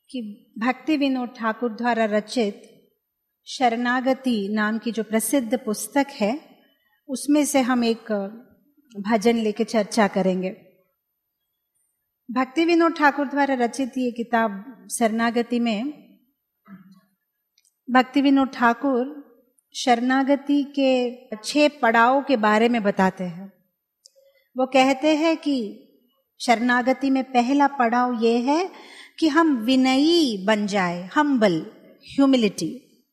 कि भक्ति विनोद ठाकुर द्वारा रचित शरणागति नाम की जो प्रसिद्ध पुस्तक है, उसमें से हम एक भजन लेके चर्चा करेंगे। भक्ति विनोद ठाकुर द्वारा रचित ये किताब शरणागति में भक्ति विनोद ठाकुर शरणागति के 6 पड़ाव के बारे में बताते हैं। वो कहते हैं कि शरणागति में पहला पड़ाव ये है कि हम विनयी बन जाए, हम्बल, ह्यूमिलिटी।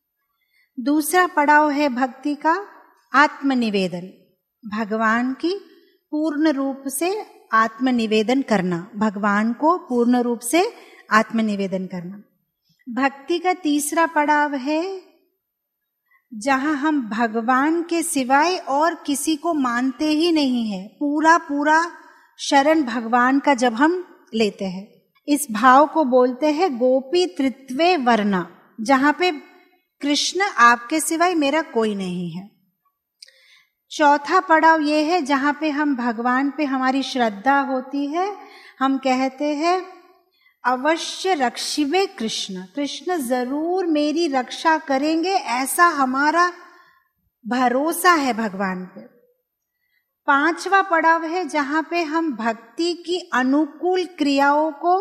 दूसरा पड़ाव है भक्ति का आत्मनिवेदन, भगवान की पूर्ण रूप से आत्मनिवेदन करना, भगवान को पूर्ण रूप से आत्मनिवेदन करना। भक्ति का तीसरा पड़ाव है जहां हम भगवान के सिवाय और किसी को मानते ही नहीं है, पूरा शरण भगवान का जब हम लेते हैं, इस भाव को बोलते हैं गोपी तृत्वे वर्णा, जहां पे कृष्ण आपके सिवाय मेरा कोई नहीं है। चौथा पड़ाव ये है जहां पे हम भगवान पे हमारी श्रद्धा होती है, हम कहते हैं अवश्य रक्षिवे कृष्ण, कृष्ण जरूर मेरी रक्षा करेंगे, ऐसा हमारा भरोसा है भगवान पे। पांचवा पड़ाव है जहां पे हम भक्ति की अनुकूल क्रियाओं को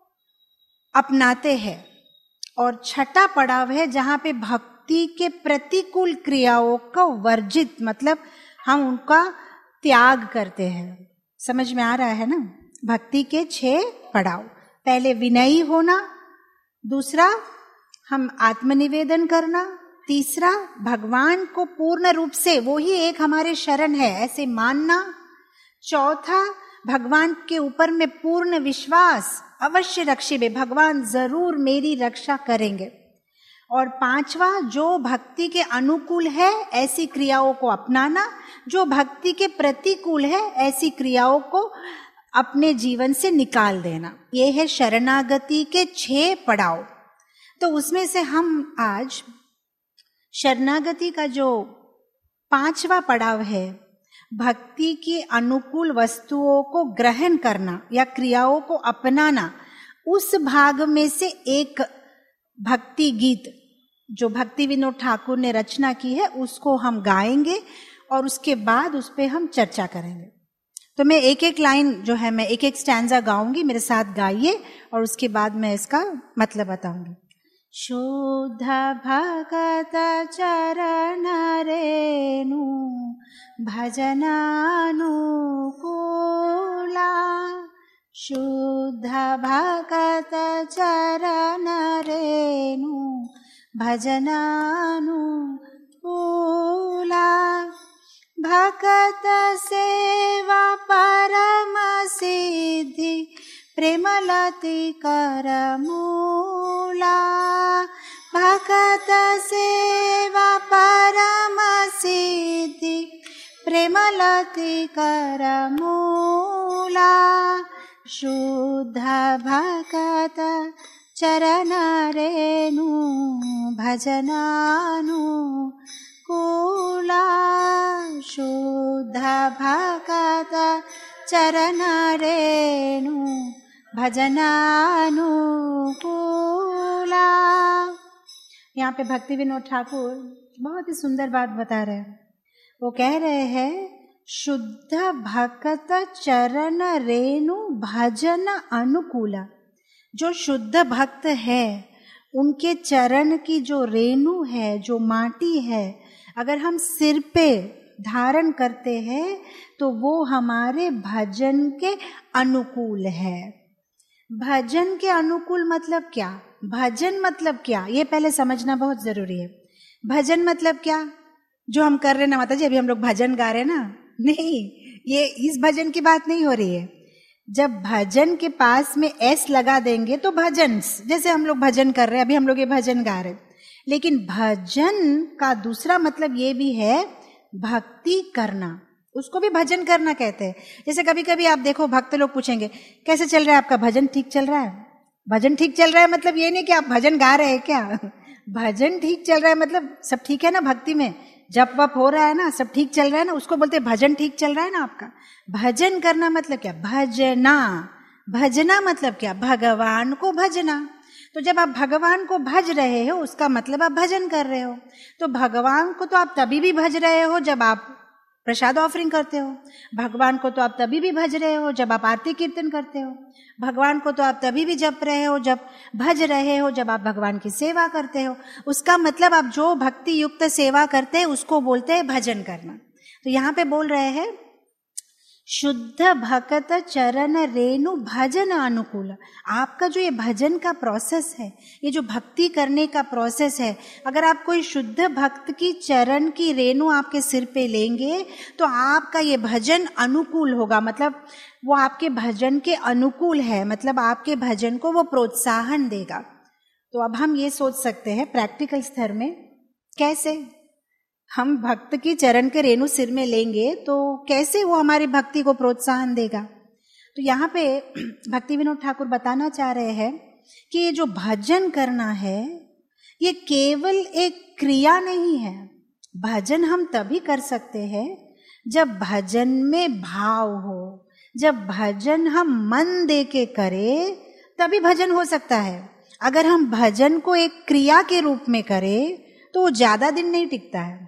अपनाते हैं, और छठा पड़ाव है जहां पे भक्ति के प्रतिकूल क्रियाओं को वर्जित, मतलब हम उनका त्याग करते हैं। समझ में आ रहा है ना? भक्ति के 6 पड़ाव। पहले विनयी होना, दूसरा हम आत्मनिवेदन करना, तीसरा भगवान को पूर्ण रूप से वो ही एक हमारे शरण है ऐसे मानना, चौथा भगवान के ऊपर में पूर्ण विश्वास, अवश्य रक्षिबे, भगवान जरूर मेरी रक्षा करेंगे, और पांचवा जो भक्ति के अनुकूल है ऐसी क्रियाओं को अपनाना, जो भक्ति के प्रतिकूल है ऐसी क्रियाओं को अपने जीवन से निकाल देना। ये है शरणागति के 6 पड़ाव। तो उसमें से हम आज शरणागति का जो 5वां पड़ाव है, भक्ति की अनुकूल वस्तुओं को ग्रहण करना या क्रियाओं को अपनाना, उस भाग में से एक भक्ति गीत जो भक्ति विनोद ठाकुर ने रचना की है उसको हम गाएंगे, और उसके बाद उस पे हम चर्चा करेंगे। तो मैं एक एक लाइन जो है, मैं एक एक स्टैंजा गाऊंगी, मेरे साथ गाइए, और उसके बाद मैं इसका मतलब बताऊंगी। शुद्ध भगत चरण रेणु भजनानुकूला, शुद्ध भगत चरण रेणु भजनानुकूला, भगत सेवा परम सिद्धि प्रेमलति कर मूला, भगत सेवा परम सिद्धि प्रेमलति कर मूला, शुद्ध भगत चरण रेणु भजनानुकूला, शुद्ध भगत चरण रेणु भजनानुकूला। यहाँ पे भक्ति विनोद ठाकुर बहुत ही सुंदर बात बता रहे हैं। वो कह रहे हैं शुद्ध भगत चरण रेणु भजन अनुकूला, जो शुद्ध भक्त है उनके चरण की जो रेणु है, जो माटी है, अगर हम सिर पे धारण करते हैं तो वो हमारे भजन के अनुकूल है। भजन के अनुकूल मतलब क्या? भजन मतलब क्या, ये पहले समझना बहुत जरूरी है। भजन मतलब क्या? जो हम कर रहे हैं ना माता जी, अभी हम लोग भजन गा रहे हैं ना, नहीं, ये इस भजन की बात नहीं हो रही है। जब भजन के पास में एस लगा देंगे तो भजन, जैसे हम लोग भजन कर रहे हैं, अभी हम लोग ये भजन गा रहे हैं, लेकिन भजन का दूसरा मतलब ये भी है भक्ति करना, उसको भी भजन करना कहते हैं। जैसे कभी कभी आप देखो भक्त लोग पूछेंगे कैसे चल रहा है आपका भजन, ठीक चल रहा है? भजन ठीक चल रहा है मतलब ये नहीं कि आप भजन गा रहे हैं क्या, भजन ठीक चल रहा है मतलब सब ठीक है ना, भक्ति में जप वप हो रहा है ना, सब ठीक चल रहा है ना, उसको बोलते हैं भजन ठीक चल रहा है ना आपका। भजन करना मतलब क्या? भजना। भजना मतलब क्या? भगवान को भजना। तो जब आप भगवान को भज रहे हो उसका मतलब आप भजन कर रहे हो। तो भगवान को तो आप तभी भी भज रहे हो जब आप प्रसाद ऑफरिंग करते हो, भगवान को तो आप तभी भी भज रहे हो जब आप आरती कीर्तन करते हो, भगवान को तो आप तभी भी जप रहे हो, जब भज रहे हो जब आप भगवान की सेवा करते हो। उसका मतलब आप जो भक्ति युक्त सेवा करते हैं उसको बोलते हैं भजन करना। तो यहाँ पे बोल रहे हैं शुद्ध भक्त चरण रेणु भजन अनुकूल। आपका जो ये भजन का प्रोसेस है, ये जो भक्ति करने का प्रोसेस है, अगर आप कोई शुद्ध भक्त की चरण की रेणु आपके सिर पे लेंगे तो आपका ये भजन अनुकूल होगा, मतलब वो आपके भजन के अनुकूल है, मतलब आपके भजन को वो प्रोत्साहन देगा। तो अब हम ये सोच सकते हैं प्रैक्टिकल स्तर में कैसे हम भक्त की चरण के रेणु सिर में लेंगे तो कैसे वो हमारी भक्ति को प्रोत्साहन देगा। तो यहाँ पे भक्ति विनोद ठाकुर बताना चाह रहे हैं कि ये जो भजन करना है ये केवल एक क्रिया नहीं है। भजन हम तभी कर सकते हैं जब भजन में भाव हो, जब भजन हम मन दे के करें तभी भजन हो सकता है। अगर हम भजन को एक क्रिया के रूप में करें तो वो ज्यादा दिन नहीं टिकता है।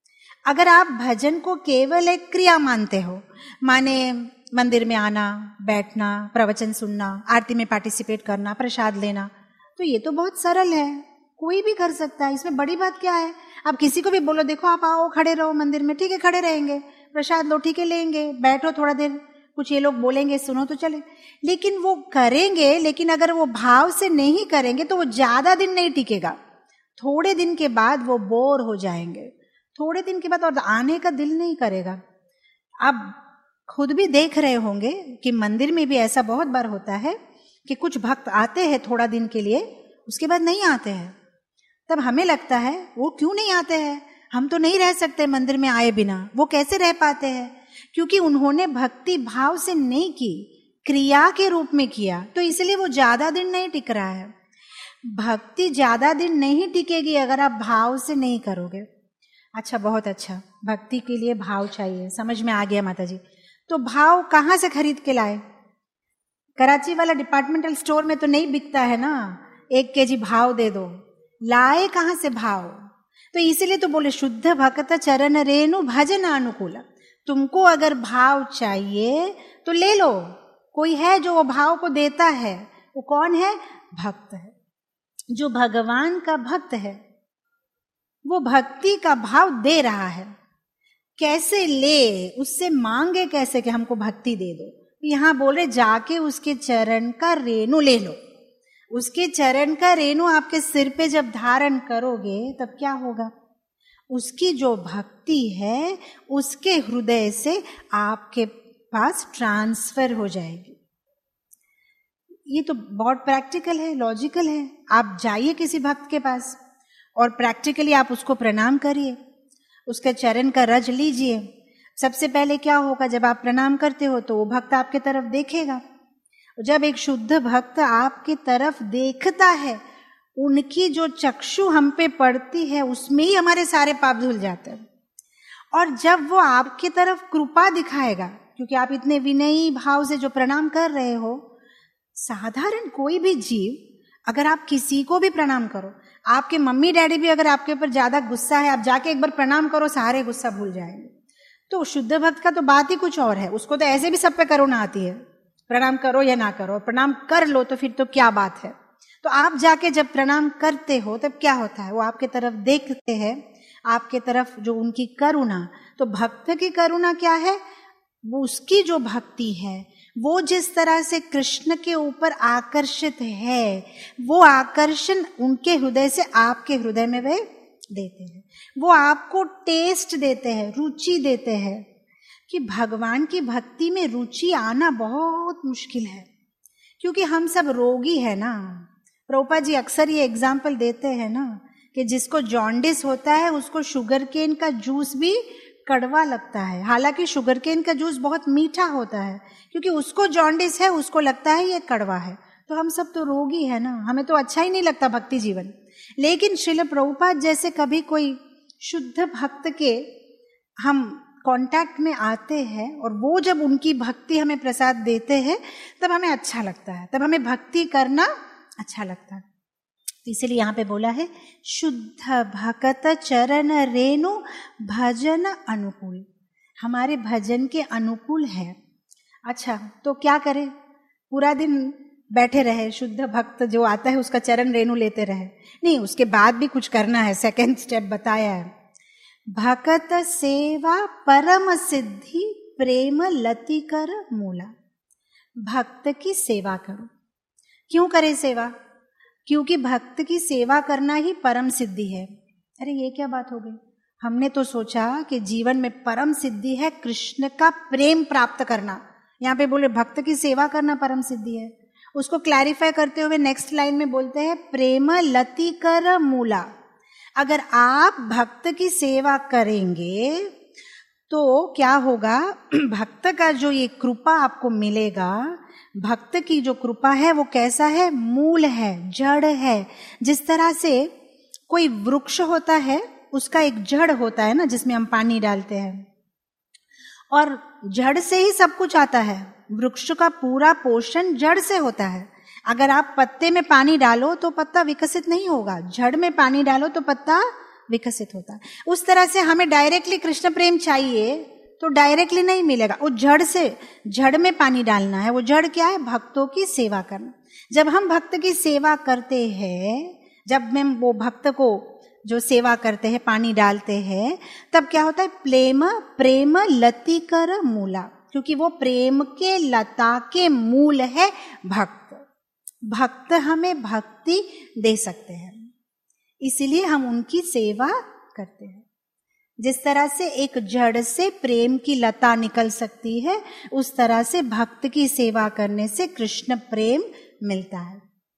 अगर आप भजन को केवल एक क्रिया मानते हो, माने मंदिर में आना, बैठना, प्रवचन सुनना, आरती में पार्टिसिपेट करना, प्रसाद लेना, तो ये तो बहुत सरल है, कोई भी कर सकता है, इसमें बड़ी बात क्या है। आप किसी को भी बोलो देखो आप आओ खड़े रहो मंदिर में, ठीक है खड़े रहेंगे, प्रसाद लो ठीक है लेंगे, बैठो थोड़ा देर, कुछ ये लोग बोलेंगे सुनो तो चले, लेकिन वो करेंगे। लेकिन अगर वो भाव से नहीं करेंगे तो वो ज्यादा दिन नहीं टिकेगा, थोड़े दिन के बाद वो बोर हो जाएंगे, थोड़े दिन के बाद और आने का दिल नहीं करेगा। आप खुद भी देख रहे होंगे कि मंदिर में भी ऐसा बहुत बार होता है कि कुछ भक्त आते हैं थोड़ा दिन के लिए, उसके बाद नहीं आते हैं। तब हमें लगता है वो क्यों नहीं आते हैं, हम तो नहीं रह सकते मंदिर में आए बिना। वो कैसे रह पाते हैं? क्योंकि उन्होंने भक्ति भाव से नहीं की, क्रिया के रूप में किया, तो इसलिए वो ज्यादा दिन नहीं टिक रहा है। भक्ति ज्यादा दिन नहीं टिकेगी अगर आप भाव से नहीं करोगे। अच्छा, बहुत अच्छा, भक्ति के लिए भाव चाहिए, समझ में आ गया माता जी। तो भाव कहाँ से खरीद के लाए? कराची वाला डिपार्टमेंटल स्टोर में तो नहीं बिकता है ना, 1 kg भाव दे दो, लाए कहाँ से भाव? तो इसीलिए तो बोले शुद्ध भक्त चरण रेणु भजन अनुकूल। तुमको अगर भाव चाहिए तो ले लो, कोई है जो वो भाव को देता है। वो कौन है? भक्त है, जो भगवान का भक्त है, वो भक्ति का भाव दे रहा है। कैसे ले, उससे मांगे कैसे कि हमको भक्ति दे दो? यहां बोल रहे जाके उसके चरण का रेणु ले लो। उसके चरण का रेणु आपके सिर पे जब धारण करोगे तब क्या होगा? उसकी जो भक्ति है उसके हृदय से आपके पास ट्रांसफर हो जाएगी। ये तो बहुत प्रैक्टिकल है, लॉजिकल है। आप जाइए किसी भक्त के पास और प्रैक्टिकली आप उसको प्रणाम करिए, उसके चरण का रज लीजिए। सबसे पहले क्या होगा, जब आप प्रणाम करते हो तो वो भक्त आपके तरफ देखेगा। जब एक शुद्ध भक्त आपकी तरफ देखता है, उनकी जो चक्षु हम पे पड़ती है उसमें ही हमारे सारे पाप धुल जाते हैं। और जब वो आपकी तरफ कृपा दिखाएगा, क्योंकि आप इतने विनयी भाव से जो प्रणाम कर रहे हो, साधारण कोई भी जीव अगर आप किसी को भी प्रणाम करो, आपके मम्मी डैडी भी अगर आपके ऊपर ज्यादा गुस्सा है, आप जाके एक बार प्रणाम करो, सारे गुस्सा भूल जाएंगे। तो शुद्ध भक्त का तो बात ही कुछ और है, उसको तो ऐसे भी सब पे करुणा आती है, प्रणाम करो या ना करो, प्रणाम कर लो तो फिर तो क्या बात है। तो आप जाके जब प्रणाम करते हो तब क्या होता है, वो आपके तरफ देखते हैं, आपके तरफ जो उनकी करुणा। तो भक्त की करुणा क्या है? वो उसकी जो भक्ति है, वो जिस तरह से कृष्ण के ऊपर आकर्षित है, वो आकर्षण उनके हृदय से आपके हृदय में वे देते हैं। वो आपको टेस्ट देते हैं, रुचि देते हैं। कि भगवान की भक्ति में रुचि आना बहुत मुश्किल है, क्योंकि हम सब रोगी है ना। प्रभुपाद जी अक्सर ये एग्जाम्पल देते हैं ना कि जिसको जॉन्डिस होता है उसको शुगर केन का जूस भी कड़वा लगता है, हालांकि शुगर केन का जूस बहुत मीठा होता है, क्योंकि उसको जॉन्डिस है, उसको लगता है ये कड़वा है। तो हम सब तो रोगी है ना, हमें तो अच्छा ही नहीं लगता भक्ति जीवन। लेकिन श्रील प्रभुपाद जैसे कभी कोई शुद्ध भक्त के हम कांटेक्ट में आते हैं और वो जब उनकी भक्ति हमें प्रसाद देते हैं तब हमें अच्छा लगता है, तब हमें भक्ति करना अच्छा लगता है। इसीलिए यहाँ पे बोला है शुद्ध भक्त चरण रेणु भजन अनुकूल, हमारे भजन के अनुकूल है। अच्छा, तो क्या करें? पूरा दिन बैठे रहे, शुद्ध भक्त जो आता है उसका चरण रेणु लेते रहे? नहीं, उसके बाद भी कुछ करना है। सेकंड स्टेप बताया है, भक्त सेवा परम सिद्धि प्रेम लति कर मूला। भक्त की सेवा करो। क्यों करें सेवा? क्योंकि भक्त की सेवा करना ही परम सिद्धि है। अरे ये क्या बात हो गई? हमने तो सोचा कि जीवन में परम सिद्धि है कृष्ण का प्रेम प्राप्त करना, यहाँ पे बोले भक्त की सेवा करना परम सिद्धि है। उसको क्लैरिफाई करते हुए नेक्स्ट लाइन में बोलते हैं प्रेम लति कर मूला। अगर आप भक्त की सेवा करेंगे तो क्या होगा? भक्त का जो ये कृपा आपको मिलेगा, भक्त की जो कृपा है वो कैसा है? मूल है, जड़ है। जिस तरह से कोई वृक्ष होता है, उसका एक जड़ होता है ना, जिसमें हम पानी डालते हैं, और जड़ से ही सब कुछ आता है। वृक्ष का पूरा पोषण जड़ से होता है। अगर आप पत्ते में पानी डालो तो पत्ता विकसित नहीं होगा, जड़ में पानी डालो तो पत्ता विकसित होता है। उस तरह से हमें डायरेक्टली कृष्ण प्रेम चाहिए तो डायरेक्टली नहीं मिलेगा, वो जड़ से, जड़ में पानी डालना है। वो जड़ क्या है? भक्तों की सेवा करना। जब हम भक्त की सेवा करते हैं, जब हम वो भक्त को जो सेवा करते हैं, पानी डालते हैं, तब क्या होता है? प्रेम लति कर मूला, क्योंकि वो प्रेम के लता के मूल है भक्त। भक्त हमें भक्ति दे सकते हैं, इसीलिए हम उनकी सेवा करते हैं। जिस तरह से एक जड़ से प्रेम की लता निकल सकती है, उस तरह से भक्त की सेवा करने से कृष्ण प्रेम मिलता है।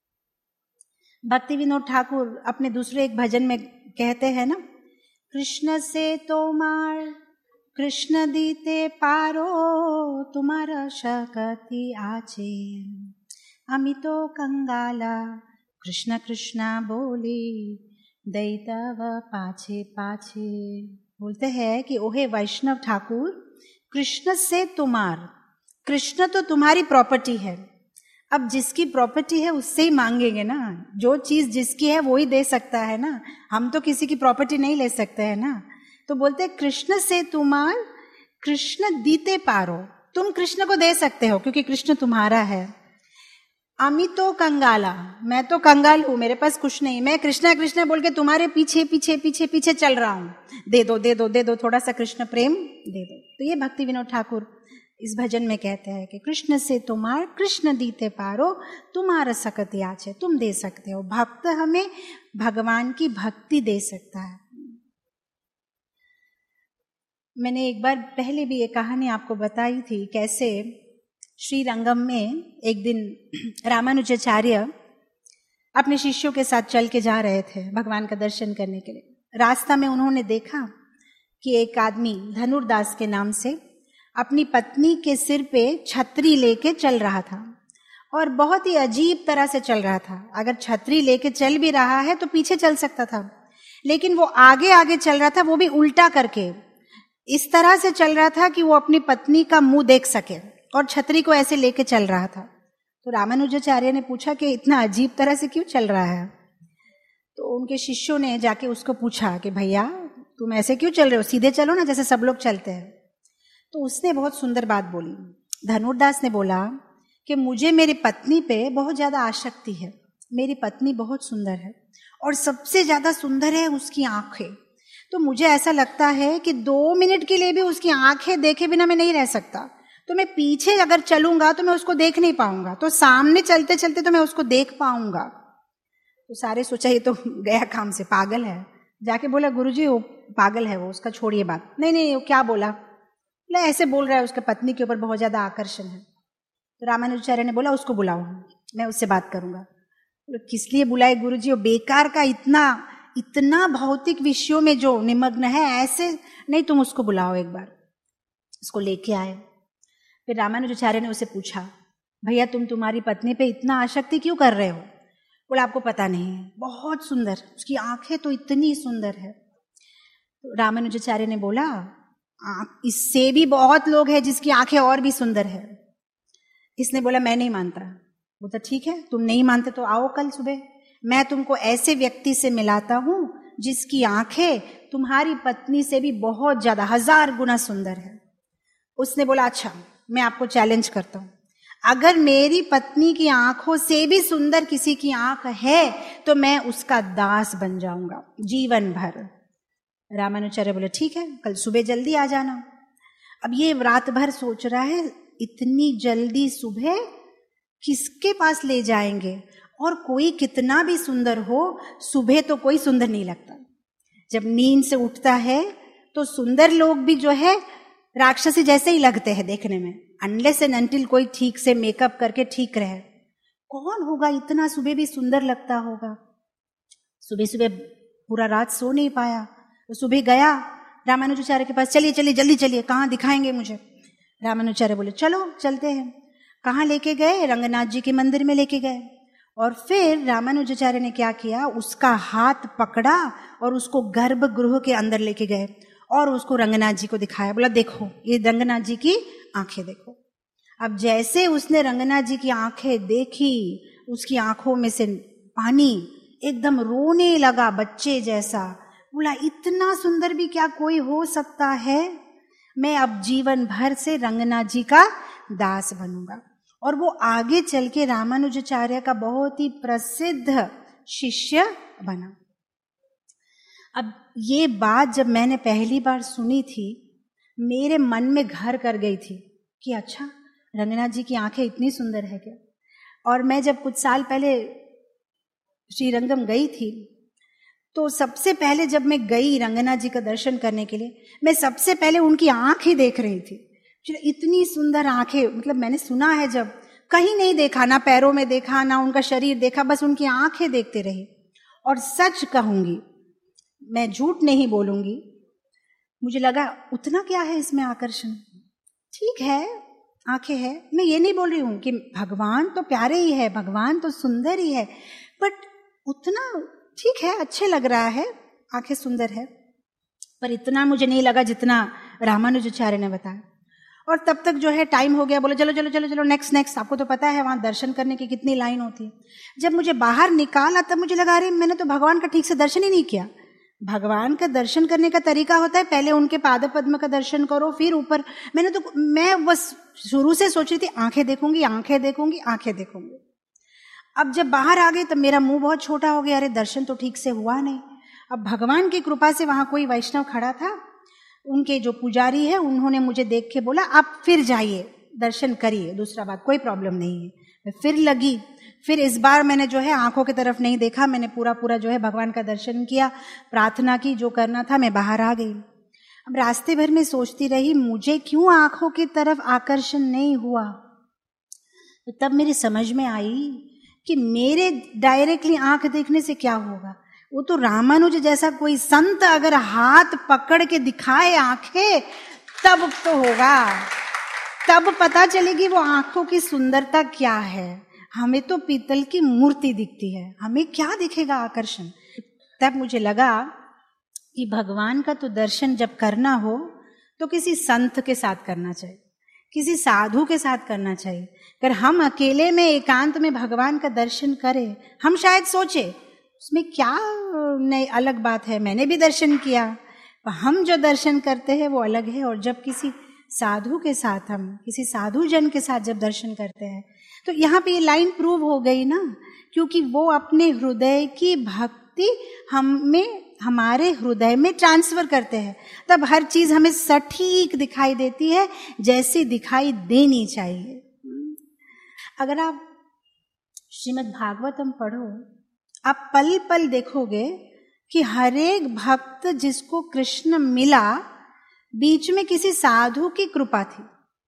भक्ति विनोद ठाकुर अपने दूसरे एक भजन में कहते हैं ना, कृष्ण से तोमार कृष्ण दीते पारो तुम्हारा शक्ति आचे, अमी तो कंगाला कृष्ण कृष्णा बोली दैतव पाछे पाछे। बोलते हैं कि ओहे वैष्णव ठाकुर, कृष्ण से तुम्हार, कृष्ण तो तुम्हारी प्रॉपर्टी है। अब जिसकी प्रॉपर्टी है उससे ही मांगेंगे ना, जो चीज जिसकी है वो ही दे सकता है ना, हम तो किसी की प्रॉपर्टी नहीं ले सकते हैं ना। तो बोलते हैं कृष्ण से तुम्हार कृष्ण दीते पारो, तुम कृष्ण को दे सकते हो क्योंकि कृष्ण तुम्हारा है। अमी तो कंगाला, मैं तो कंगाल हूं, मेरे पास कुछ नहीं, मैं कृष्णा कृष्णा बोल के तुम्हारे पीछे पीछे पीछे पीछे चल रहा हूं, दे दो दे दो दे दो, थोड़ा सा कृष्ण प्रेम दे दो। तो ये भक्ति विनोद ठाकुर इस भजन में कहते हैं कि कृष्ण से तुम्हार कृष्ण दीते पारो तुम्हारा सकति आचे, तुम दे सकते हो। भक्त हमें भगवान की भक्ति दे सकता है। मैंने एक बार पहले भी ये कहानी आपको बताई थी, कैसे श्रीरंगम में एक दिन रामानुजाचार्य अपने शिष्यों के साथ चल के जा रहे थे भगवान का दर्शन करने के लिए। रास्ता में उन्होंने देखा कि एक आदमी धनुर्दास के नाम से अपनी पत्नी के सिर पे छतरी लेके चल रहा था, और बहुत ही अजीब तरह से चल रहा था। अगर छतरी लेके चल भी रहा है तो पीछे चल सकता था, लेकिन वो आगे आगे चल रहा था, वो भी उल्टा करके। इस तरह से चल रहा था कि वो अपनी पत्नी का मुंह देख सके, और छतरी को ऐसे लेके चल रहा था। तो रामानुजाचार्य ने पूछा कि इतना अजीब तरह से क्यों चल रहा है? तो उनके शिष्यों ने जाके उसको पूछा कि भैया तुम ऐसे क्यों चल रहे हो, सीधे चलो ना जैसे सब लोग चलते हैं। तो उसने बहुत सुंदर बात बोली। धनुर्दास ने बोला कि मुझे मेरी पत्नी पे बहुत ज्यादा आसक्ति है, मेरी पत्नी बहुत सुंदर है, और सबसे ज्यादा सुंदर है उसकी आंखें। तो मुझे ऐसा लगता है कि 2 मिनट के लिए भी उसकी आंखें देखे बिना मैं नहीं रह सकता। तो मैं पीछे अगर चलूंगा तो मैं उसको देख नहीं पाऊंगा, तो सामने चलते चलते तो मैं उसको देख पाऊंगा। तो सारे सोचा ये तो गया काम से, पागल है। जाके बोला गुरुजी वो पागल है, वो उसका छोड़िए बात। नहीं नहीं, वो क्या बोला? बोला ऐसे बोल रहा है उसके पत्नी के ऊपर बहुत ज्यादा आकर्षण है। तो रामानुजाचार्य ने बोला उसको बुलाओ, मैं उससे बात करूंगा। बोला किस लिए बुलाए गुरुजी, वो बेकार का इतना भौतिक विषयों में जो निमग्न है, ऐसे नहीं, तुम उसको बुलाओ एक बार। उसको लेके आए। फिर रामानुजाचार्य ने उसे पूछा भैया तुम्हारी पत्नी पे इतना आसक्ति क्यों कर रहे हो? बोला आपको पता नहीं है, बहुत सुंदर, उसकी आंखें तो इतनी सुंदर है। तो रामानुजाचार्य ने बोला इससे भी बहुत लोग हैं जिसकी आंखें और भी सुंदर है। इसने बोला मैं नहीं मानता। बोला ठीक है, तुम नहीं मानते तो आओ कल सुबह, मैं तुमको ऐसे व्यक्ति से मिलाता हूं जिसकी आंखें तुम्हारी पत्नी से भी बहुत ज्यादा 1000 गुना सुंदर है। उसने बोला अच्छा, मैं आपको चैलेंज करता हूं, अगर मेरी पत्नी की आंखों से भी सुंदर किसी की आंख है तो मैं उसका दास बन जाऊंगा जीवन भर। रामानुचार्य बोले ठीक है, कल सुबह जल्दी आ जाना। अब ये रात भर सोच रहा है इतनी जल्दी सुबह किसके पास ले जाएंगे, और कोई कितना भी सुंदर हो सुबह तो कोई सुंदर नहीं लगता। जब नींद से उठता है तो सुंदर लोग भी जो है राक्षसी जैसे ही लगते हैं देखने में, अनलेस एंड अनटिल कोई ठीक से मेकअप करके ठीक रहे। कौन होगा इतना सुबह भी सुंदर लगता होगा। सुबह सुबह पूरा रात सो नहीं पाया, तो सुबह गया रामानुजाचार्य के पास, चलिए चलिए जल्दी चलिए, कहाँ दिखाएंगे मुझे। रामानुजाचार्य बोले चलो चलते हैं। कहाँ लेके गए? रंगनाथ जी के मंदिर में लेके गए। और फिर रामानुजाचार्य ने क्या किया, उसका हाथ पकड़ा और उसको गर्भगृह के अंदर लेके गए और उसको रंगनाथ जी को दिखाया। बोला देखो ये रंगनाथ जी की आंखें देखो। अब जैसे उसने रंगनाथ जी की आंखें देखी, उसकी आंखों में से पानी एकदम रोने लगा बच्चे जैसा। बोला इतना सुंदर भी क्या कोई हो सकता है, मैं अब जीवन भर से रंगनाथ जी का दास बनूंगा। और वो आगे चल के रामानुजाचार्य का बहुत ही प्रसिद्ध शिष्य बना। अब ये बात जब मैंने पहली बार सुनी थी, मेरे मन में घर कर गई थी कि अच्छा रंगनाथ जी की आंखें इतनी सुंदर है क्या। और मैं जब कुछ साल पहले श्रीरंगम गई थी, तो सबसे पहले जब मैं गई रंगनाथ जी का दर्शन करने के लिए, मैं सबसे पहले उनकी आंखें देख रही थी। इतनी सुंदर आंखें, मतलब मैंने सुना है जब, कहीं नहीं देखा, ना पैरों में देखा ना उनका शरीर देखा, बस उनकी आंखें देखते रही। और सच कहूंगी, मैं झूठ नहीं बोलूंगी, मुझे लगा उतना क्या है इसमें आकर्षण। ठीक है आंखें है, मैं ये नहीं बोल रही हूं कि भगवान तो प्यारे ही है, भगवान तो सुंदर ही है, बट उतना ठीक है, अच्छे लग रहा है, आंखें सुंदर है, पर इतना मुझे नहीं लगा जितना रामानुजाचार्य ने बताया। और तब तक जो है टाइम हो गया, बोले चलो चलो चलो चलो नेक्स्ट। आपको तो पता है वहां दर्शन करने की कितनी लाइन होती है। जब मुझे बाहर निकाला तब मुझे लगा अरे मैंने तो भगवान का ठीक से दर्शन ही नहीं किया। भगवान का दर्शन करने का तरीका होता है पहले उनके पाद पद्म का दर्शन करो, फिर ऊपर। मैं बस शुरू से सोच रही थी आंखें देखूंगी आंखें देखूंगी आंखें देखूंगी। अब जब बाहर आ गए तब मेरा मुंह बहुत छोटा हो गया, अरे दर्शन तो ठीक से हुआ नहीं। अब भगवान की कृपा से वहां कोई वैष्णव खड़ा था, उनके जो पुजारी है उन्होंने मुझे देख के बोला आप फिर जाइए दर्शन करिए, दूसरा बात कोई प्रॉब्लम नहीं है। मैं फिर लगी, फिर इस बार मैंने जो है आंखों की तरफ नहीं देखा, मैंने पूरा जो है भगवान का दर्शन किया, प्रार्थना की, जो करना था, मैं बाहर आ गई। अब रास्ते भर में सोचती रही मुझे क्यों आंखों की तरफ आकर्षण नहीं हुआ। तो तब मेरी समझ में आई कि मेरे डायरेक्टली आंख देखने से क्या होगा। वो तो रामानुज जैसा कोई संत अगर हाथ पकड़ के दिखाए आंखें, तब तो होगा, तब पता चलेगी वो आंखों की सुंदरता क्या है। हमें तो पीतल की मूर्ति दिखती है, हमें क्या दिखेगा आकर्षण। तब मुझे लगा कि भगवान का तो दर्शन जब करना हो तो किसी संत के साथ करना चाहिए, किसी साधु के साथ करना चाहिए। अगर हम अकेले में एकांत में भगवान का दर्शन करें, हम शायद सोचे उसमें क्या नई अलग बात है, मैंने भी दर्शन किया, पर हम जो दर्शन करते हैं वो अलग है। और जब किसी साधु के साथ, हम किसी साधु जन के साथ जब दर्शन करते हैं, तो यहाँ पे ये लाइन प्रूव हो गई ना, क्योंकि वो अपने हृदय की भक्ति हमारे हृदय में ट्रांसफर करते हैं, तब हर चीज हमें सटीक दिखाई देती है जैसी दिखाई देनी चाहिए। अगर आप श्रीमद् भागवतम पढ़ो, आप पल पल देखोगे कि हर एक भक्त जिसको कृष्ण मिला, बीच में किसी साधु की कृपा थी।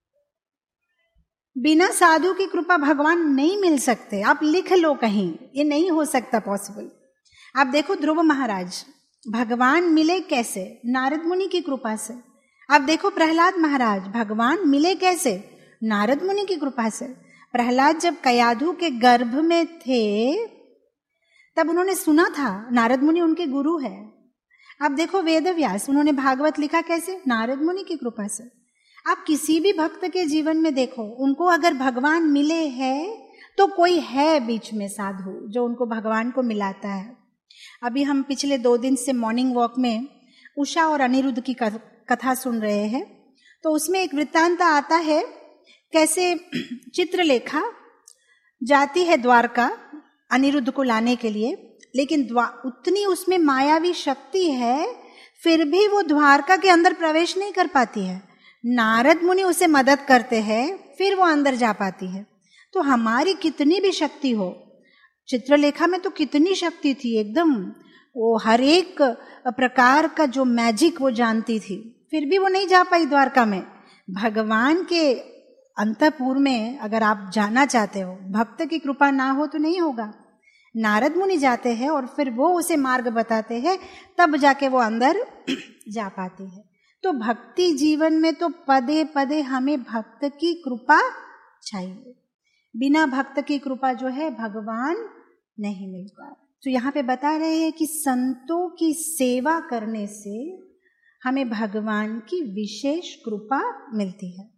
बिना साधु की कृपा भगवान नहीं मिल सकते। आप लिख लो कहीं, ये नहीं हो सकता पॉसिबल। आप देखो ध्रुव महाराज, भगवान मिले कैसे? नारद मुनि की कृपा से। आप देखो प्रहलाद महाराज, भगवान मिले कैसे? नारद मुनि की कृपा से। प्रहलाद जब कयाधु के गर्भ में थे तब उन्होंने सुना था, नारद मुनि उनके गुरु है। आप देखो वेदव्यास, उन्होंने भागवत लिखा कैसे? नारद मुनि की कृपा से। आप किसी भी भक्त के जीवन में देखो, उनको अगर भगवान मिले हैं तो कोई है बीच में साधु जो उनको भगवान को मिलाता है। अभी हम पिछले 2 दिन से मॉर्निंग वॉक में उषा और अनिरुद्ध की कथा सुन रहे हैं। तो उसमें एक वृत्तांत आता है कैसे चित्रलेखा जाती है द्वारका अनिरुद्ध को लाने के लिए, लेकिन उतनी उसमें मायावी शक्ति है फिर भी वो द्वारका के अंदर प्रवेश नहीं कर पाती है। नारद मुनि उसे मदद करते हैं, फिर वो अंदर जा पाती है। तो हमारी कितनी भी शक्ति हो, चित्रलेखा में तो कितनी शक्ति थी, एकदम वो हर एक प्रकार का जो मैजिक वो जानती थी, फिर भी वो नहीं जा पाई द्वारका में। भगवान के अंतःपुर में अगर आप जाना चाहते हो, भक्त की कृपा ना हो तो नहीं होगा। नारद मुनि जाते हैं और फिर वो उसे मार्ग बताते हैं, तब जाके वो अंदर जा पाती है। तो भक्ति जीवन में तो पदे पदे हमें भक्त की कृपा चाहिए। बिना भक्त की कृपा जो है भगवान नहीं मिलता। तो यहाँ पे बता रहे हैं कि संतों की सेवा करने से हमें भगवान की विशेष कृपा मिलती है।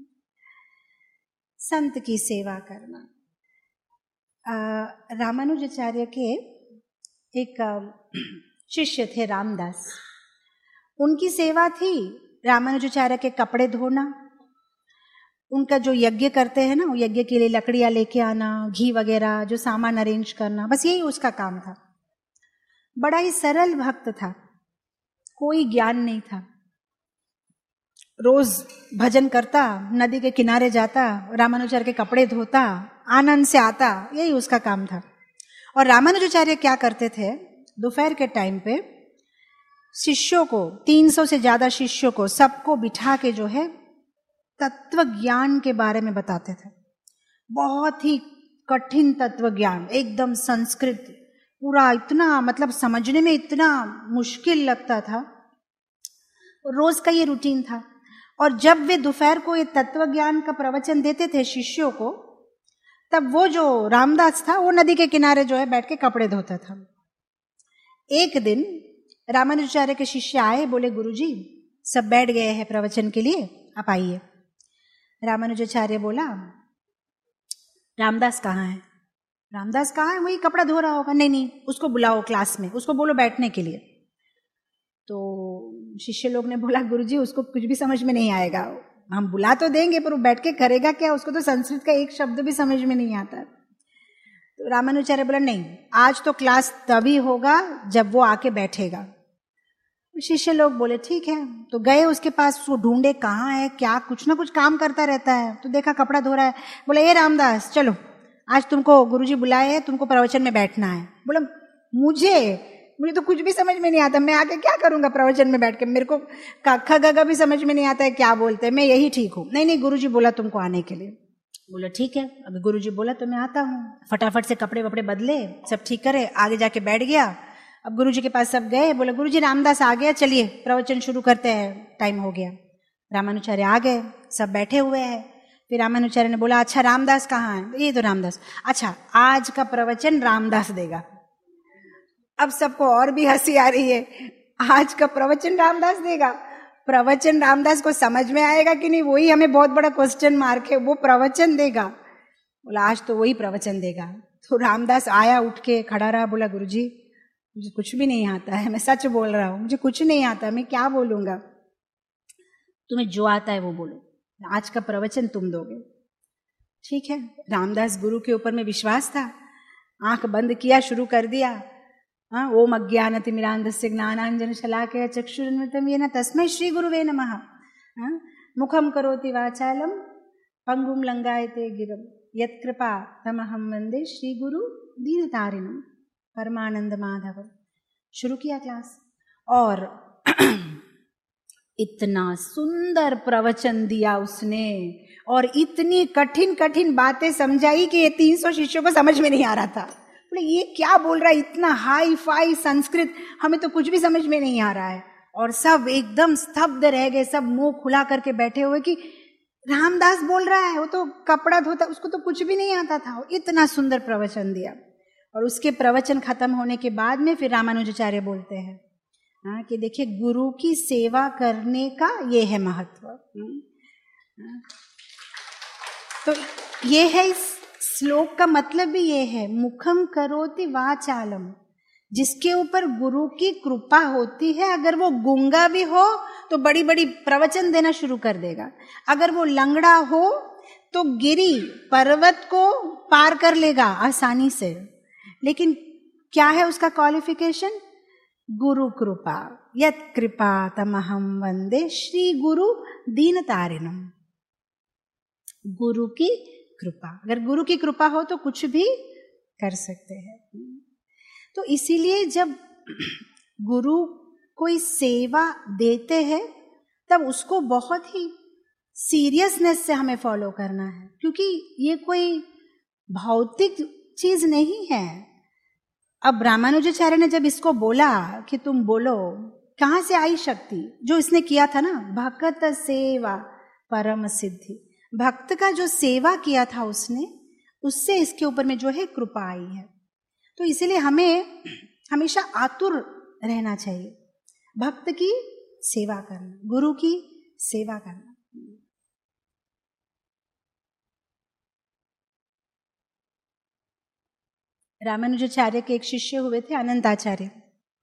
संत की सेवा करना। रामानुजाचार्य के एक शिष्य थे रामदास, उनकी सेवा थी रामानुजाचार्य के कपड़े धोना, उनका जो यज्ञ करते हैं ना, वो यज्ञ के लिए लकड़ियां लेके आना, घी वगैरह जो सामान अरेंज करना, बस यही उसका काम था। बड़ा ही सरल भक्त था, कोई ज्ञान नहीं था। रोज भजन करता, नदी के किनारे जाता, रामानुजाचार्य के कपड़े धोता, आनंद से आता, यही उसका काम था। और रामानुजाचार्य क्या करते थे, दोपहर के टाइम पे शिष्यों को, 300 से ज्यादा शिष्यों को, सबको बिठा के जो है तत्व ज्ञान के बारे में बताते थे। बहुत ही कठिन तत्व ज्ञान, एकदम संस्कृत, पूरा इतना मतलब समझने में इतना मुश्किल लगता था। रोज का ये रूटीन था। और जब वे दोपहर को ये तत्व ज्ञान का प्रवचन देते थे शिष्यों को, तब वो जो रामदास था वो नदी के किनारे जो है बैठ के कपड़े धोता था। एक दिन रामानुजाचार्य के शिष्य आए, बोले गुरुजी सब बैठ गए हैं प्रवचन के लिए, आप आइए। रामानुजाचार्य बोला रामदास कहाँ है? रामदास कहाँ है? वही कपड़ा धो रहा होगा। नहीं, उसको बुलाओ क्लास में, उसको बोलो बैठने के लिए। तो शिष्य लोग ने बोला गुरुजी उसको कुछ भी समझ में नहीं आएगा, हम बुला तो देंगे पर वो बैठ के करेगा क्या, उसको तो संस्कृत का एक शब्द भी समझ में नहीं आता। तो रामानुजाचार्य बोला नहीं, आज तो क्लास तभी होगा जब वो आके बैठेगा। शिष्य लोग बोले ठीक है। तो गए उसके पास, वो ढूंढे कहाँ है क्या, कुछ ना कुछ काम करता रहता है। तो देखा कपड़ा धो रहा है। बोला ए रामदास चलो, आज तुमको गुरुजी बुलाए हैं, तुमको प्रवचन में बैठना है। बोला मुझे तो कुछ भी समझ में नहीं आता, मैं आके क्या करूंगा प्रवचन में बैठ के, मेरे को ख ग भी समझ में नहीं आता है क्या बोलते हैं, मैं यही ठीक हूँ। नहीं गुरुजी बोला तुमको आने के लिए। बोला ठीक है, अभी गुरुजी बोला तो मैं आता हूँ। फटाफट से कपड़े वपड़े बदले, सब ठीक करे, आगे जाके बैठ गया। अब गुरुजी के पास सब गए, बोले गुरुजी रामदास आ गया, चलिए प्रवचन शुरू करते हैं, टाइम हो गया। रामानुचार्य आ गए, सब बैठे हुए हैं। फिर रामानुचार्य ने बोला अच्छा रामदास कहाँ है? ये तो रामदास। अच्छा आज का प्रवचन रामदास देगा। अब सबको और भी हंसी आ रही है, आज का प्रवचन रामदास देगा। प्रवचन रामदास को समझ में आएगा कि नहीं, वही हमें बहुत बड़ा क्वेश्चन मार्क है। वो प्रवचन देगा। बोला आज तो वही प्रवचन देगा। तो रामदास आया, उठ के खड़ा रहा, बोला गुरुजी मुझे कुछ भी नहीं आता है, मैं सच बोल रहा हूँ, मुझे कुछ नहीं आता, मैं क्या बोलूंगा, तुम्हें जो आता है वो बोलो, आज का प्रवचन तुम दोगे। ठीक है, रामदास गुरु के ऊपर में विश्वास था, आंख बंद किया, शुरू कर दिया। ओम अज्ञानतिमिरान्धस्य ज्ञानांजन शलाकया चक्षुरुन्मिलितं येन तस्मै श्री गुरुवे नमः। मुखं करोति वाचालं पंगुं लंघयते गिरं यत्कृपा तमहं वंदे श्री गुरु दीनतारिणं परमानंद माधव। शुरू किया क्लास और इतना सुंदर प्रवचन दिया उसने और इतनी कठिन कठिन बातें समझाई कि ये 300 शिष्यों को समझ में नहीं आ रहा था। बोले ये क्या बोल रहा है, इतना हाई फाई संस्कृत, हमें तो कुछ भी समझ में नहीं आ रहा है। और सब एकदम स्तब्ध रह गए, सब मुंह खुला करके बैठे हुए कि रामदास बोल रहा है, वो तो कपड़ा धोता, उसको तो कुछ भी नहीं आता था। इतना सुंदर प्रवचन दिया। और उसके प्रवचन खत्म होने के बाद में फिर रामानुजाचार्य बोलते हैं कि देखिए गुरु की सेवा करने का ये है महत्व। तो ये है इस श्लोक का मतलब भी ये है, मुखम करोति वाचालम, जिसके ऊपर गुरु की कृपा होती है, अगर वो गूंगा भी हो तो बड़ी बड़ी प्रवचन देना शुरू कर देगा, अगर वो लंगड़ा हो तो गिरी पर्वत को पार कर लेगा आसानी से। लेकिन क्या है उसका क्वालिफिकेशन? गुरु कृपा, यत कृपा तमहम वंदे श्री गुरु दीन तारिणम। गुरु की कृपा, अगर गुरु की कृपा हो तो कुछ भी कर सकते हैं। तो इसीलिए जब गुरु कोई सेवा देते हैं तब उसको बहुत ही सीरियसनेस से हमें फॉलो करना है, क्योंकि ये कोई भौतिक चीज नहीं है। अब रामानुजाचार्य ने जब इसको बोला कि तुम बोलो, कहां से आई शक्ति? जो इसने किया था ना, भक्त सेवा परम सिद्धि, भक्त का जो सेवा किया था उसने, उससे इसके ऊपर में जो है कृपा आई है। तो इसीलिए हमें हमेशा आतुर रहना चाहिए, भक्त की सेवा करना, गुरु की सेवा करना। रामानुजाचार्य के एक शिष्य हुए थे अनंताचार्य।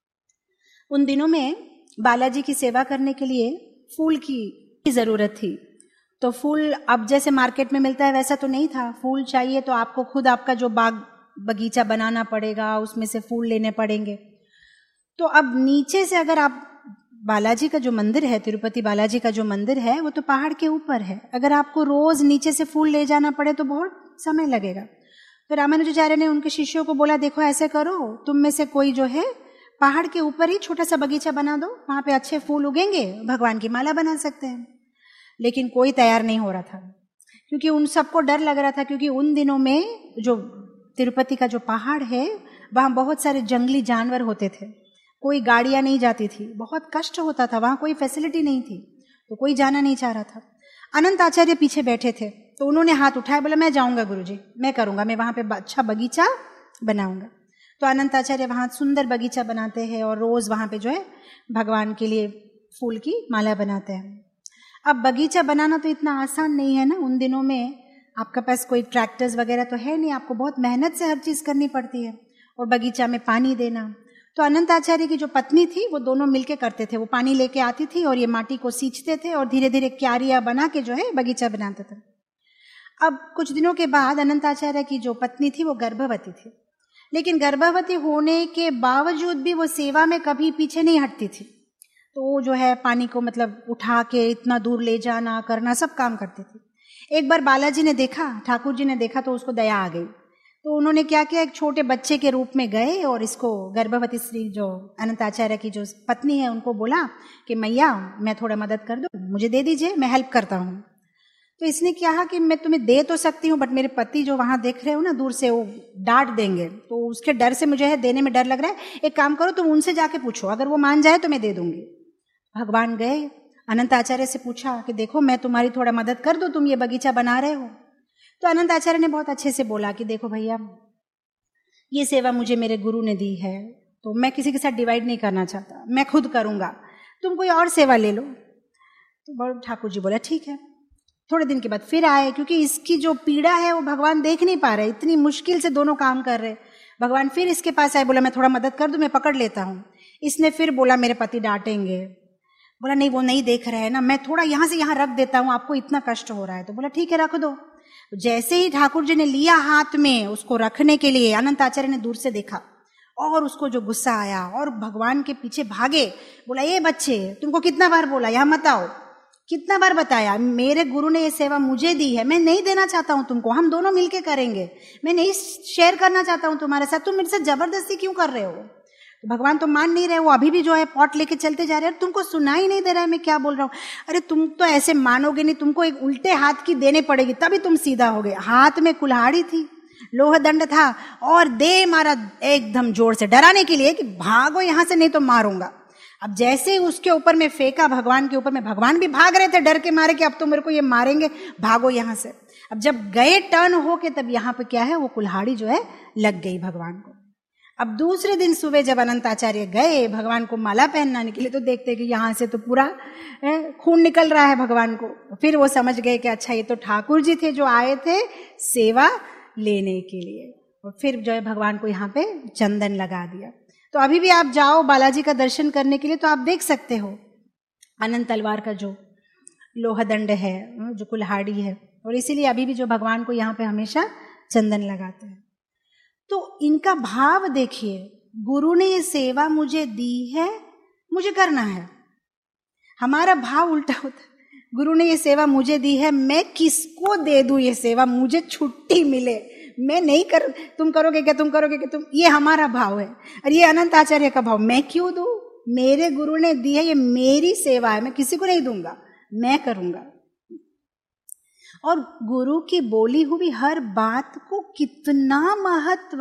उन दिनों में बालाजी की सेवा करने के लिए फूल की जरूरत थी। तो फूल अब जैसे मार्केट में मिलता है वैसा तो नहीं था, फूल चाहिए तो आपको खुद आपका जो बाग बगीचा बनाना पड़ेगा, उसमें से फूल लेने पड़ेंगे। तो अब नीचे से अगर आप, बालाजी का जो मंदिर है, तिरुपति बालाजी का जो मंदिर है, वो तो पहाड़ के ऊपर है, अगर आपको रोज नीचे से फूल ले जाना पड़े तो बहुत समय लगेगा। तो रामानुजाचार्य ने उनके शिष्यों को बोला, देखो ऐसे करो, तुम में से कोई जो है पहाड़ के ऊपर ही छोटा सा बगीचा बना दो, वहां पे अच्छे फूल उगेंगे, भगवान की माला बना सकते हैं। लेकिन कोई तैयार नहीं हो रहा था, क्योंकि उन सबको डर लग रहा था, क्योंकि उन दिनों में जो तिरुपति का जो पहाड़ है वहां बहुत सारे जंगली जानवर होते थे, कोई गाड़ियां नहीं जाती थी, बहुत कष्ट होता था, वहां कोई फैसिलिटी नहीं थी, तो कोई जाना नहीं चाह रहा था। अनंत आचार्य पीछे बैठे थे, तो उन्होंने हाथ उठाया, बोला मैं जाऊंगा गुरुजी, मैं करूंगा, मैं वहां पे अच्छा बगीचा बनाऊंगा। तो अनंत आचार्य वहां सुंदर बगीचा बनाते हैं और रोज वहां पे जो है भगवान के लिए फूल की माला बनाते हैं। अब बगीचा बनाना तो इतना आसान नहीं है ना, उन दिनों में आपके पास कोई ट्रैक्टर्स वगैरह तो है नहीं, आपको बहुत मेहनत से हर चीज करनी पड़ती है, और बगीचा में पानी देना। तो अनंत आचार्य की जो पत्नी थी वो दोनों मिलके करते थे, वो पानी लेके आती थी और ये माटी को सींचते थे और धीरे धीरे क्यारियां बना के जो है बगीचा बनाते थे। अब कुछ दिनों के बाद अनंत आचार्य की जो पत्नी थी वो गर्भवती थी, लेकिन गर्भवती होने के बावजूद भी वो सेवा में कभी पीछे नहीं हटती थी। तो वो जो है पानी को मतलब उठा के इतना दूर ले जाना करना सब काम करती थी। एक बार बालाजी ने देखा, ठाकुर जी ने देखा, तो उसको दया आ गई। तो उन्होंने क्या किया, एक छोटे बच्चे के रूप में गए और इसको गर्भवती स्त्री जो अनंत आचार्य की जो पत्नी है उनको बोला कि मैया मैं थोड़ा मदद कर दूं, मुझे दे दीजिए, मैं हेल्प करता हूँ। तो इसने कहा कि मैं तुम्हें दे तो सकती हूँ, बट मेरे पति जो वहां देख रहे हो ना दूर से, वो डांट देंगे, तो उसके डर से मुझे है देने में डर लग रहा है। एक काम करो, तुम उनसे जाके पूछो, अगर वो मान जाए तो मैं दे दूंगी। भगवान गए, अनंत आचार्य से पूछा कि देखो मैं तुम्हारी थोड़ा मदद कर दूं, तुम ये बगीचा बना रहे हो। तो अनंत आचार्य ने बहुत अच्छे से बोला कि देखो भैया, ये सेवा मुझे मेरे गुरु ने दी है, तो मैं किसी के साथ डिवाइड नहीं करना चाहता, मैं खुद करूंगा, तुम कोई और सेवा ले लो। तो ठाकुर जी बोला ठीक है। थोड़े दिन के बाद फिर आए, क्योंकि इसकी जो पीड़ा है वो भगवान देख नहीं पा रहे, इतनी मुश्किल से दोनों काम कर रहे। भगवान फिर इसके पास आए, बोला मैं थोड़ा मदद कर दूं, मैं पकड़ लेता हूं। इसने फिर बोला मेरे पति डांटेंगे, बोला नहीं वो नहीं देख रहे हैं ना, मैं थोड़ा यहां से यहां रख देता हूं, आपको इतना कष्ट हो रहा है। तो बोला ठीक है रख दो। जैसे ही ठाकुर जी ने लिया हाथ में उसको रखने के लिए, अनंत आचार्य ने दूर से देखा और उसको जो गुस्सा आया और भगवान के पीछे भागे। बोला ये बच्चे, तुमको कितना बार बोला यहां मत आओ, कितना बार बताया, मेरे गुरु ने ये सेवा मुझे दी है, मैं नहीं देना चाहता हूं तुमको, हम दोनों मिलके करेंगे, मैं नहीं शेयर करना चाहता हूं तुम्हारे साथ, तुम मेरे साथ जबरदस्ती क्यों कर रहे हो। तो भगवान तो मान नहीं रहे, वो अभी भी जो है पॉट लेके चलते जा रहे हैं, तुमको सुनाई नहीं दे रहा है मैं क्या बोल रहा हूं। अरे तुम तो ऐसे मानोगे नहीं, तुमको एक उल्टे हाथ की देने पड़ेगी तभी तुम सीधा हो गए। हाथ में कुल्हाड़ी थी, लोह दंड था, और दे मारा एकदम जोर से डराने के लिए कि भागो यहां से नहीं तो मारूंगा। अब जैसे ही उसके ऊपर में फेंका, भगवान के ऊपर में, भगवान भी भाग रहे थे डर के मारे कि अब तो मेरे को ये मारेंगे, भागो यहां से। अब जब गए टर्न होके, तब यहां पे क्या है, वो कुल्हाड़ी जो है लग गई भगवान को। अब दूसरे दिन सुबह जब अनंत आचार्य गए भगवान को माला पहनाने के लिए, तो देखते कि यहां से तो पूरा खून निकल रहा है भगवान को। फिर वो समझ गए कि अच्छा ये तो ठाकुर जी थे जो आए थे सेवा लेने के लिए, और फिर जो है भगवान को यहाँ पे चंदन लगा दिया। तो अभी भी आप जाओ बालाजी का दर्शन करने के लिए तो आप देख सकते हो अनंत तलवार का जो लोहदंड है, जो कुल्हाड़ी है, और इसीलिए अभी भी जो भगवान को यहाँ पे हमेशा चंदन लगाते हैं। तो इनका भाव देखिए, गुरु ने ये सेवा मुझे दी है, मुझे करना है। हमारा भाव उल्टा होता है, गुरु ने ये सेवा मुझे दी है, मैं किसको दे दूं ये सेवा, मुझे छुट्टी मिले, मैं नहीं कर, तुम करोगे क्या, तुम करोगे क्या, तुम, ये हमारा भाव है। और ये अनंत आचार्य का भाव, मैं क्यों दूं, मेरे गुरु ने दी है, ये मेरी सेवा है, मैं किसी को नहीं दूंगा, मैं करूंगा। और गुरु की बोली हुई हर बात को कितना महत्व।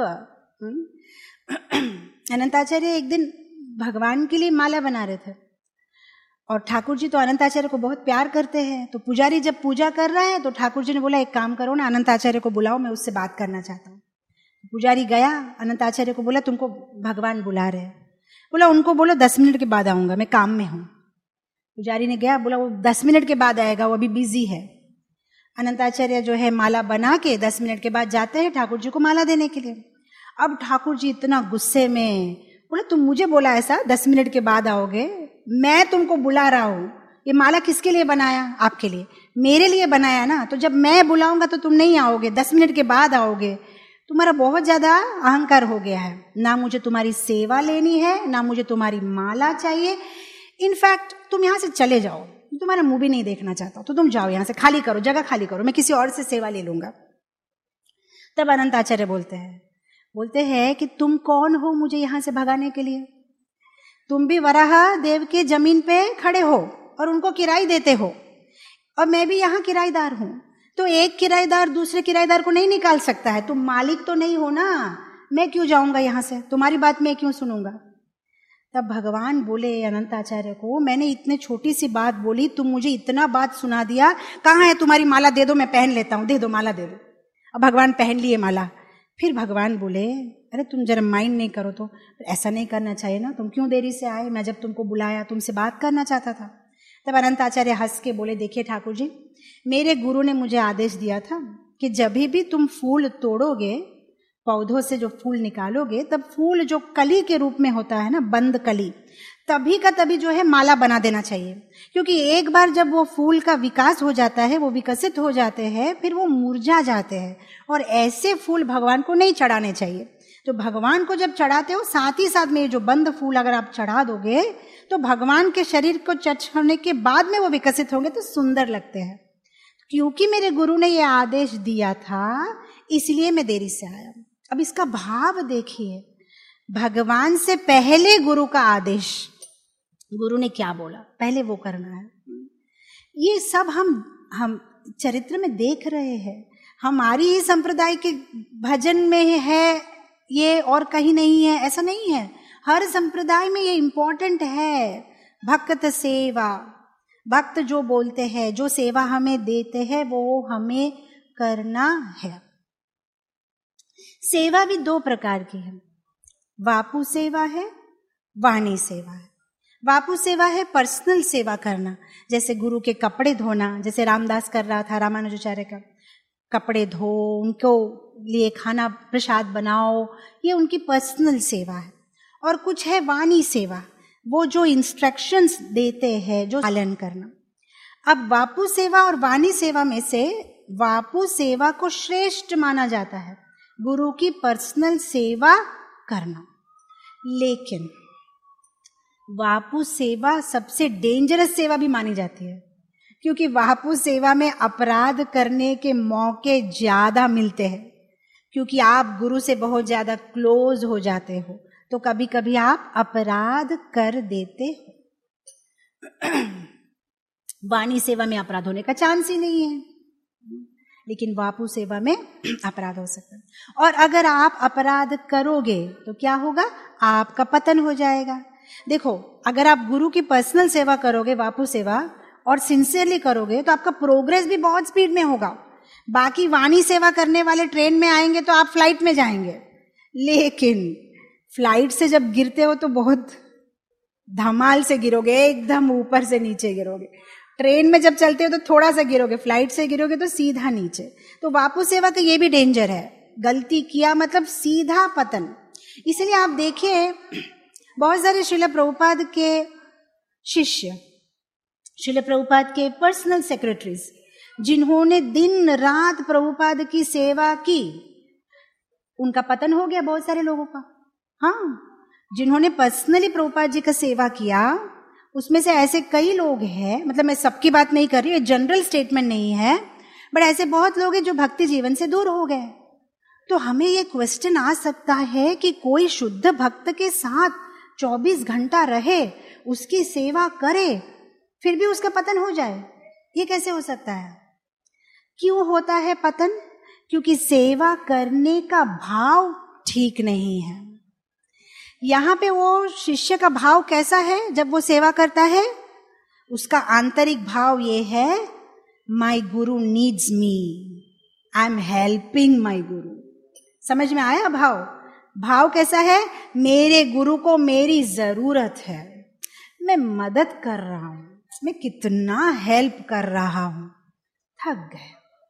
अनंताचार्य एक दिन भगवान के लिए माला बना रहे थे, और ठाकुर जी तो अनंताचार्य को बहुत प्यार करते हैं। तो पुजारी जब पूजा कर रहा है तो ठाकुर जी ने बोला एक काम करो ना, अनंताचार्य को बुलाओ, मैं उससे बात करना चाहता हूँ। पुजारी गया, अनंताचार्य को बोला तुमको भगवान बुला रहे हैं। बोला उनको बोलो 10 मिनट के बाद आऊंगा, मैं काम में हूं। पुजारी ने गया, बोला वो 10 मिनट के बाद आएगा, वो अभी बिजी है। अनंताचार्य जो है माला बना के 10 मिनट के बाद जाते हैं ठाकुर जी को माला देने के लिए। अब ठाकुर जी इतना गुस्से में, बोले तुम मुझे बोला ऐसा 10 मिनट के बाद आओगे, मैं तुमको बुला रहा हूं, ये माला किसके लिए बनाया, आपके लिए, मेरे लिए बनाया ना, तो जब मैं बुलाऊंगा तो तुम नहीं आओगे, 10 मिनट के बाद आओगे, तुम्हारा बहुत ज्यादा अहंकार हो गया है, ना मुझे तुम्हारी सेवा लेनी है, ना मुझे तुम्हारी माला चाहिए, इनफैक्ट तुम यहां से चले जाओ, तुम्हारा मुंह भी नहीं देखना चाहता, तो तुम जाओ यहां से, खाली करो, जगह खाली करो, मैं किसी और से सेवा ले लूंगा। तब अनंत आचार्य बोलते हैं कि तुम कौन हो मुझे यहां से भगाने के लिए, तुम भी वराह देव के जमीन पे खड़े हो और उनको किराई देते हो, और मैं भी यहाँ किराएदार हूं, तो एक किराएदार दूसरे किराएदार को नहीं निकाल सकता है, तुम मालिक तो नहीं हो ना, मैं क्यों जाऊंगा यहां से, तुम्हारी बात मैं क्यों सुनूंगा। तब भगवान बोले अनंत आचार्य को, मैंने इतने छोटी सी बात बोली, तुम मुझे इतना बात सुना दिया, कहाँ है तुम्हारी माला, दे दो, मैं पहन लेता हूं, दे दो माला, दे दो। अब भगवान पहन लिए माला। फिर भगवान बोले अरे तुम जरा माइंड नहीं करो, तो ऐसा नहीं करना चाहिए ना, तुम क्यों देरी से आए, मैं जब तुमको बुलाया तुमसे बात करना चाहता था। तब अनंत आचार्य हंस के बोले, देखिए ठाकुर जी, मेरे गुरु ने मुझे आदेश दिया था कि जब भी तुम फूल तोड़ोगे, पौधों से जो फूल निकालोगे, तब फूल जो कली के रूप में होता है ना, बंद कली, तभी का तभी जो है माला बना देना चाहिए, क्योंकि एक बार जब वो फूल का विकास हो जाता है, वो विकसित हो जाते हैं, फिर वो मुरझा जाते हैं, और ऐसे फूल भगवान को नहीं चढ़ाने चाहिए। तो भगवान को जब चढ़ाते हो, साथ ही साथ में जो बंद फूल अगर आप चढ़ा दोगे, तो भगवान के शरीर को टच होने के बाद में वो विकसित होंगे तो सुंदर लगते हैं। क्योंकि मेरे गुरु ने ये आदेश दिया था, इसलिए मैं देरी से आया। अब इसका भाव देखिए, भगवान से पहले गुरु का आदेश, गुरु ने क्या बोला, पहले वो करना है। ये सब हम चरित्र में देख रहे हैं, हमारी ही संप्रदाय के भजन में है ये, और कहीं नहीं है, ऐसा नहीं है, हर संप्रदाय में ये इंपॉर्टेंट है। भक्त सेवा, भक्त जो बोलते हैं, जो सेवा हमें देते हैं, वो हमें करना है। सेवा भी 2 प्रकार की है, वापु सेवा है, वाणी सेवा है। वापु सेवा है पर्सनल सेवा करना, जैसे गुरु के कपड़े धोना, जैसे रामदास कर रहा था, रामानुजाचार्य का, कपड़े धो, उनको लिए खाना प्रसाद बनाओ, ये उनकी पर्सनल सेवा है। और कुछ है वाणी सेवा, वो जो इंस्ट्रक्शंस देते हैं, जो पालन करना। अब वापु सेवा और वाणी सेवा में से वापु सेवा को श्रेष्ठ माना जाता है, गुरु की पर्सनल सेवा करना। लेकिन वापु सेवा सबसे डेंजरस सेवा भी मानी जाती है, क्योंकि वापु सेवा में अपराध करने के मौके ज्यादा मिलते हैं, क्योंकि आप गुरु से बहुत ज्यादा क्लोज हो जाते हो, तो कभी कभी आप अपराध कर देते हो। वाणी सेवा में अपराध होने का चांस ही नहीं है, लेकिन वापु सेवा में अपराध हो सकता है। और अगर आप अपराध करोगे तो क्या होगा, आपका पतन हो जाएगा। देखो, अगर आप गुरु की पर्सनल सेवा करोगे, वापु सेवा, और सिंसियरली करोगे, तो आपका प्रोग्रेस भी बहुत स्पीड में होगा। बाकी वाणी सेवा करने वाले ट्रेन में आएंगे तो आप फ्लाइट में जाएंगे, लेकिन फ्लाइट से जब गिरते हो तो बहुत धमाल से गिरोगे, एकदम ऊपर से नीचे गिरोगे। ट्रेन में जब चलते हो तो थोड़ा सा गिरोगे, फ्लाइट से गिरोगे तो सीधा नीचे। तो वापु सेवा का ये भी डेंजर है, गलती किया मतलब सीधा पतन। इसलिए आप देखिए बहुत सारे श्रील प्रभुपाद के शिष्य, श्रील प्रभुपाद के पर्सनल सेक्रेटरीज, जिन्होंने दिन रात प्रभुपाद की सेवा की, उनका पतन हो गया बहुत सारे लोगों का। हाँ, जिन्होंने पर्सनली प्रभुपाद जी का सेवा किया, उसमें से ऐसे कई लोग हैं, मतलब मैं सबकी बात नहीं कर रही हूँ, जनरल स्टेटमेंट नहीं है, बट ऐसे बहुत लोग हैं जो भक्ति जीवन से दूर हो गए। तो हमें ये क्वेश्चन आ सकता है कि कोई शुद्ध भक्त के साथ 24 घंटा रहे, उसकी सेवा करे, फिर भी उसका पतन हो जाए, ये कैसे हो सकता है? क्यों होता है पतन? क्योंकि सेवा करने का भाव ठीक नहीं है। यहां पे वो शिष्य का भाव कैसा है जब वो सेवा करता है? उसका आंतरिक भाव ये है, my guru needs me, I am helping my guru. समझ में आया भाव? भाव कैसा है? मेरे गुरु को मेरी जरूरत है, मैं मदद कर रहा हूं, मैं कितना हेल्प कर रहा हूं, थक गए,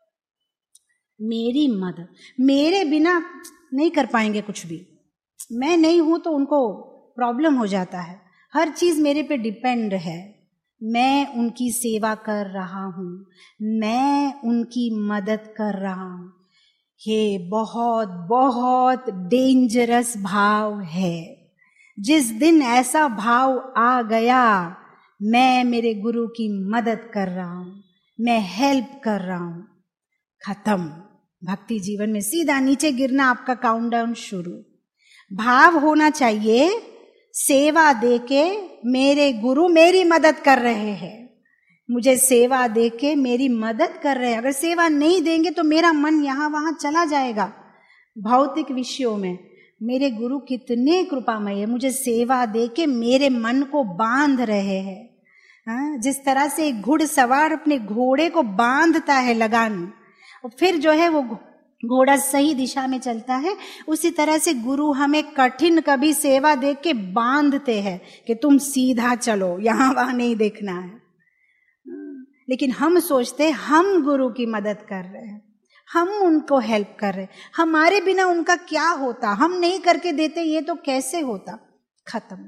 मेरी मदद, मेरे बिना नहीं कर पाएंगे कुछ भी, मैं नहीं हूं तो उनको प्रॉब्लम हो जाता है, हर चीज मेरे पे डिपेंड है, मैं उनकी सेवा कर रहा हूं, मैं उनकी मदद कर रहा हूं। ये बहुत बहुत डेंजरस भाव है। जिस दिन ऐसा भाव आ गया, मैं मेरे गुरु की मदद कर रहा हूं, मैं हेल्प कर रहा हूं, खत्म। भक्ति जीवन में सीधा नीचे गिरना, आपका काउंटडाउन शुरू। भाव होना चाहिए, सेवा देके मेरे गुरु मेरी मदद कर रहे हैं, मुझे सेवा देके मेरी मदद कर रहे हैं। अगर सेवा नहीं देंगे तो मेरा मन यहां वहां चला जाएगा भौतिक विषयों में। मेरे गुरु कितने कृपामय है, मुझे सेवा देके मेरे मन को बांध रहे हैं। जिस तरह से एक घुड़सवार अपने घोड़े को बांधता है लगान, और फिर जो है वो घोड़ा सही दिशा में चलता है, उसी तरह से गुरु हमें कठिन कभी सेवा देख के बांधते हैं कि तुम सीधा चलो, यहां वहां नहीं देखना है। लेकिन हम सोचते हम गुरु की मदद कर रहे हैं, हम उनको हेल्प कर रहे हैं, हमारे बिना उनका क्या होता, हम नहीं करके देते ये तो कैसे होता। खत्म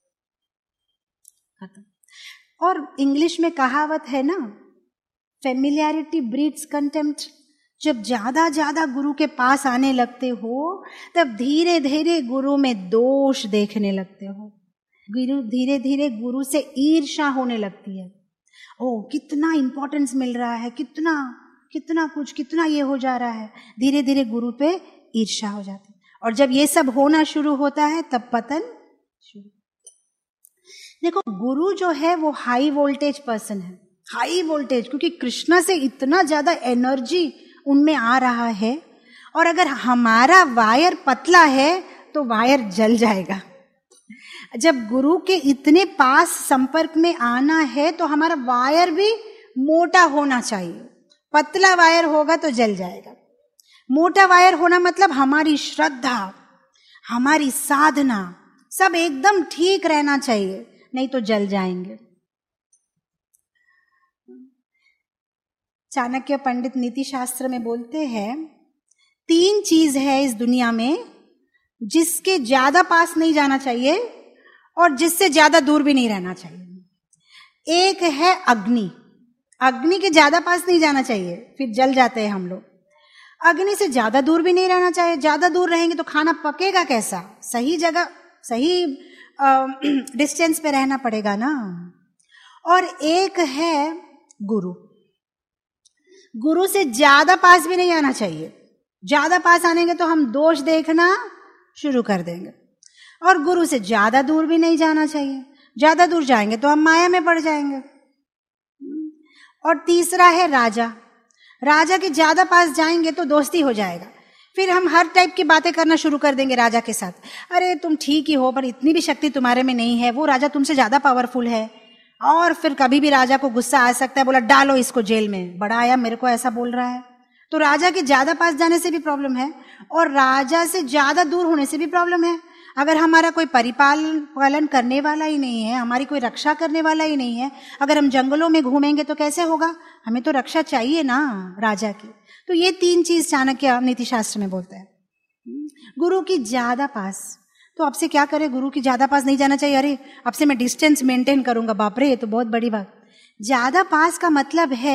खत्म। और इंग्लिश में कहावत है ना, फेमिलियरिटी ब्रीड्स कंटेम्प्ट। जब ज्यादा गुरु के पास आने लगते हो, तब धीरे धीरे गुरु में दोष देखने लगते हो, धीरे धीरे गुरु से ईर्ष्या होने लगती है। ओ, कितना इंपॉर्टेंस मिल रहा है, कितना कुछ, कितना ये हो जा रहा है, धीरे धीरे गुरु पे ईर्ष्या हो जाती है। और जब ये सब होना शुरू होता है तब पतन शुरू। देखो, गुरु जो है वो हाई वोल्टेज पर्सन है, हाई वोल्टेज, क्योंकि कृष्णा से इतना ज्यादा एनर्जी उनमें आ रहा है। और अगर हमारा वायर पतला है तो वायर जल जाएगा। जब गुरु के इतने पास संपर्क में आना है तो हमारा वायर भी मोटा होना चाहिए। पतला वायर होगा तो जल जाएगा। मोटा वायर होना मतलब हमारी श्रद्धा, हमारी साधना सब एकदम ठीक रहना चाहिए, नहीं तो जल जाएंगे। चाणक्य पंडित नीति शास्त्र में बोलते हैं, 3 चीज है इस दुनिया में जिसके ज्यादा पास नहीं जाना चाहिए और जिससे ज्यादा दूर भी नहीं रहना चाहिए। एक है अग्नि, अग्नि के ज्यादा पास नहीं जाना चाहिए, फिर जल जाते हैं हम लोग। अग्नि से ज्यादा दूर भी नहीं रहना चाहिए, ज्यादा दूर रहेंगे तो खाना पकेगा कैसा, सही जगह सही डिस्टेंस पे रहना पड़ेगा ना। और एक है गुरु, गुरु से ज्यादा पास भी नहीं आना चाहिए, ज्यादा पास आनेंगे तो हम दोष देखना शुरू कर देंगे। और गुरु से ज्यादा दूर भी नहीं जाना चाहिए, ज्यादा दूर जाएंगे तो हम माया में पड़ जाएंगे। और तीसरा है राजा, राजा के ज्यादा पास जाएंगे तो दोस्ती हो जाएगा, फिर हम हर टाइप की बातें करना शुरू कर देंगे राजा के साथ। अरे तुम ठीक ही हो, पर इतनी भी शक्ति तुम्हारे में नहीं है, वो राजा तुमसे ज्यादा पावरफुल है। और फिर कभी भी राजा को गुस्सा आ सकता है, बोला डालो इसको जेल में, बड़ा आया मेरे को ऐसा बोल रहा है। तो राजा के ज्यादा पास जाने से भी प्रॉब्लम है और राजा से ज्यादा दूर होने से भी प्रॉब्लम है। अगर हमारा कोई परिपालन करने वाला ही नहीं है, हमारी कोई रक्षा करने वाला ही नहीं है, अगर हम जंगलों में घूमेंगे तो कैसे होगा, हमें तो रक्षा चाहिए ना राजा की। तो ये 3 चीज चाणक्य नीति शास्त्र में बोलता है। गुरु की ज्यादा पास, तो आपसे क्या करे, गुरु की ज्यादा पास नहीं जाना चाहिए, अरे आपसे मैं डिस्टेंस मेंटेन करूंगा, बाप रे ये तो बहुत बड़ी बात। ज्यादा पास का मतलब है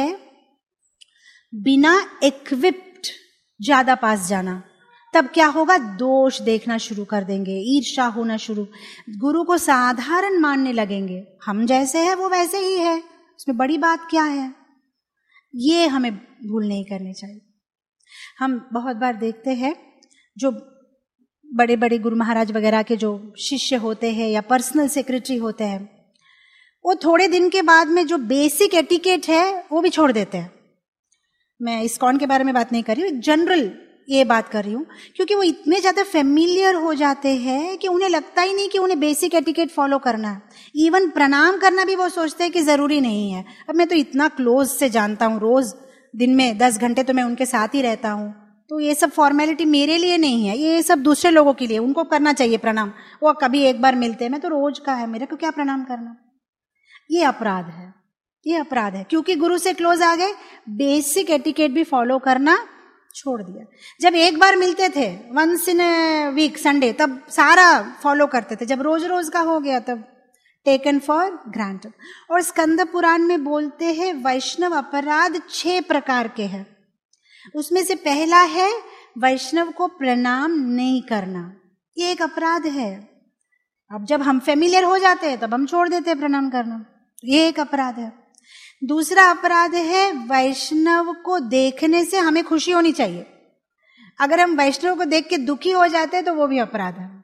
बिना इक्विप्ड ज्यादा पास जाना। तब क्या होगा, दोष देखना शुरू कर देंगे, ईर्ष्या होना शुरू, गुरु को साधारण मानने लगेंगे, हम जैसे हैं वो वैसे ही है, उसमें बड़ी बात क्या है। ये हमें भूल नहीं करनी चाहिए। हम बहुत बार देखते हैं जो बड़े बड़े गुरु महाराज वगैरह के जो शिष्य होते हैं या पर्सनल सेक्रेटरी होते हैं, वो थोड़े दिन के बाद में जो बेसिक एटिकेट है वो भी छोड़ देते हैं। मैं इस्कॉन के बारे में बात नहीं कर रही हूँ, जनरल ये बात कर रही हूँ, क्योंकि वो इतने ज्यादा फेमिलियर हो जाते हैं कि उन्हें लगता ही नहीं कि उन्हें बेसिक एटिकेट फॉलो करना है। इवन प्रणाम करना भी वो सोचते हैं कि जरूरी नहीं है, अब मैं तो इतना क्लोज से जानता हूँ, रोज दिन में 10 घंटे तो मैं उनके साथ ही रहता हूँ, तो ये सब फॉर्मेलिटी मेरे लिए नहीं है, ये सब दूसरे लोगों के लिए, उनको करना चाहिए प्रणाम, वो कभी एक बार मिलते हैं, मैं तो रोज का है, मेरे को क्या प्रणाम करना। ये अपराध है, ये अपराध है, क्योंकि गुरु से क्लोज आ गए, बेसिक एटिकेट भी फॉलो करना छोड़ दिया। जब एक बार मिलते थे वंस इन वीक संडे, तब सारा फॉलो करते थे, जब रोज रोज का हो गया तब टेकन फॉर ग्रांटेड। और स्कंद पुराण में बोलते हैं वैष्णव अपराध 6 प्रकार के हैं। उसमें से पहला है वैष्णव को प्रणाम नहीं करना, ये एक अपराध है। अब जब हम फेमिलियर हो जाते हैं तब हम छोड़ देते हैं प्रणाम करना, ये एक अपराध है। दूसरा अपराध है वैष्णव को देखने से हमें खुशी होनी चाहिए, अगर हम वैष्णव को देख के दुखी हो जाते हैं तो वो भी अपराध है।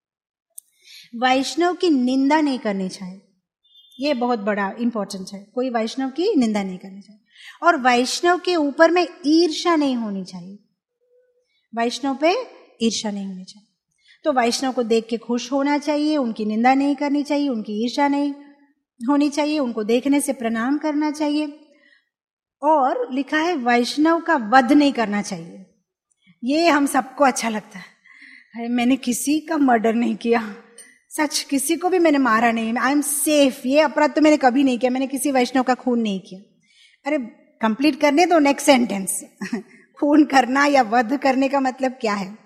वैष्णव की निंदा नहीं करनी चाहिए, ये बहुत बड़ा इंपॉर्टेंट है, कोई वैष्णव की निंदा नहीं करनी चाहिए। और वैष्णव के ऊपर में ईर्ष्या नहीं होनी चाहिए, वैष्णव पे ईर्ष्या नहीं होनी चाहिए। तो वैष्णव को देख के खुश होना चाहिए, उनकी निंदा नहीं करनी चाहिए, उनकी ईर्ष्या नहीं होनी चाहिए, उनको देखने से प्रणाम करना चाहिए। और लिखा है वैष्णव का वध नहीं करना चाहिए, ये हम सबको अच्छा लगता है, अरे मैंने किसी का मर्डर नहीं किया, सच किसी को भी मैंने मारा नहीं, आई एम सेफ, ये अपराध तो मैंने कभी नहीं किया, मैंने किसी वैष्णव का खून नहीं किया। अरे कंप्लीट करने तो नेक्स्ट सेंटेंस खून करना या वध करने का मतलब क्या है।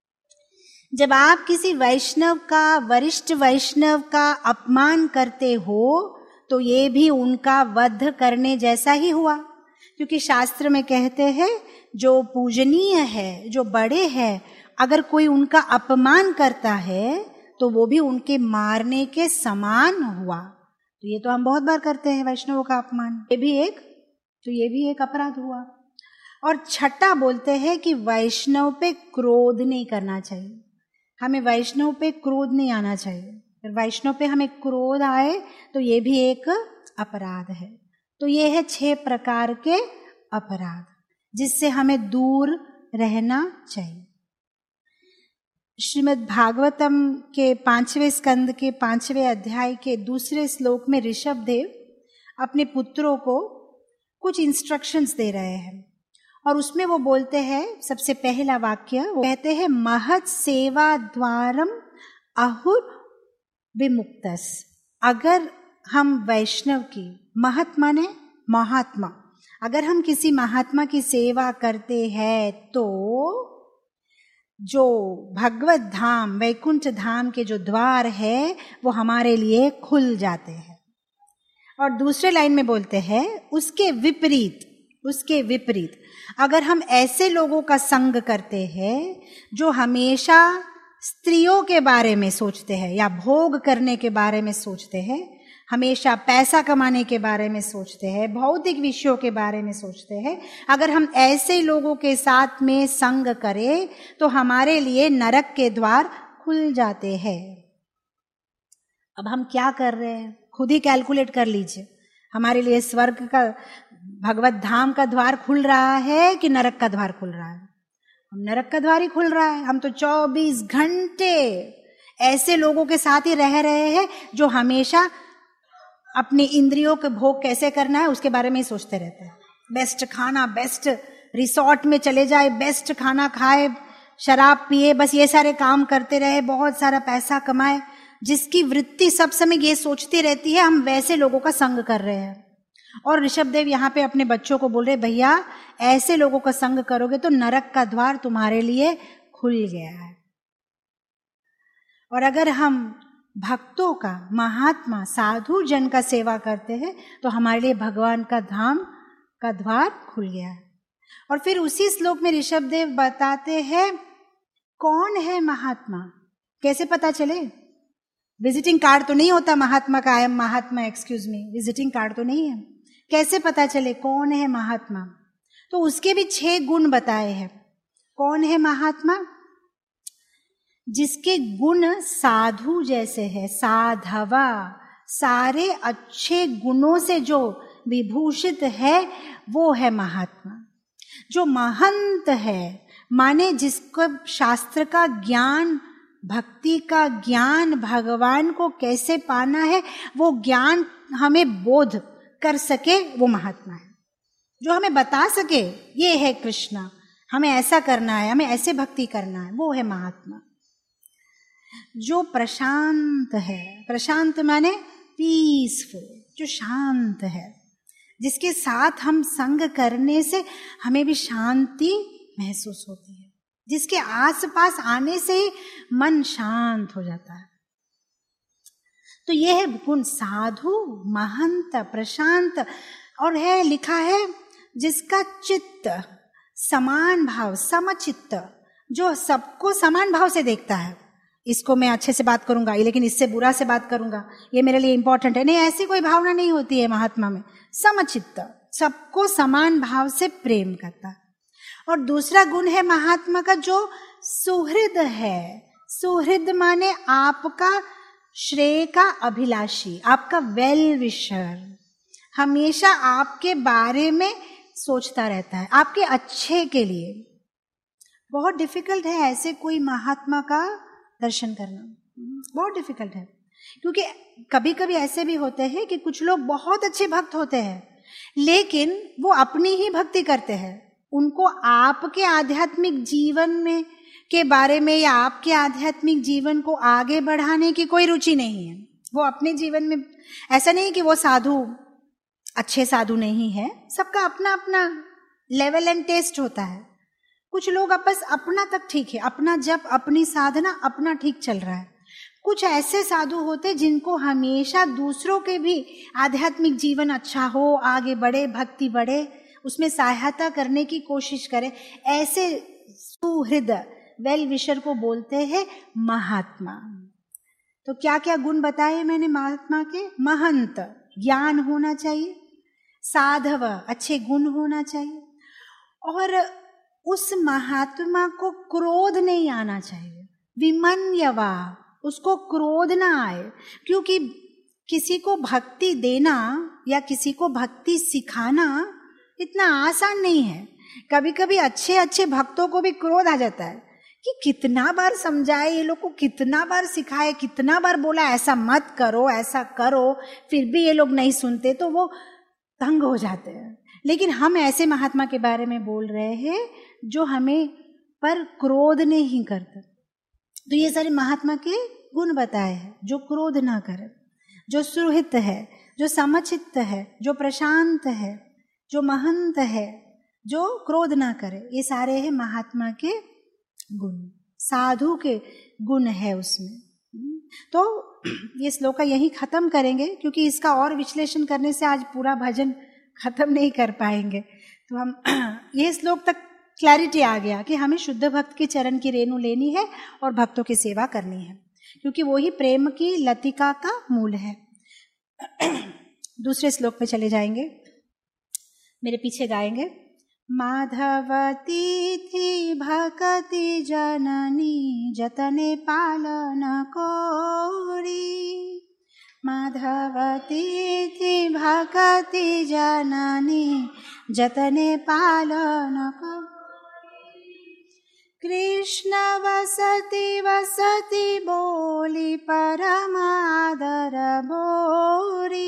जब आप किसी वैष्णव का, वरिष्ठ वैष्णव का अपमान करते हो तो ये भी उनका वध करने जैसा ही हुआ, क्योंकि शास्त्र में कहते हैं जो पूजनीय है, जो बड़े हैं, अगर कोई उनका अपमान करता है तो वो भी उनके मारने के समान हुआ। तो ये तो हम बहुत बार करते हैं वैष्णवों का अपमान, ये भी एक अपराध हुआ। और छठा बोलते हैं कि वैष्णव पे क्रोध नहीं करना चाहिए, हमें वैष्णव पे क्रोध नहीं आना चाहिए, अगर वैष्णव पे हमें क्रोध आए तो ये भी एक अपराध है। तो ये है 6 प्रकार के अपराध जिससे हमें दूर रहना चाहिए। श्रीमद् भागवतम के 5वें स्कंद के 5वें अध्याय के 2 श्लोक में ऋषभदेव अपने पुत्रों को कुछ इंस्ट्रक्शंस दे रहे हैं, और उसमें वो बोलते हैं, सबसे पहला वाक्य वो कहते हैं महत् सेवा द्वारम अहुर विमुक्तस। अगर हम वैष्णव की, महत् माने महात्मा, अगर हम किसी महात्मा की सेवा करते हैं तो जो भगवत धाम, वैकुंठ धाम के जो द्वार है वो हमारे लिए खुल जाते हैं। और दूसरे लाइन में बोलते हैं उसके विपरीत अगर हम ऐसे लोगों का संग करते हैं जो हमेशा स्त्रियों के बारे में सोचते हैं या भोग करने के बारे में सोचते हैं, हमेशा पैसा कमाने के बारे में सोचते हैं, भौतिक विषयों के बारे में सोचते हैं, अगर हम ऐसे लोगों के साथ में संग करें तो हमारे लिए नरक के द्वार खुल जाते हैं। अब हम क्या कर रहे हैं, खुद ही कैलकुलेट कर लीजिए, हमारे लिए स्वर्ग का, भगवत धाम का द्वार खुल रहा है कि नरक का द्वार खुल रहा है? हम नरक का द्वार ही खुल रहा है। हम तो 24 घंटे ऐसे लोगों के साथ ही रह रहे हैं जो हमेशा अपनी इंद्रियों के भोग कैसे करना है उसके बारे में ही सोचते रहते हैं। बेस्ट खाना, बेस्ट रिसोर्ट में चले जाए, बेस्ट खाना खाए, शराब पिए, बस ये सारे काम करते रहे, बहुत सारा पैसा कमाए, जिसकी वृत्ति सब समय ये सोचती रहती है, हम वैसे लोगों का संग कर रहे हैं। और ऋषभदेव यहाँ पे अपने बच्चों को बोल रहे, भैया ऐसे लोगों का संग करोगे तो नरक का द्वार तुम्हारे लिए खुल गया है। और अगर हम भक्तों का, महात्मा, साधु जन का सेवा करते हैं तो हमारे लिए भगवान का धाम का द्वार खुल गया है। और फिर उसी श्लोक में ऋषभदेव बताते हैं कौन है महात्मा, कैसे पता चले। विजिटिंग कार्ड तो नहीं होता महात्मा का, I am mahatma, excuse me, visiting card तो नहीं है। कैसे पता चले कौन है महात्मा? तो उसके भी 6 गुण बताए हैं। कौन है महात्मा? जिसके गुण साधु जैसे है, साधवा, सारे अच्छे गुणों से जो विभूषित है वो है महात्मा। जो महंत है माने जिसको शास्त्र का ज्ञान, भक्ति का ज्ञान, भगवान को कैसे पाना है वो ज्ञान हमें बोध कर सके, वो महात्मा है। जो हमें बता सके ये है कृष्णा, हमें ऐसा करना है, हमें ऐसे भक्ति करना है, वो है महात्मा। जो प्रशांत है, प्रशांत माने पीसफुल, जो शांत है, जिसके साथ हम संग करने से हमें भी शांति महसूस होती है, जिसके आसपास आने से ही मन शांत हो जाता है। तो यह है गुण, साधु, महंत, प्रशांत। और है लिखा है जिसका चित्त समान भाव, समचित्त, जो सबको समान भाव से देखता है। इसको मैं अच्छे से बात करूंगा लेकिन इससे बुरा से बात करूंगा, ये मेरे लिए इंपॉर्टेंट है, नहीं, ऐसी कोई भावना नहीं होती है महात्मा में। समचित्त, सबको समान भाव से प्रेम करता। और दूसरा गुण है महात्मा का जो सुहृद है। सुहृद माने आपका श्रेय का अभिलाषी, आपका वेल विशर, हमेशा आपके बारे में सोचता रहता है, आपके अच्छे के लिए। बहुत डिफिकल्ट है ऐसे कोई महात्मा का दर्शन करना, बहुत डिफिकल्ट है। क्योंकि कभी कभी ऐसे भी होते हैं कि कुछ लोग बहुत अच्छे भक्त होते हैं लेकिन वो अपनी ही भक्ति करते हैं, उनको आपके आध्यात्मिक जीवन में के बारे में या आपके आध्यात्मिक जीवन को आगे बढ़ाने की कोई रुचि नहीं है। वो अपने जीवन में, ऐसा नहीं कि वो साधु अच्छे साधु नहीं है, सबका अपना अपना लेवल एंड टेस्ट होता है। कुछ लोग बस अपना तक ठीक है, अपना जप, अपनी साधना, अपना ठीक चल रहा है। कुछ ऐसे साधु होते जिनको हमेशा दूसरों के भी आध्यात्मिक जीवन अच्छा हो, आगे बढ़े, भक्ति बढ़े, उसमें सहायता करने की कोशिश करे। ऐसे सुहृद वेल विशर को बोलते हैं महात्मा। तो क्या क्या गुण बताए मैंने महात्मा के? महंत, ज्ञान होना चाहिए, साधव, अच्छे गुण होना चाहिए, और उस महात्मा को क्रोध नहीं आना चाहिए। विमन्यवा, उसको क्रोध ना आए, क्योंकि किसी को भक्ति देना या किसी को भक्ति सिखाना इतना आसान नहीं है। कभी कभी अच्छे अच्छे भक्तों को भी क्रोध आ जाता है कि कितना बार समझाए ये लोग को, कितना बार सिखाए, कितना बार बोला ऐसा मत करो, ऐसा करो, फिर भी ये लोग नहीं सुनते, तो वो तंग हो जाते हैं। लेकिन हम ऐसे महात्मा के बारे में बोल रहे हैं जो हमें पर क्रोध नहीं करता। तो ये सारे महात्मा के गुण बताए हैं, जो क्रोध ना करे, जो सुहृद है, जो समचित्त है, जो प्रशांत है, जो महंत है, जो क्रोध ना करे, ये सारे हैं महात्मा के गुण, साधु के गुण है उसमें। तो ये श्लोक यही खत्म करेंगे क्योंकि इसका और विश्लेषण करने से आज पूरा भजन खत्म नहीं कर पाएंगे। तो हम ये श्लोक तक क्लैरिटी आ गया कि हमें शुद्ध भक्त के चरण की रेणु लेनी है और भक्तों की सेवा करनी है, क्योंकि वो ही प्रेम की लतिका का मूल है। दूसरे श्लोक पे चले जाएंगे, मेरे पीछे गाएंगे। माधवती थी भक्ति जननी जतने पालन कोरी, माधवती थी भक्ति जननी जतने पालन कोरी, कृष्ण वसति वसति बोली परमादर बोरी,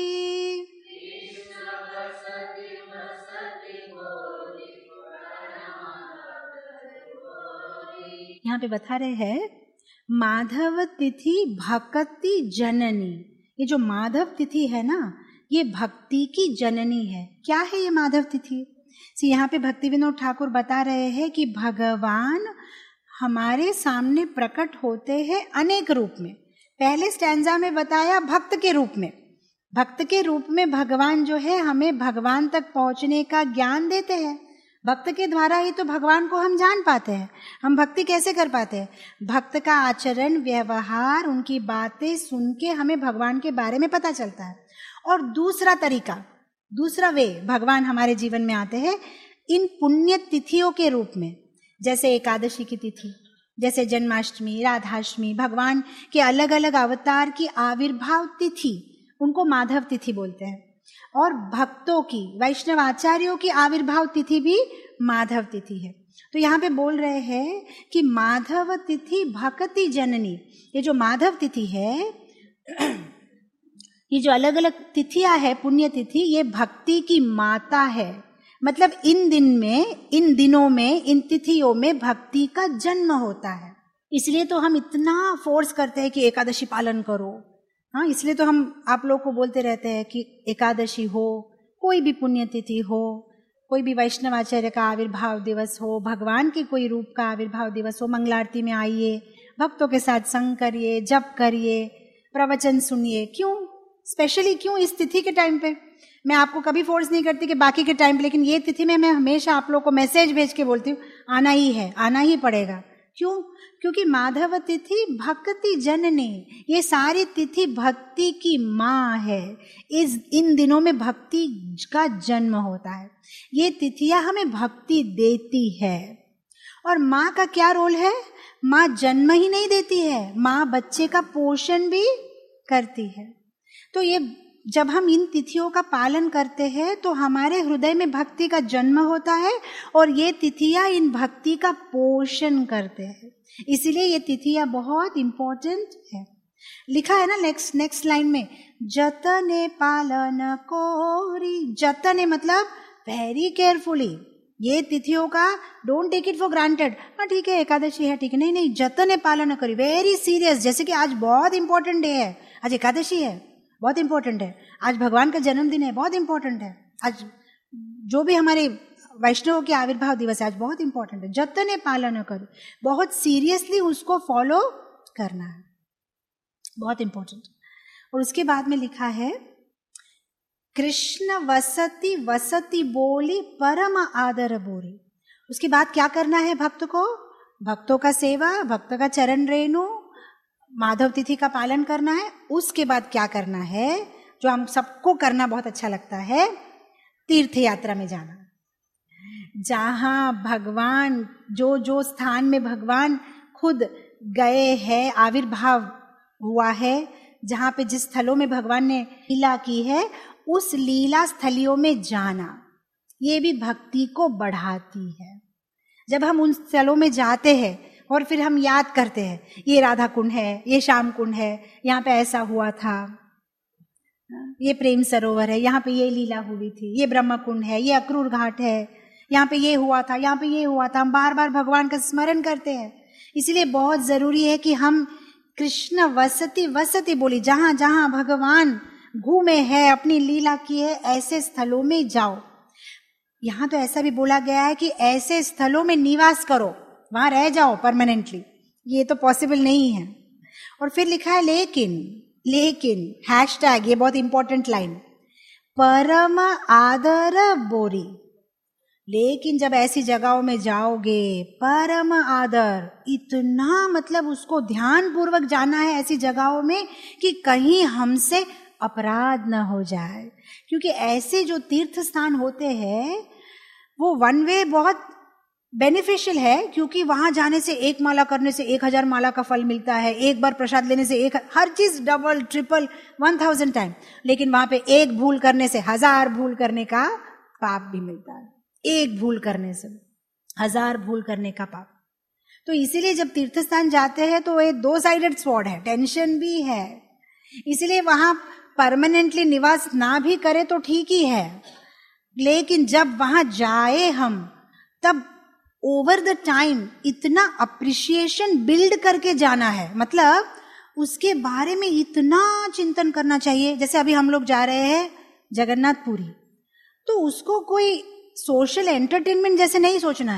यहाँ पे बता रहे हैं माधव तिथि भक्ति जननी। ये जो माधव तिथि है ना, ये भक्ति की जननी है। क्या है ये माधव तिथि? यहाँ पे भक्ति विनोद ठाकुर बता रहे हैं कि भगवान हमारे सामने प्रकट होते हैं अनेक रूप में। पहले स्टैंजा में बताया भक्त के रूप में। भक्त के रूप में भगवान जो है हमें भगवान तक पहुंचने का ज्ञान देते हैं। भक्त के द्वारा ही तो भगवान को हम जान पाते हैं। हम भक्ति कैसे कर पाते हैं? भक्त का आचरण, व्यवहार, उनकी बातें सुन के हमें भगवान के बारे में पता चलता है। और दूसरा तरीका, दूसरा वे भगवान हमारे जीवन में आते हैं इन पुण्य तिथियों के रूप में, जैसे एकादशी की तिथि, जैसे जन्माष्टमी, राधाष्टमी, भगवान के अलग अलग अवतार की आविर्भाव तिथि, उनको माधव तिथि बोलते हैं। और भक्तों की, वैष्णव आचार्यों की आविर्भाव तिथि भी माधव तिथि है। तो यहाँ पे बोल रहे हैं कि माधव तिथि भक्ति जननी। ये जो माधव तिथि है, ये जो अलग अलग तिथियां है, पुण्य तिथि, ये भक्ति की माता है। मतलब इन दिनों में, इन तिथियों में भक्ति का जन्म होता है। इसलिए तो हम इतना फोर्स करते हैं कि एकादशी पालन करो। हाँ, इसलिए तो हम आप लोग को बोलते रहते हैं कि एकादशी हो, कोई भी पुण्यतिथि हो, कोई भी वैष्णवाचार्य का आविर्भाव दिवस हो, भगवान के कोई रूप का आविर्भाव दिवस हो, मंगलारती में आइए, भक्तों के साथ संग करिए, जप करिए, प्रवचन सुनिए। क्यों स्पेशली, क्यों इस तिथि के टाइम पे? मैं आपको कभी फोर्स नहीं करती कि बाकी के टाइम पे, लेकिन ये तिथि में मैं हमेशा आप लोग को मैसेज भेज के बोलती हूँ, आना ही है, आना ही पड़ेगा। क्यों? क्योंकि माधव तिथि भक्ति जननी, ये सारी तिथि भक्ति की माँ है। इन दिनों में भक्ति का जन्म होता है। ये तिथियां हमें भक्ति देती है। और माँ का क्या रोल है? माँ जन्म ही नहीं देती है, माँ बच्चे का पोषण भी करती है। तो ये जब हम इन तिथियों का पालन करते हैं तो हमारे हृदय में भक्ति का जन्म होता है और ये तिथियां इन भक्ति का पोषण करते हैं। इसीलिए ये तिथियां बहुत इंपॉर्टेंट है। लिखा है ना नेक्स्ट लाइन में, जतने पालन कोरी। जतने मतलब वेरी केयरफुली, ये तिथियों का don't take it for granted. हाँ ठीक है, एकादशी है, ठीक है, नहीं, जतने पालन करी, वेरी सीरियस। जैसे कि आज बहुत इंपॉर्टेंट डे है, आज एकादशी है, बहुत इंपॉर्टेंट है, आज भगवान का जन्मदिन है, बहुत इंपॉर्टेंट है, आज जो भी हमारे वैष्णव के आविर्भाव दिवस है, आज बहुत इंपॉर्टेंट है। जतने पालन करो, बहुत सीरियसली उसको फॉलो करना है, बहुत इंपॉर्टेंट। और उसके बाद में लिखा है, कृष्ण वसति वसति बोली परम आदर बोली। उसके बाद क्या करना है भक्त को? भक्तों का सेवा, भक्त का चरण रेणु, माधव तिथि का पालन करना है। उसके बाद क्या करना है, जो हम सबको करना बहुत अच्छा लगता है, तीर्थ यात्रा में जाना। जहां भगवान, जो स्थान में भगवान खुद गए हैं, आविर्भाव हुआ है, जहां पे जिस स्थलों में भगवान ने लीला की है, उस लीला स्थलियों में जाना, ये भी भक्ति को बढ़ाती है। जब हम उन स्थलों में जाते हैं और फिर हम याद करते हैं, ये राधा कुंड है, ये श्याम कुंड है, यहाँ पे ऐसा हुआ था, ये प्रेम सरोवर है, यहाँ पे ये लीला हुई थी, ये ब्रह्म कुंड है, ये अक्रूर घाट है, यहाँ पे ये हुआ था, यहाँ पे ये हुआ था। हम बार बार भगवान का स्मरण करते हैं। इसलिए बहुत जरूरी है कि हम कृष्ण वसति वसति बोली, जहां जहां भगवान घूमे हैं, अपनी लीला की है, ऐसे स्थलों में जाओ। यहां तो ऐसा भी बोला गया है कि ऐसे स्थलों में निवास करो, वहां रह जाओ परमानेंटली। ये तो पॉसिबल नहीं है। और फिर लिखा है लेकिन हैशटैग, ये बहुत इंपॉर्टेंट लाइन, परम आदर बोरी। लेकिन जब ऐसी जगहों में जाओगे, परम आदर, इतना मतलब उसको ध्यान पूर्वक जाना है ऐसी जगहों में कि कहीं हमसे अपराध न हो जाए। क्योंकि ऐसे जो तीर्थ स्थान होते हैं वो वन वे बहुत बेनिफिशियल है, क्योंकि वहां जाने से 1 माला करने से 1000 माला का फल मिलता है, एक बार प्रसाद लेने से हर चीज डबल ट्रिपल 1000 टाइम। लेकिन वहां पे एक भूल करने से 1000 भूल करने का पाप भी मिलता है। एक भूल करने से 1000 भूल करने का पाप। तो इसीलिए जब तीर्थ स्थान जाते हैं तो ये 2 साइडेड स्वॉर्ड है, टेंशन भी है। इसीलिए वहां परमानेंटली निवास ना भी करे तो ठीक ही है, लेकिन जब वहां जाए हम, तब ओवर द टाइम इतना अप्रिशिएशन बिल्ड करके जाना है। मतलब उसके बारे में इतना चिंतन करना चाहिए। जैसे अभी हम लोग जा रहे हैं जगन्नाथपुरी, तो उसको कोई सोशल एंटरटेनमेंट जैसे नहीं सोचना है।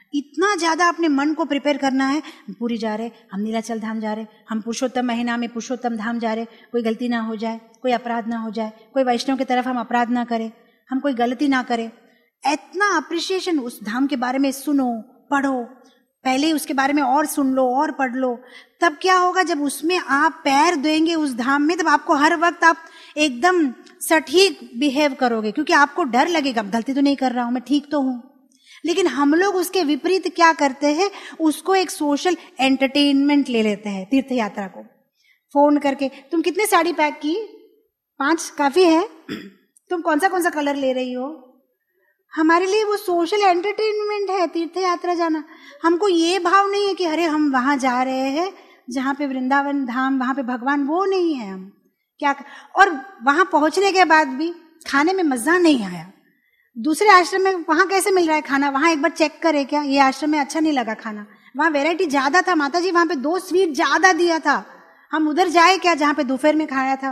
इतना ज्यादा अपने मन को प्रिपेयर करना है, पूरी जा रहे, हम नीलाचल धाम जा रहे, हम पुरुषोत्तम महीना में पुरुषोत्तम धाम जा रहे, कोई गलती ना हो जाए, कोई अपराध ना हो जाए, कोई वैष्णव की तरफ हम अपराध ना करें, हम कोई गलती ना करें। इतना अप्रिशिएशन उस धाम के बारे में सुनो, पढ़ो, पहले ही उसके बारे में और सुन लो और पढ़ लो। तब क्या होगा, जब उसमें आप पैर देंगे उस धाम में, तब आपको हर वक्त आप एकदम सटीक बिहेव करोगे, क्योंकि आपको डर लगेगा गलती तो नहीं कर रहा हूं, मैं ठीक तो हूं। लेकिन हम लोग उसके विपरीत क्या करते हैं, उसको एक सोशल एंटरटेनमेंट ले लेते हैं। तीर्थ यात्रा को फोन करके, तुम कितने साड़ी पैक की, 5 काफी है, तुम कौन सा कलर ले रही हो। हमारे लिए वो सोशल एंटरटेनमेंट है तीर्थ यात्रा जाना। हमको ये भाव नहीं है कि अरे हम वहां जा रहे हैं जहां पे वृंदावन धाम, वहां पे भगवान, वो नहीं है। हम क्या, और वहां पहुंचने के बाद भी खाने में मजा नहीं आया। दूसरे आश्रम में वहां कैसे मिल रहा है खाना, वहां एक बार चेक करे क्या, ये आश्रम में अच्छा नहीं लगा खाना, वहां वैरायटी ज्यादा था माता जी, वहां पे 2 स्वीट ज्यादा दिया था, हम उधर जाए क्या जहां पे दोपहर में खाया था।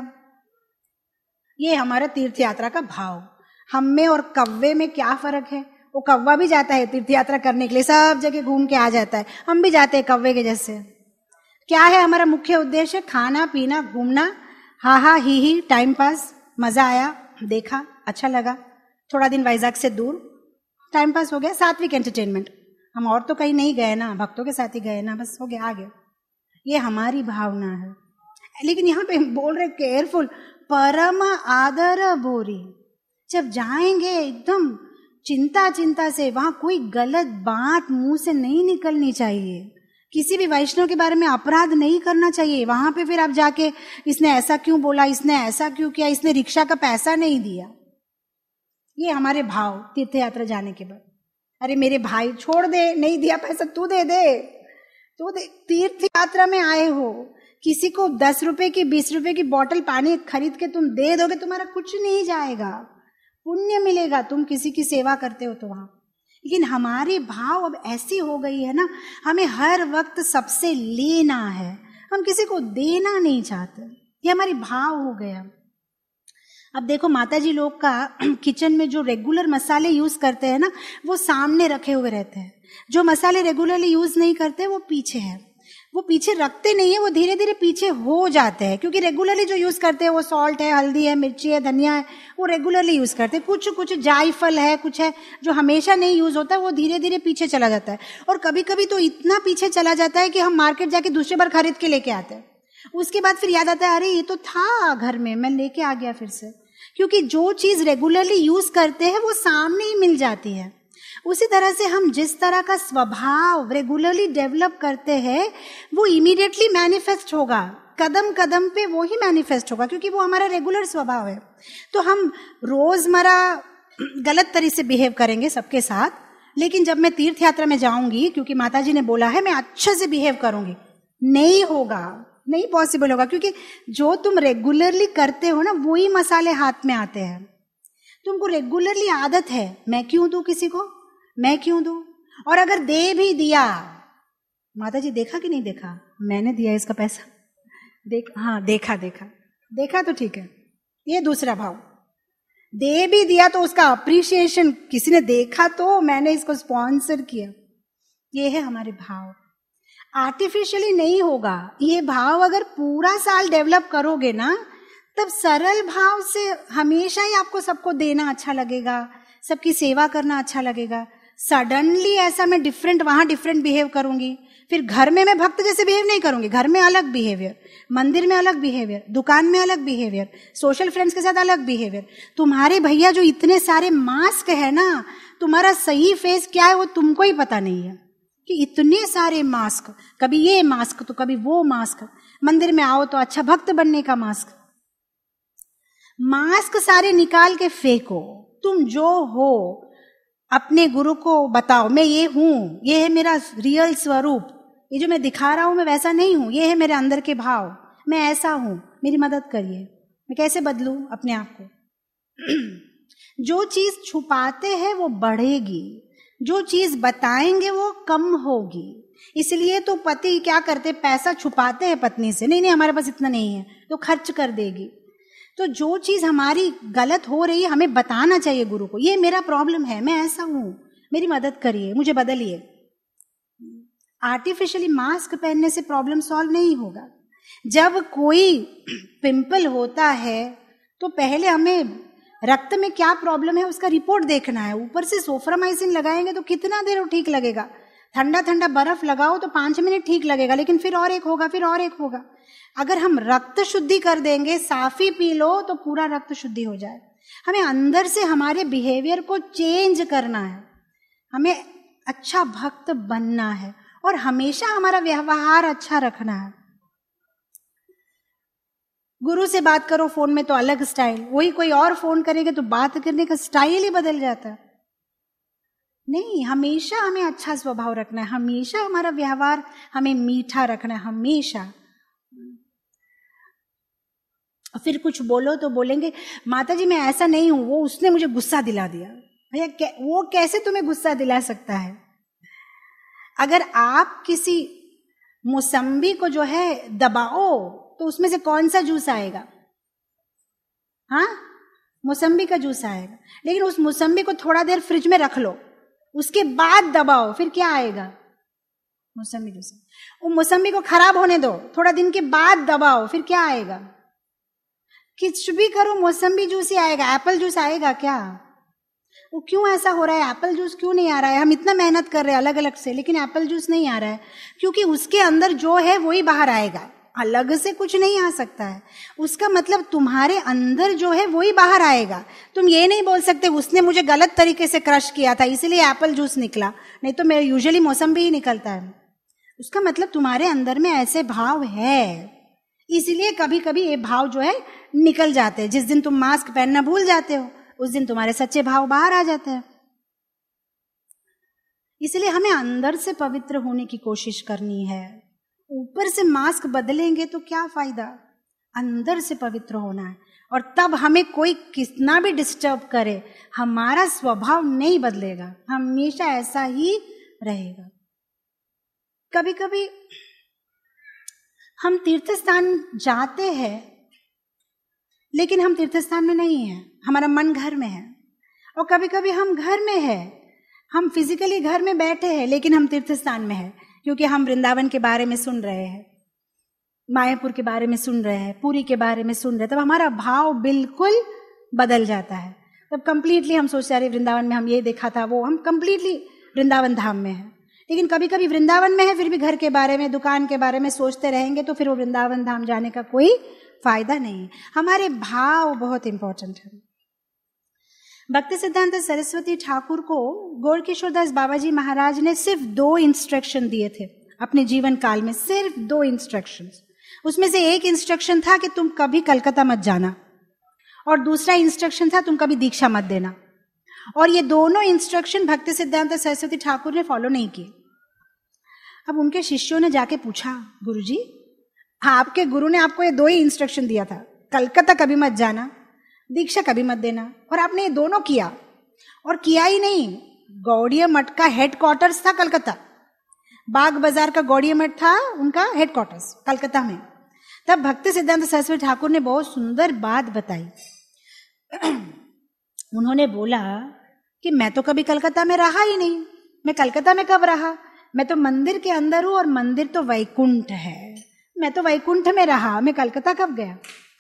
ये हमारा तीर्थ यात्रा का भाव। हम में और कौवे में क्या फर्क है, वो कौवा भी जाता है तीर्थ यात्रा करने के लिए, सब जगह घूम के आ जाता है, हम भी जाते हैं कौवे के जैसे। क्या है हमारा मुख्य उद्देश्य, खाना पीना घूमना, हा हा ही ही, टाइम पास, मजा आया, देखा, अच्छा लगा, थोड़ा दिन वाइजाग से दूर, टाइम पास हो गया, सात्विक एंटरटेनमेंट। हम और तो कहीं नहीं गए ना, भक्तों के साथ ही गए ना, बस हो गया, आ गया। ये हमारी भावना है। लेकिन यहाँ पे बोल रहे केयरफुल, परम आदर बोरी, जब जाएंगे एकदम चिंता से, वहां कोई गलत बात मुंह से नहीं निकलनी चाहिए, किसी भी वैष्णव के बारे में अपराध नहीं करना चाहिए। वहां पे फिर आप जाके इसने ऐसा क्यों बोला, इसने ऐसा क्यों किया, इसने रिक्शा का पैसा नहीं दिया। ये हमारे भाव तीर्थ यात्रा जाने के बाद। अरे मेरे भाई छोड़ दे, नहीं दिया पैसा, तू दे दे, तू दे। तीर्थ यात्रा में आए हो, किसी को 10 रुपए की 20 रुपए की बोतल पानी खरीद के तुम दे दोगे, तुम्हारा कुछ नहीं जाएगा, पुण्य मिलेगा, तुम किसी की सेवा करते हो तो वहां। लेकिन हमारी भाव अब ऐसी हो गई है ना, हमें हर वक्त सबसे लेना है, हम किसी को देना नहीं चाहते, ये हमारी भाव हो गया। अब देखो माता जी लोग का किचन में जो रेगुलर मसाले यूज करते हैं ना, वो सामने रखे हुए रहते हैं। जो मसाले रेगुलरली यूज नहीं करते वो पीछे है, वो पीछे रखते नहीं है, वो धीरे धीरे पीछे हो जाते हैं, क्योंकि रेगुलरली जो यूज करते हैं वो सॉल्ट है, हल्दी है, मिर्ची है, धनिया है, वो रेगुलरली यूज करते हैं। कुछ जायफल है, कुछ है जो हमेशा नहीं यूज होता है, वो धीरे धीरे पीछे चला जाता है। और कभी कभी तो इतना पीछे चला जाता है कि हम मार्केट जाके दूसरी बार खरीद के लेके आते हैं, उसके बाद फिर याद आता है अरे ये तो था घर में, मैं लेके आ गया फिर से। क्योंकि जो चीज रेगुलरली यूज करते हैं वो सामने ही मिल जाती है। उसी तरह से हम जिस तरह का स्वभाव रेगुलरली डेवलप करते हैं वो इमीडिएटली मैनिफेस्ट होगा, कदम कदम पे वो ही मैनिफेस्ट होगा, क्योंकि वो हमारा रेगुलर स्वभाव है। तो हम रोजमर्रा गलत तरह से बिहेव करेंगे सबके साथ, लेकिन जब मैं तीर्थ यात्रा में जाऊंगी, क्योंकि माताजी ने बोला है मैं अच्छे से बिहेव करूंगी, नहीं होगा, नहीं पॉसिबल होगा। क्योंकि जो तुम रेगुलरली करते हो ना, वही मसाले हाथ में आते हैं। तुमको रेगुलरली आदत है, मैं क्यों दूं किसी को, मैं क्यों दूं। और अगर दे भी दिया, माता जी देखा कि नहीं देखा, मैंने दिया इसका पैसा, हाँ देखा तो ठीक है, ये दूसरा भाव। दे भी दिया तो उसका अप्रिशिएशन, किसी ने देखा तो मैंने इसको स्पॉन्सर किया, ये है हमारे भाव। आर्टिफिशियली नहीं होगा ये भाव। अगर पूरा साल डेवलप करोगे ना, तब सरल भाव से हमेशा ही आपको सबको देना अच्छा लगेगा, सबकी सेवा करना अच्छा लगेगा। सडनली ऐसा मैं डिफरेंट, वहां डिफरेंट बिहेव करूंगी, फिर घर में मैं भक्त जैसे बिहेव नहीं करूंगी, घर में अलग बिहेवियर, मंदिर में अलग बिहेवियर, दुकान में अलग बिहेवियर, सोशल फ्रेंड्स के साथ अलग बिहेवियर। तुम्हारे भैया जो इतने सारे मास्क है ना, तुम्हारा सही फेस क्या है वो तुमको ही पता नहीं है, कि इतने सारे मास्क, कभी ये मास्क तो कभी वो मास्क। मंदिर में आओ तो अच्छा भक्त बनने का मास्क, मास्क सारे निकाल के फेंको। तुम जो हो अपने गुरु को बताओ, मैं ये हूं, ये है मेरा रियल स्वरूप, ये जो मैं दिखा रहा हूं मैं वैसा नहीं हूं, ये है मेरे अंदर के भाव, मैं ऐसा हूं, मेरी मदद करिए, मैं कैसे बदलूं अपने आप को। जो चीज छुपाते हैं वो बढ़ेगी, जो चीज बताएंगे वो कम होगी। इसलिए तो पति क्या करते, पैसा छुपाते हैं पत्नी से, नहीं हमारे पास इतना नहीं है, तो खर्च कर देगी। तो जो चीज हमारी गलत हो रही है हमें बताना चाहिए गुरु को, ये मेरा प्रॉब्लम है, मैं ऐसा हूं, मेरी मदद करिए, मुझे बदलिए। आर्टिफिशियली मास्क पहनने से प्रॉब्लम सॉल्व नहीं होगा। जब कोई पिंपल होता है तो पहले हमें रक्त में क्या प्रॉब्लम है उसका रिपोर्ट देखना है। ऊपर से सोफ्रामाइसिन लगाएंगे तो कितना देर ठीक लगेगा, ठंडा ठंडा बर्फ लगाओ तो 5 मिनट ठीक लगेगा, लेकिन फिर और एक होगा, फिर और एक होगा। अगर हम रक्त शुद्धि कर देंगे, साफी पी लो तो पूरा रक्त शुद्धि हो जाए। हमें अंदर से हमारे बिहेवियर को चेंज करना है, हमें अच्छा भक्त बनना है और हमेशा हमारा व्यवहार अच्छा रखना है। गुरु से बात करो फोन में तो अलग स्टाइल, वही कोई और फोन करेगा तो बात करने का स्टाइल ही बदल जाता है। नहीं, हमेशा हमें अच्छा स्वभाव रखना है, हमेशा हमारा व्यवहार हमें मीठा रखना है, हमेशा। फिर कुछ बोलो तो बोलेंगे माता जी मैं ऐसा नहीं हूं, वो उसने मुझे गुस्सा दिला दिया। भैया वो कैसे तुम्हें गुस्सा दिला सकता है? अगर आप किसी मौसम्बी को जो है दबाओ तो उसमें से कौन सा जूस आएगा? हाँ, मौसम्बी का जूस आएगा। लेकिन उस मौसम्बी को थोड़ा देर फ्रिज में रख लो, उसके बाद दबाओ, फिर क्या आएगा? मौसम्बी जूस। वो मौसम्बी को खराब होने दो, थोड़ा दिन के बाद दबाओ, फिर क्या आएगा? कुछ भी करो मौसम्बी जूस ही आएगा। एप्पल जूस आएगा क्या? वो क्यों ऐसा हो रहा है? एप्पल जूस क्यों नहीं आ रहा है? हम इतना मेहनत कर रहे हैं अलग अलग से, लेकिन एप्पल जूस नहीं आ रहा है, क्योंकि उसके अंदर जो है वही बाहर आएगा, अलग से कुछ नहीं आ सकता है। उसका मतलब तुम्हारे अंदर जो है वही बाहर आएगा। तुम ये नहीं बोल सकते उसने मुझे गलत तरीके से क्रश किया था इसलिए एप्पल जूस निकला, नहीं तो मेरे यूजुअली मौसम्बी ही निकलता है। उसका मतलब तुम्हारे अंदर में ऐसे भाव है, इसलिए कभी कभी ये भाव जो है निकल जाते हैं। जिस दिन तुम मास्क पहनना भूल जाते हो उस दिन तुम्हारे सच्चे भाव बाहर आ जाते हैं। इसलिए हमें अंदर से पवित्र होने की कोशिश करनी है। ऊपर से मास्क बदलेंगे तो क्या फायदा? अंदर से पवित्र होना है, और तब हमें कोई कितना भी डिस्टर्ब करे हमारा स्वभाव नहीं बदलेगा, हमेशा ऐसा ही रहेगा। कभी कभी हम तीर्थ स्थान जाते हैं लेकिन हम तीर्थ स्थान में नहीं हैं, हमारा मन घर में है। और कभी कभी हम घर में है, हम फिजिकली घर में बैठे हैं लेकिन हम तीर्थ स्थान में है, क्योंकि हम वृंदावन के बारे में सुन रहे हैं, मायापुर के बारे में सुन रहे हैं, पुरी के बारे में सुन रहे हैं। तब हमारा भाव बिल्कुल बदल जाता है। तब कंप्लीटली हम सोचते हैं अरे वृंदावन में हम ये देखा था, वो हम कंप्लीटली वृंदावन धाम में है। लेकिन कभी कभी वृंदावन में है फिर भी घर के बारे में, दुकान के बारे में सोचते रहेंगे तो फिर वो वृंदावन धाम जाने का कोई फायदा नहीं है। हमारे भाव बहुत इंपॉर्टेंट है। भक्ति सिद्धांत सरस्वती ठाकुर को गौरकिशोरदास बाबा जी महाराज ने सिर्फ 2 इंस्ट्रक्शन दिए थे अपने जीवन काल में, सिर्फ 2 इंस्ट्रक्शन। उसमें से एक इंस्ट्रक्शन था कि तुम कभी कलकत्ता मत जाना, और दूसरा इंस्ट्रक्शन था तुम कभी दीक्षा मत देना। और ये दोनों इंस्ट्रक्शन भक्ति सिद्धांत सरस्वती ठाकुर ने फॉलो नहीं किए। अब उनके शिष्यों ने जाके पूछा, गुरुजी आपके गुरु ने आपको ये 2 ही इंस्ट्रक्शन दिया था, कलकत्ता कभी मत जाना, दीक्षा कभी मत देना, और आपने ये दोनों किया। और किया ही नहीं, गौड़ीय मठ का हेडक्वार्टर्स था कलकत्ता, बाग बाजार का गौड़ीय मठ था उनका हेडक्वार्टर्स कलकत्ता में। तब भक्ति सिद्धांत सरस्वती ठाकुर ने बहुत सुंदर बात बताई। उन्होंने बोला कि मैं तो कभी कलकत्ता में रहा ही नहीं, मैं कलकत्ता में कब रहा, मैं तो मंदिर के अंदर हूं और मंदिर तो वैकुंठ है, मैं तो वैकुंठ में रहा, मैं कलकत्ता कब गया।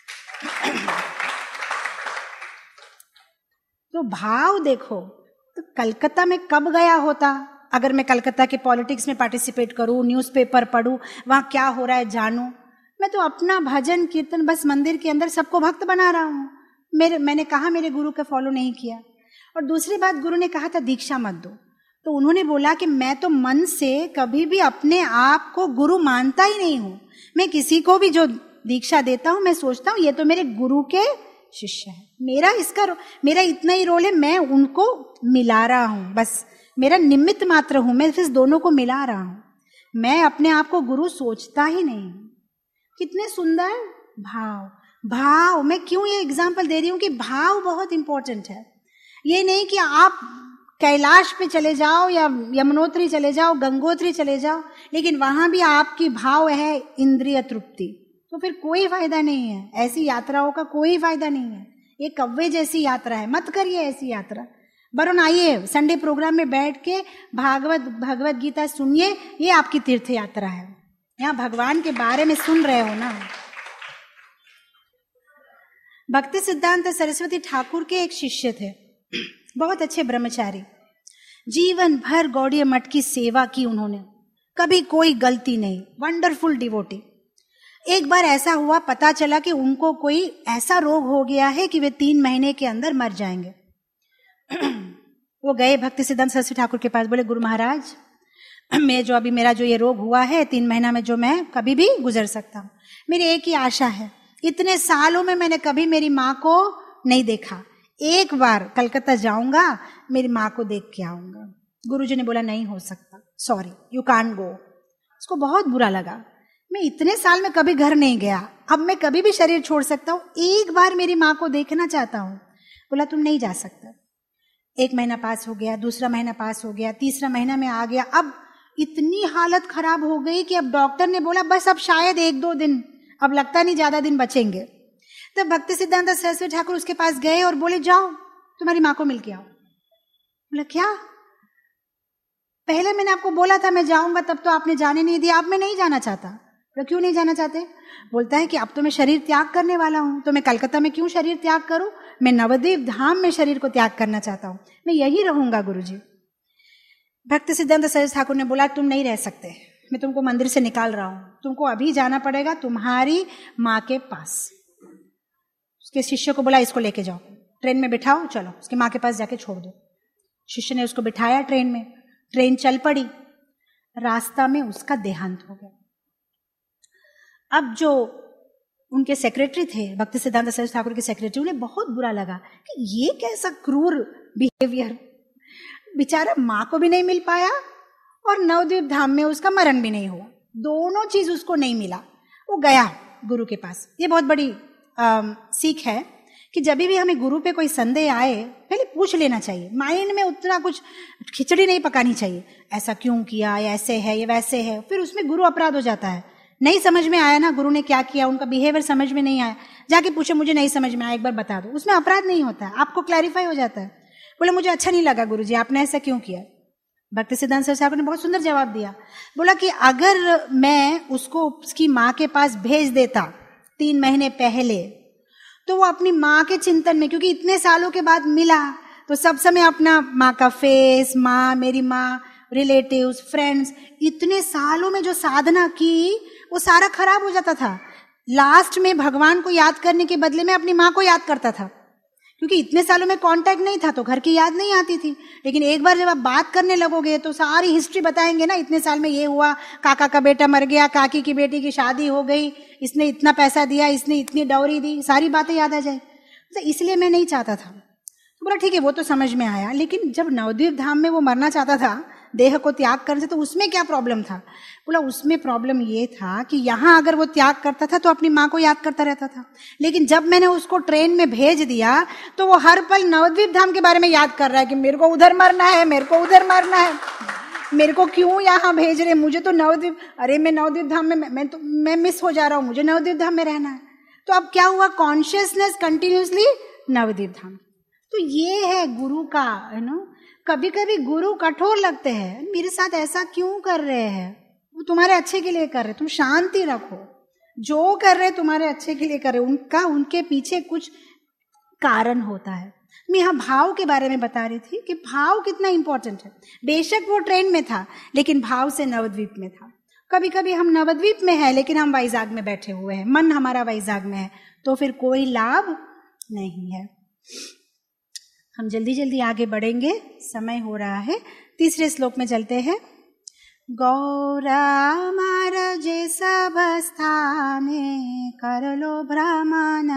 तो भाव देखो, तो कलकत्ता में कब गया होता? अगर मैं कलकत्ता के पॉलिटिक्स में पार्टिसिपेट करूं, न्यूज़पेपर पढूं, वहां क्या हो रहा है जानूं, मैं तो अपना भजन कीर्तन बस मंदिर के अंदर सबको भक्त बना रहा हूं। मैंने कहा मेरे गुरु का फॉलो नहीं किया। और दूसरी बात, गुरु ने कहा था दीक्षा मत दो, तो उन्होंने बोला कि मैं तो मन से कभी भी अपने आप को गुरु मानता ही नहीं हूं। मैं किसी को भी जो दीक्षा देता हूं मैं सोचता हूं ये तो मेरे गुरु के शिष्य है, मेरा इतना ही रोल है, मैं उनको मिला रहा हूं, बस मेरा निमित्त मात्र हूं, मैं सिर्फ दोनों को मिला रहा हूं, मैं अपने आप को गुरु सोचता ही नहीं। कितने सुंदर भाव। मैं क्यों ये एग्जाम्पल दे रही हूं कि भाव बहुत इंपॉर्टेंट है। ये नहीं कि आप कैलाश पे चले जाओ या यमुनोत्री चले जाओ, गंगोत्री चले जाओ, लेकिन वहां भी आपकी भाव है इंद्रिय तृप्ति, तो फिर कोई फायदा नहीं है। ऐसी यात्राओं का कोई फायदा नहीं है, ये कव्वे जैसी यात्रा है, मत करिए ऐसी यात्रा। वरुण आइए संडे प्रोग्राम में बैठ के भगवत गीता सुनिए, ये आपकी तीर्थ यात्रा है। यहाँ भगवान के बारे में सुन रहे हो ना। भक्ति सिद्धांत सरस्वती ठाकुर के एक शिष्य थे, बहुत अच्छे ब्रह्मचारी, जीवन भर गौड़ीय मठ की सेवा की उन्होंने, कभी कोई गलती नहीं, वंडरफुल डिवोटी। एक बार ऐसा हुआ, पता चला कि उनको कोई ऐसा रोग हो गया है कि वे 3 महीने के अंदर मर जाएंगे। वो गए भक्ति सिद्धांत सरस्वती ठाकुर के पास, बोले गुरु महाराज मेरा जो ये रोग हुआ है 3 महीना में जो मैं कभी भी गुजर सकता हूँ, मेरी एक ही आशा है, इतने सालों में मैंने कभी मेरी माँ को नहीं देखा, एक बार कलकत्ता जाऊंगा, मेरी माँ को देख के आऊंगा। गुरुजी ने बोला नहीं हो सकता, सॉरी यू कांट गो। उसको बहुत बुरा लगा, मैं इतने साल में कभी घर नहीं गया, अब मैं कभी भी शरीर छोड़ सकता हूँ, एक बार मेरी माँ को देखना चाहता हूँ। बोला तुम नहीं जा सकता। 1 महीना पास हो गया, दूसरा महीना पास हो गया, तीसरा महीना में आ गया। अब इतनी हालत खराब हो गई कि अब डॉक्टर ने बोला बस अब शायद 1-2 दिन, अब लगता नहीं ज्यादा दिन बचेंगे। तब भक्ति सिद्धांत सरस्वती ठाकुर उसके पास गए और बोले जाओ तुम्हारी माँ को मिल के आओ। बोला क्या, पहले मैंने आपको बोला था मैं जाऊंगा, तब तो आपने जाने नहीं दिया, अब मैं नहीं जाना चाहता। बोला क्यों नहीं जाना चाहते? बोलता है कि अब तो मैं शरीर त्याग करने वाला हूं, तो मैं कलकत्ता में क्यों शरीर त्याग करूं, मैं नवद्वीप धाम में शरीर को त्याग करना चाहता हूं, मैं यही रहूंगा गुरुजी। भक्ति सिद्धांत सरस्वती ठाकुर ने बोला तुम नहीं रह सकते, मैं तुमको मंदिर से निकाल रहा हूं, तुमको अभी जाना पड़ेगा तुम्हारी माँ के पास। उसके शिष्य को बोला इसको लेके जाओ, ट्रेन में बिठाओ, चलो उसकी माँ के पास जाके छोड़ दो। शिष्य ने उसको बिठाया ट्रेन में, ट्रेन चल पड़ी, रास्ता में उसका देहांत हो गया। अब जो उनके सेक्रेटरी थे, भक्ति सिद्धांत सरस्वती ठाकुर के सेक्रेटरी, उन्हें बहुत बुरा लगा कि ये कैसा क्रूर बिहेवियर, बेचारा माँ को भी नहीं मिल पाया और नवद्वीप धाम में उसका मरण भी नहीं हुआ, दोनों चीज उसको नहीं मिला। वो गया गुरु के पास। ये बहुत बड़ी सीख है कि जब भी हमें गुरु पे कोई संदेह आए पहले पूछ लेना चाहिए, माइंड में उतना कुछ खिचड़ी नहीं पकानी चाहिए, ऐसा क्यों किया, या ऐसे है या वैसे है, फिर उसमें गुरु अपराध हो जाता है। नहीं समझ में आया ना गुरु ने क्या किया, उनका बिहेवियर समझ में नहीं आया, जाके पूछे मुझे नहीं समझ में आया, एक बार बता दो, उसमें अपराध नहीं होता है, आपको क्लैरिफाई हो जाता है। बोले मुझे अच्छा नहीं लगा गुरुजी, आपने ऐसा क्यों किया? भक्ति सिद्धांत सरस्वती ठाकुर ने बहुत सुंदर जवाब दिया। बोला कि अगर मैं उसको उसकी माँ के पास भेज देता 3 महीने पहले, तो वो अपनी माँ के चिंतन में, क्योंकि इतने सालों के बाद मिला तो सब समय अपना माँ का फेस, माँ, मेरी माँ, रिलेटिव्स, फ्रेंड्स, इतने सालों में जो साधना की वो सारा खराब हो जाता था। लास्ट में भगवान को याद करने के बदले में अपनी माँ को याद करता था, क्योंकि इतने सालों में कांटेक्ट नहीं था तो घर की याद नहीं आती थी। लेकिन एक बार जब आप बात करने लगोगे तो सारी हिस्ट्री बताएंगे ना, इतने साल में ये हुआ, काका का बेटा मर गया, काकी की बेटी की शादी हो गई, इसने इतना पैसा दिया, इसने इतनी डौरी दी, सारी बातें याद आ जाए। तो इसलिए मैं नहीं चाहता था। तो बोला ठीक है, वो तो समझ में आया, लेकिन जब नवद्वीप धाम में वो मरना चाहता था, देह को त्याग करने से, तो उसमें क्या प्रॉब्लम था? बोला उसमें प्रॉब्लम ये था कि यहाँ अगर वो त्याग करता था तो अपनी माँ को याद करता रहता था, लेकिन जब मैंने उसको ट्रेन में भेज दिया तो वो हर पल नवद्वीप धाम के बारे में याद कर रहा है कि मेरे को उधर मरना है, मेरे को उधर मरना है, मेरे को क्यों यहाँ भेज रहे, मुझे तो नवद्वीप, अरे मैं नवद्वीप धाम में, मैं मिस हो जा रहा हूँ, मुझे नवद्वीप धाम में रहना है। तो अब क्या हुआ, कॉन्शियसनेस कंटिन्यूसली नवद्वीप धाम। तो ये है गुरु का, है ना, कभी कभी गुरु कठोर लगते हैं, मेरे साथ ऐसा क्यों कर रहे हैं, वो तुम्हारे अच्छे के लिए कर रहे, तुम शांति रखो, जो कर रहे तुम्हारे अच्छे के लिए कर रहे, उनके पीछे कुछ कारण होता है। मैं यहाँ भाव के बारे में बता रही थी कि भाव कितना इंपॉर्टेंट है। बेशक वो ट्रेन में था लेकिन भाव से नवद्वीप में था। कभी कभी हम नवद्वीप में है लेकिन हम वैजाग में बैठे हुए हैं, मन हमारा वैजाग में है, तो फिर कोई लाभ नहीं है। हम जल्दी जल्दी आगे बढ़ेंगे, समय हो रहा है। तीसरे श्लोक में चलते हैं। गौरा मार जे सब स्थाने करलो ब्राह्मण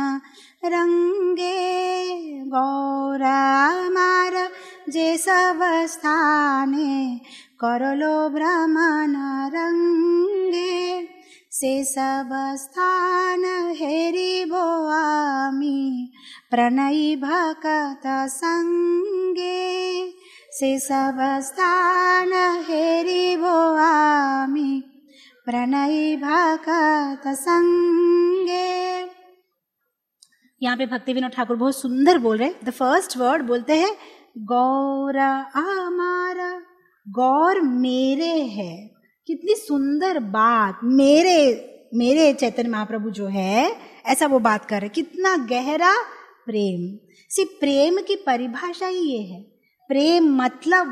रंगे, गौरा मार जे सब स्थाने करलो ब्राह्मण रंगे, से सब स्थान हेरिबो आमी प्रणयी भक्त संगे, से सब स्थान हेरिबो आमी प्रणयी भक्त संगे। यहाँ पे भक्ति विनोद ठाकुर बहुत सुंदर बोल रहे। द फर्स्ट वर्ड बोलते हैं गौर हमारा, गौर मेरे है। कितनी सुंदर बात, मेरे चैतन्य महाप्रभु जो है ऐसा वो बात कर रहे, कितना गहरा प्रेम। सिर्फ प्रेम की परिभाषा ही ये है। प्रेम मतलब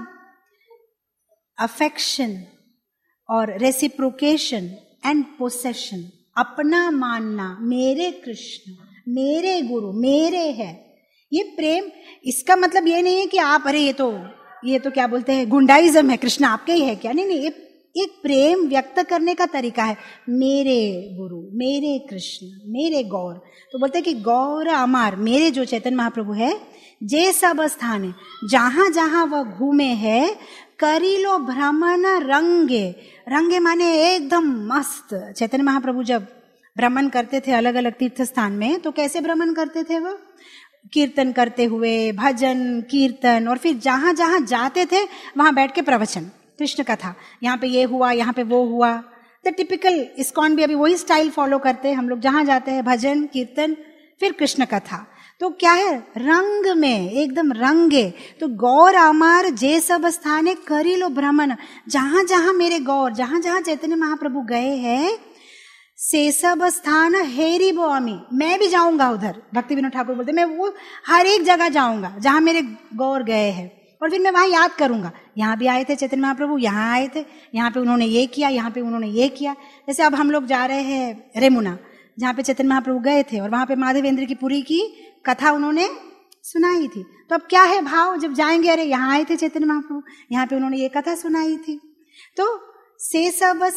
अफेक्शन और रेसिप्रोकेशन एंड पोसेशन, अपना मानना, मेरे कृष्ण, मेरे गुरु, मेरे है। ये प्रेम, इसका मतलब ये नहीं है कि आप अरे ये तो क्या बोलते हैं, गुंडाइज्म है, कृष्ण आपके ही है क्या, नहीं नहीं, ये एक प्रेम व्यक्त करने का तरीका है। मेरे गुरु, मेरे कृष्ण, मेरे गौर। तो बोलते हैं कि गौर अमार, मेरे जो चैतन्य महाप्रभु है, जे सब स्थान है, जहां जहां वह घूमे है, करीलो भ्रमण रंगे, रंगे माने एकदम मस्त। चैतन्य महाप्रभु जब भ्रमण करते थे अलग अलग तीर्थ स्थान में, तो कैसे भ्रमण करते थे वो? कीर्तन करते हुए, भजन कीर्तन, और फिर जहां जहां जाते थे वहां बैठ के प्रवचन, कृष्ण कथा, यहाँ पे ये हुआ, यहाँ पे वो हुआ। तो टिपिकल इस्कॉन भी अभी वही स्टाइल फॉलो करते हैं हम लोग, जहां जाते हैं भजन कीर्तन फिर कृष्ण कथा। तो क्या है, रंग में एकदम रंगे। तो गौर अमार जे सब स्थाने करी लो भ्रमण, जहां जहां मेरे गौर, जहां जहां चैतन्य महाप्रभु गए हैं, से सब स्थान हेरी बो अमी, मैं भी जाऊंगा उधर। भक्ति विनोद ठाकुर बोलते मैं वो हर एक जगह जाऊंगा जहां मेरे गौर गए हैं, और फिर मैं वहां याद करूंगा, यहाँ भी आए थे चैतन्य महाप्रभु, यहाँ आए थे, यहाँ पे उन्होंने ये किया, यहाँ पे उन्होंने ये किया। जैसे अब हम लोग जा रहे हैं रेमुना, जहाँ पे चैतन्य महाप्रभु गए थे, और वहां पे माधवेंद्र की पुरी की कथा उन्होंने सुनाई थी। तो अब क्या है भाव, जब जाएंगे, अरे यहाँ आए थे चैतन्य महाप्रभु, यहाँ पे उन्होंने ये कथा सुनाई थी। तो से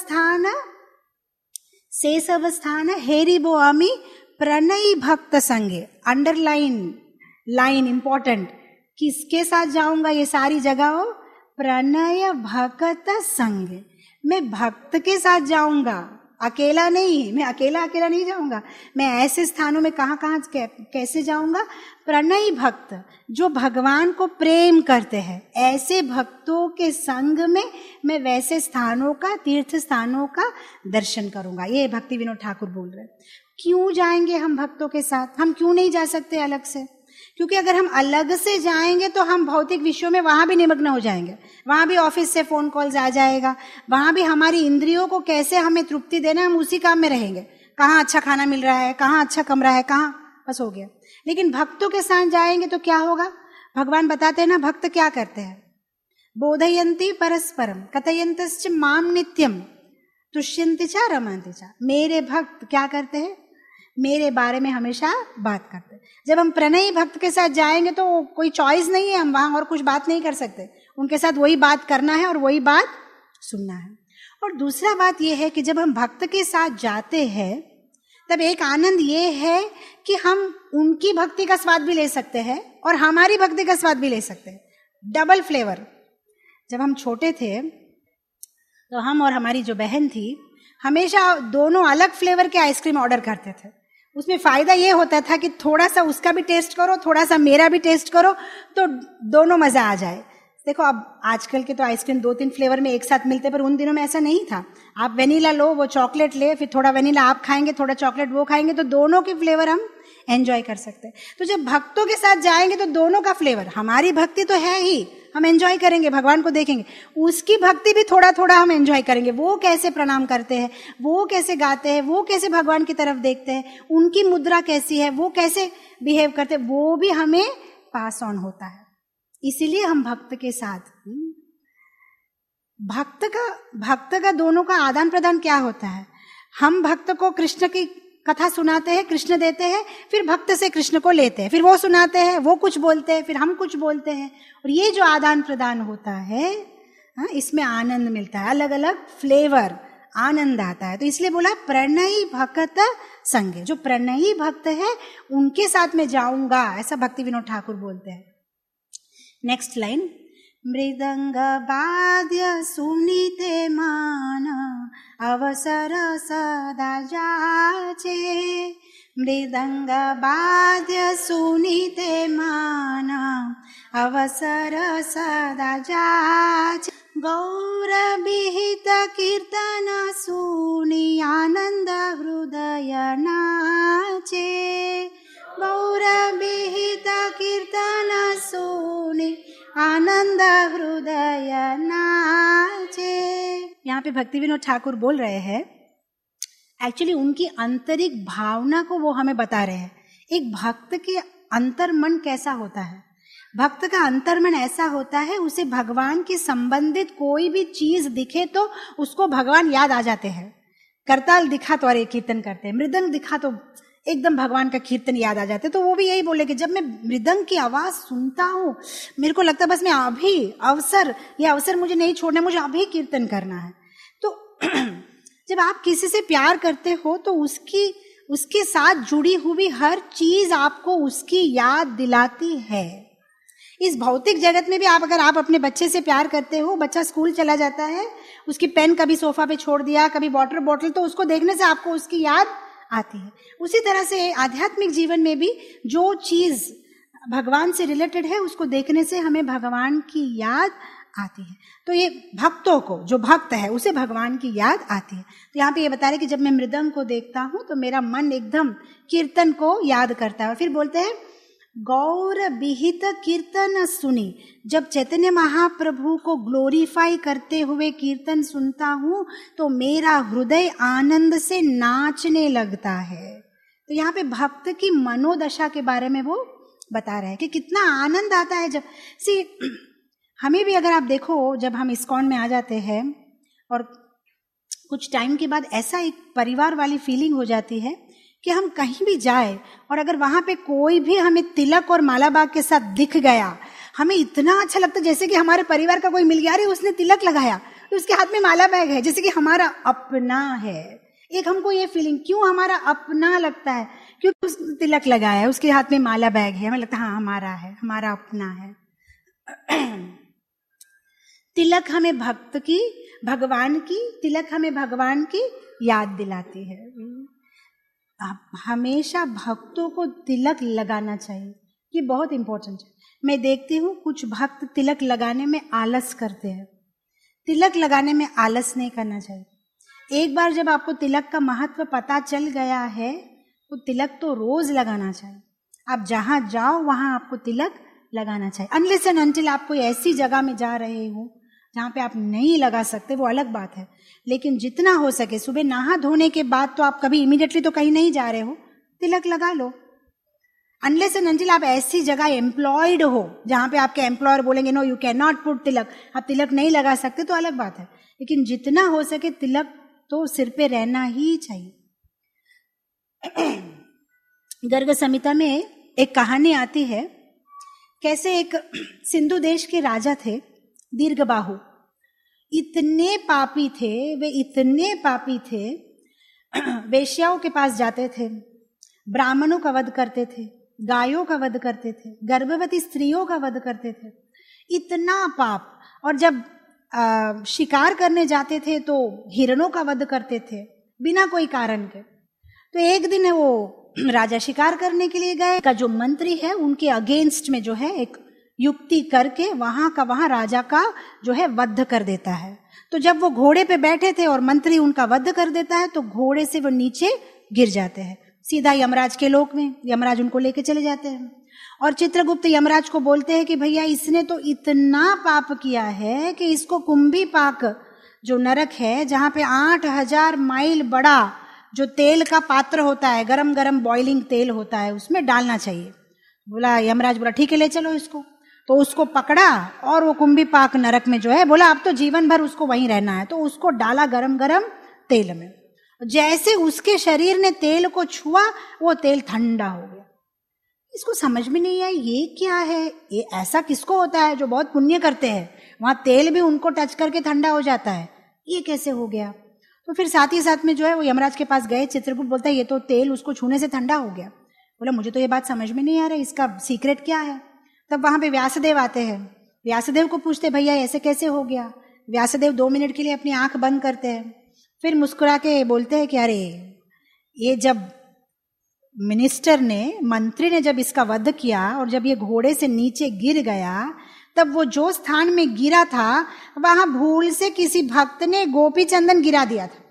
सब स्थान हेरी बो अमी प्रणयी भक्त संगे, अंडरलाइन लाइन इंपॉर्टेंट, किसके साथ जाऊंगा ये सारी जगह? प्रणय भक्त संग, मैं भक्त के साथ जाऊंगा, अकेला नहीं, मैं अकेला नहीं जाऊंगा। मैं ऐसे स्थानों में कहाँ कैसे जाऊंगा? प्रणयी भक्त, जो भगवान को प्रेम करते हैं, ऐसे भक्तों के संग में मैं वैसे स्थानों का, तीर्थ स्थानों का दर्शन करूंगा। ये भक्ति विनोद ठाकुर बोल रहे हैं। क्यों जाएंगे हम भक्तों के साथ? हम क्यों नहीं जा सकते अलग से? क्योंकि अगर हम अलग से जाएंगे तो हम भौतिक विषयों में वहां भी निमग्न हो जाएंगे, वहां भी ऑफिस से फोन कॉल्स आ जाएगा, वहां भी हमारी इंद्रियों को कैसे हमें तृप्ति देना है, हम उसी काम में रहेंगे। कहाँ अच्छा खाना मिल रहा है, कहाँ अच्छा कमरा है, कहाँ, बस हो गया। लेकिन भक्तों के साथ जाएंगे तो क्या होगा? भगवान बताते हैं ना, भक्त क्या करते हैं? बोधयंती परस्परम कथयंतश्च माम नित्यम तुष्यंति च रमन्ति च। मेरे भक्त क्या करते हैं? मेरे बारे में हमेशा बात करते हैं। जब हम प्रणयी भक्त के साथ जाएंगे तो कोई चॉइस नहीं है, हम वहां और कुछ बात नहीं कर सकते, उनके साथ वही बात करना है और वही बात सुनना है। और दूसरा बात यह है कि जब हम भक्त के साथ जाते हैं तब एक आनंद ये है कि हम उनकी भक्ति का स्वाद भी ले सकते हैं और हमारी भक्ति का स्वाद भी ले सकते हैं, डबल फ्लेवर। जब हम छोटे थे तो हम और हमारी जो बहन थी हमेशा दोनों अलग फ्लेवर के आइसक्रीम ऑर्डर करते थे। उसमें फायदा ये होता था कि थोड़ा सा उसका भी टेस्ट करो, थोड़ा सा मेरा भी टेस्ट करो, तो दोनों मजा आ जाए। देखो अब आजकल के तो आइसक्रीम 2-3 फ्लेवर में एक साथ मिलते, पर उन दिनों में ऐसा नहीं था। आप वेनिला लो, वो चॉकलेट ले, फिर थोड़ा वेनिला आप खाएंगे, थोड़ा चॉकलेट वो खाएंगे, तो दोनों के फ्लेवर हम एंजॉय कर सकते हैं। तो जब भक्तों के साथ जाएंगे तो दोनों का फ्लेवर, हमारी भक्ति तो है ही, हम एंजॉय करेंगे, भगवान को देखेंगे, उसकी भक्ति भी थोड़ा थोड़ा हम एंजॉय करेंगे। वो कैसे प्रणाम करते हैं, वो कैसे गाते हैं, वो कैसे भगवान की तरफ देखते हैं, उनकी मुद्रा कैसी है, वो कैसे बिहेव करते हैं, वो भी हमें पास ऑन होता है। इसीलिए हम भक्त के साथ, भक्त का दोनों का आदान प्रदान क्या होता है? हम भक्त को कृष्ण की कथा सुनाते हैं, कृष्ण देते हैं, फिर भक्त से कृष्ण को लेते हैं, फिर वो सुनाते हैं, वो कुछ बोलते हैं, फिर हम कुछ बोलते हैं, और ये जो आदान प्रदान होता है, इसमें आनंद मिलता है, अलग अलग फ्लेवर, आनंद आता है। तो इसलिए बोला प्रणयी भक्त संगे, जो प्रणयी भक्त है उनके साथ में जाऊंगा, ऐसा भक्ति विनोद ठाकुर बोलते हैं। नेक्स्ट लाइन, मृदंग वाद्य सुनीते मान अवसर सदा जाचे, मृदंग वाद्य सुनीते मान अवसर सदा जाचे, गौर विहित कीर्तन सुनी आनंद हृदय नाचे, गौर विहित कीर्तन सुनी आनंद हृदय नाचे। यहाँ पे भक्ति विनोद ठाकुर बोल रहे हैं, एक्चुअली उनकी आंतरिक भावना को वो हमें बता रहे हैं। एक भक्त के अंतर्मन कैसा होता है, भक्त का अंतर्मन ऐसा होता है, उसे भगवान के संबंधित कोई भी चीज दिखे तो उसको भगवान याद आ जाते हैं। करताल दिखा तो अरे कीर्तन करते हैं, मृदंग दिखा तो एकदम भगवान का कीर्तन याद आ जाते। तो वो भी यही बोले कि जब मैं मृदंग की आवाज सुनता हूँ, मेरे को लगता है बस मैं अभी ये अवसर मुझे नहीं छोड़ना, मुझे अभी कीर्तन करना है। तो जब आप किसी से प्यार करते हो तो उसके साथ जुड़ी हुई हर चीज आपको उसकी याद दिलाती है। इस भौतिक जगत में भी अगर आप अपने बच्चे से प्यार करते हो, बच्चा स्कूल चला जाता है, उसकी पेन कभी सोफा पे छोड़ दिया, कभी वाटर बॉटल, तो उसको देखने से आपको उसकी याद आती है। उसी तरह से आध्यात्मिक जीवन में भी जो चीज भगवान से रिलेटेड है उसको देखने से हमें भगवान की याद आती है। तो ये भक्तों को, जो भक्त है उसे भगवान की याद आती है। तो यहाँ पे ये बता रहे कि जब मैं मृदंग को देखता हूं तो मेरा मन एकदम कीर्तन को याद करता है। और फिर बोलते हैं गौर विहित कीर्तन सुनी, जब चैतन्य महाप्रभु को ग्लोरीफाई करते हुए कीर्तन सुनता हूं तो मेरा हृदय आनंद से नाचने लगता है। तो यहाँ पे भक्त की मनोदशा के बारे में वो बता रहे हैं कि कितना आनंद आता है जब हमें भी, अगर आप देखो, जब हम इस्कॉन में आ जाते हैं और कुछ टाइम के बाद ऐसा एक परिवार वाली फीलिंग हो जाती है कि हम कहीं भी जाए और अगर वहां पे कोई भी हमें तिलक और माला बाग के साथ दिख गया, हमें इतना अच्छा लगता है जैसे कि हमारे परिवार का कोई मिल गया, अरे उसने तिलक लगाया, तो उसके हाथ में माला बैग है, जैसे कि हमारा अपना है। एक हमको ये फीलिंग, क्यों हमारा अपना लगता है? क्योंकि उसने तिलक लगाया है, उसके हाथ में माला बैग है, हमें लगता है हाँ हमारा है, हमारा अपना है। तिलक हमें भक्त की, भगवान की, तिलक हमें भगवान की याद दिलाती है। हमेशा भक्तों को तिलक लगाना चाहिए, ये बहुत इंपॉर्टेंट है। मैं देखती हूँ कुछ भक्त तिलक लगाने में आलस करते हैं। तिलक लगाने में आलस नहीं करना चाहिए। एक बार जब आपको तिलक का महत्व पता चल गया है तो तिलक तो रोज लगाना चाहिए। आप जहां जाओ वहां आपको तिलक लगाना चाहिए। अनलेस एंड अनटिल आप कोई ऐसी जगह में जा रहे हो जहां पे आप नहीं लगा सकते, वो अलग बात है। लेकिन जितना हो सके, सुबह नहा धोने के बाद तो आप कभी इमीडिएटली तो कहीं नहीं जा रहे हो, तिलक लगा लो। अनलेस एंड अनटिल आप ऐसी जगह एम्प्लॉयड हो जहां पे आपके एम्प्लॉयर बोलेंगे no you can not put tilak, आप तिलक नहीं लगा सकते, तो अलग बात है। लेकिन जितना हो सके तिलक तो सिर पे रहना ही चाहिए। गर्ग संहिता में एक कहानी आती है, कैसे एक सिंधु देश के राजा थे दीर्घबाहु। इतने पापी थे वे, इतने पापी थे, वेश्याओं के पास जाते थे, ब्राह्मणों का वध करते थे, गायों का वध करते थे, गर्भवती स्त्रियों का वध करते थे, इतना पाप। और जब शिकार करने जाते थे तो हिरणों का वध करते थे बिना कोई कारण के। तो एक दिन वो राजा शिकार करने के लिए गए, का जो मंत्री है उनके अगेंस्ट में जो है एक युक्ति करके वहां का वहां राजा का जो है वध कर देता है। तो जब वो घोड़े पे बैठे थे और मंत्री उनका वध कर देता है तो घोड़े से वो नीचे गिर जाते हैं, सीधा यमराज के लोक में। यमराज उनको लेके चले जाते हैं और चित्रगुप्त यमराज को बोलते हैं कि भैया इसने तो इतना पाप किया है कि इसको कुंभी पाक जो नरक है, जहां पे 8000 माइल बड़ा जो तेल का पात्र होता है, गरम गरम बॉइलिंग तेल होता है, उसमें डालना चाहिए। बोला यमराज, बोला ठीक है ले चलो इसको। तो उसको पकड़ा और वो कुंभी पाक नरक में जो है, बोला अब तो जीवन भर उसको वहीं रहना है। तो उसको डाला गरम गरम तेल में। जैसे उसके शरीर ने तेल को छुआ वो तेल ठंडा हो गया। इसको समझ में नहीं आई ये क्या है, ये ऐसा किसको होता है जो बहुत पुण्य करते हैं, वहां तेल भी उनको टच करके ठंडा हो जाता है, ये कैसे हो गया? तो फिर साथ ही साथ में जो है वो यमराज के पास गए। चित्रगुप्त बोलता है ये तो तेल उसको छूने से ठंडा हो गया। बोला मुझे तो ये बात समझ में नहीं आ रही, इसका सीक्रेट क्या है? तब वहां पे व्यासदेव आते हैं। व्यासदेव को पूछते भैया ऐसे कैसे हो गया? व्यासदेव 2 मिनट के लिए अपनी आंख बंद करते हैं, फिर मुस्कुरा के बोलते हैं कि अरे ये जब मिनिस्टर ने, मंत्री ने जब इसका वध किया और जब ये घोड़े से नीचे गिर गया, तब वो जो स्थान में गिरा था वहां भूल से किसी भक्त ने गोपी चंदन गिरा दिया था,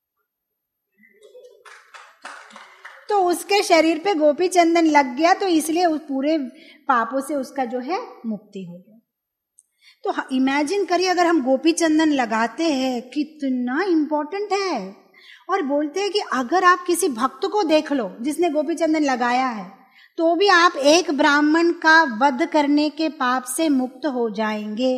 तो उसके शरीर पे गोपी चंदन लग गया, तो इसलिए उस पूरे पापों से उसका जो है मुक्ति हो गया। तो इमेजिन करिए अगर हम गोपी चंदन लगाते हैं, कितना इंपॉर्टेंट है। और बोलते हैं कि अगर आप किसी भक्त को देख लो जिसने गोपी चंदन लगाया है, तो भी आप एक ब्राह्मण का वध करने के पाप से मुक्त हो जाएंगे।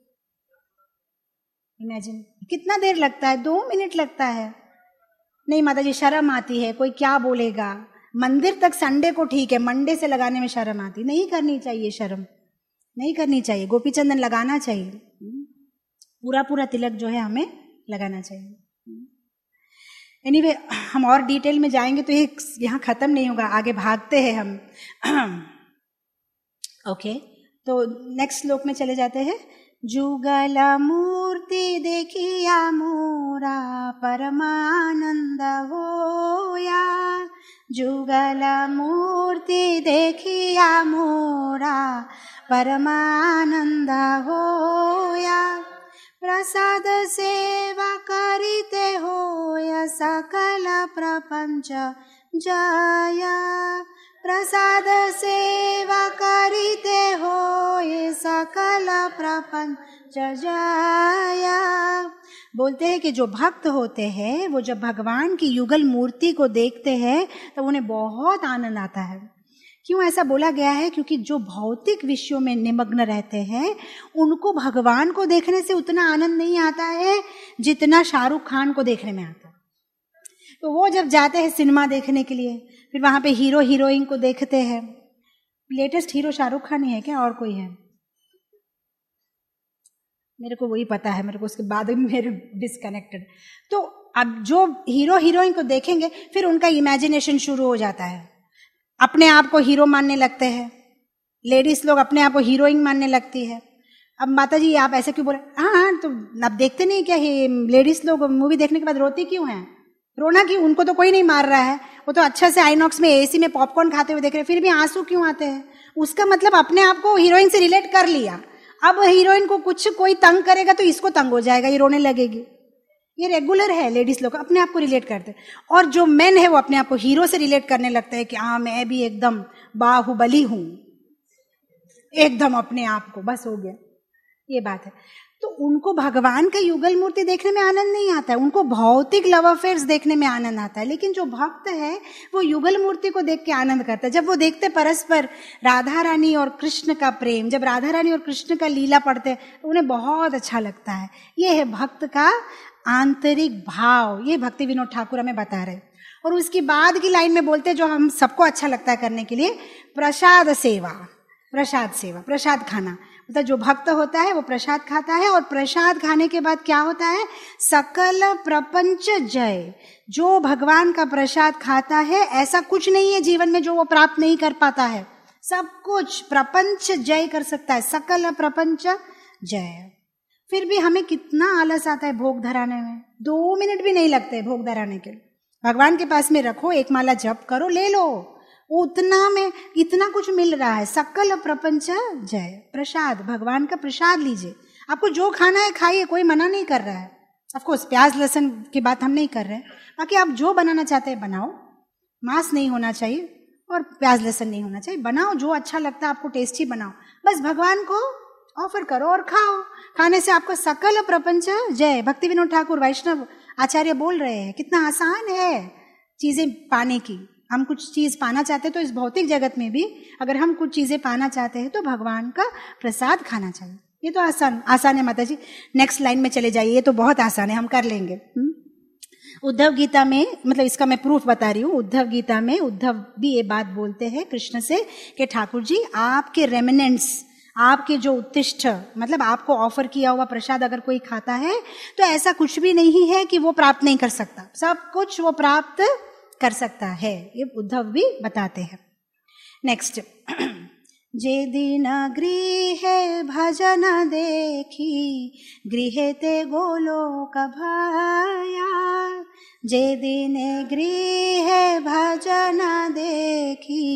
इमेजिन, कितना देर लगता है, 2 मिनट लगता है। नहीं माता जी शर्म आती है, कोई क्या बोलेगा। मंदिर तक संडे को ठीक है, मंडे से लगाने में शर्म आती, नहीं करनी चाहिए, शर्म नहीं करनी चाहिए। गोपी चंदन लगाना चाहिए, पूरा पूरा तिलक जो है हमें लगाना चाहिए। एनीवे, हम और डिटेल में जाएंगे तो ये यहाँ खत्म नहीं होगा, आगे भागते हैं हम। ओके, तो नेक्स्ट श्लोक में चले जाते हैं। जुगल मूर्ति देखिया मोरा परमानंद होया, जुगल मूर्ति देखिया मोरा परमानंद होया, प्रसाद सेवा करिते होय सकल प्रपंच जया, प्रसाद सेवा करिते होय सकल प्रपंच जया। बोलते हैं कि जो भक्त होते हैं वो जब भगवान की युगल मूर्ति को देखते हैं तो उन्हें बहुत आनंद आता है। क्यों ऐसा बोला गया है? क्योंकि जो भौतिक विषयों में निमग्न रहते हैं उनको भगवान को देखने से उतना आनंद नहीं आता है जितना शाहरुख खान को देखने में आता है। तो वो जब जाते हैं सिनेमा देखने के लिए, फिर वहां पे हीरो हीरोइन को देखते हैं। लेटेस्ट हीरो शाहरुख खान ही है क्या, और कोई है? मेरे को वही पता है, मेरे को उसके बाद में मेरे डिस्कनेक्टेड। तो अब जो हीरो हीरोइन को देखेंगे फिर उनका इमेजिनेशन शुरू हो जाता है, अपने आप को हीरो मानने लगते हैं। लेडीज लोग अपने आप को हीरोइन मानने लगती है। अब माता जी आप ऐसे क्यों बोले? हाँ, तो अब देखते नहीं क्या लेडीज लोग मूवी देखने के बाद रोती क्यों हैं? रोना क्यों? उनको तो कोई नहीं मार रहा है, वो तो अच्छा से आईनॉक्स में एसी में पॉपकॉर्न खाते हुए देख रहे हैं, फिर भी आंसू क्यों आते हैं? उसका मतलब अपने आप को हीरोइन से रिलेट कर लिया। अब हीरोइन को कुछ कोई तंग करेगा तो इसको तंग हो जाएगा, ये रोने लगेगी। ये रेगुलर है, लेडीज लोग अपने आप को रिलेट करते हैं। और जो मेन है वो अपने आप को हीरो से रिलेट करने लगता है कि हाँ मैं भी एकदम बाहुबली हूं, एकदम अपने आप को, बस हो गया, ये बात है। तो उनको भगवान का युगल मूर्ति देखने में आनंद नहीं आता है, उनको भौतिक लव अफेयर्स देखने में आनंद आता है। लेकिन जो भक्त है वो युगल मूर्ति को देख के आनंद करता है। जब वो देखते परस्पर राधा रानी और कृष्ण का प्रेम, जब राधा रानी और कृष्ण का लीला पढ़ते तो उन्हें बहुत अच्छा लगता है। ये है भक्त का आंतरिक भाव, ये भक्ति विनोद ठाकुर हमें बता रहे। और उसकी बाद की लाइन में बोलते जो हम सबको अच्छा लगता है करने के लिए, प्रसाद सेवा, प्रसाद सेवा, प्रसाद खाना। मतलब जो भक्त होता है वो प्रसाद खाता है, और प्रसाद खाने के बाद क्या होता है? सकल प्रपंच जय। जो भगवान का प्रसाद खाता है ऐसा कुछ नहीं है जीवन में जो वो प्राप्त नहीं कर पाता है, सब कुछ प्रपंच जय कर सकता है, सकल प्रपंच जय। फिर भी हमें कितना आलस आता है भोग धराने में, 2 मिनट भी नहीं लगते भोग धराने के। भगवान के पास में रखो, एक माला जप करो, ले लो, उतना में इतना कुछ मिल रहा है। सकल प्रपंच जय, प्रसाद, भगवान का प्रसाद लीजिए। आपको जो खाना है खाइए, कोई मना नहीं कर रहा है। ऑफकोर्स प्याज लहसुन की बात हम नहीं कर रहे हैं, बाकी आप जो बनाना चाहते हैं बनाओ। मांस नहीं होना चाहिए और प्याज लहसुन नहीं होना चाहिए, बनाओ जो अच्छा लगता है आपको, टेस्टी बनाओ, बस भगवान को ऑफर करो और खाओ। खाने से आपका सकल प्रपंच जय। भक्ति विनोद ठाकुर वैष्णव आचार्य बोल रहे हैं, कितना आसान है चीजें पाने की। हम कुछ चीज पाना चाहते हैं तो इस भौतिक जगत में भी अगर हम कुछ चीजें पाना चाहते हैं तो भगवान का प्रसाद खाना चाहिए। ये तो आसान है माता जी। नेक्स्ट लाइन में चले जाइए, ये तो बहुत आसान है, हम कर लेंगे। उद्धव गीता में, मतलब इसका मैं प्रूफ बता रही हूँ, उद्धव गीता में उद्धव भी ये बात बोलते हैं कृष्ण से कि ठाकुर जी आपके रेमिनेंट्स, आपके जो उत्तिष्ठ, मतलब आपको ऑफर किया हुआ प्रसाद अगर कोई खाता है तो ऐसा कुछ भी नहीं है कि वो प्राप्त नहीं कर सकता, सब कुछ वो प्राप्त कर सकता है। ये उद्धव भी बताते हैं। नेक्स्ट, जे दिन गृह भजन देखी गृह ते गोलोक भया, जे दिन गृह भजन देखी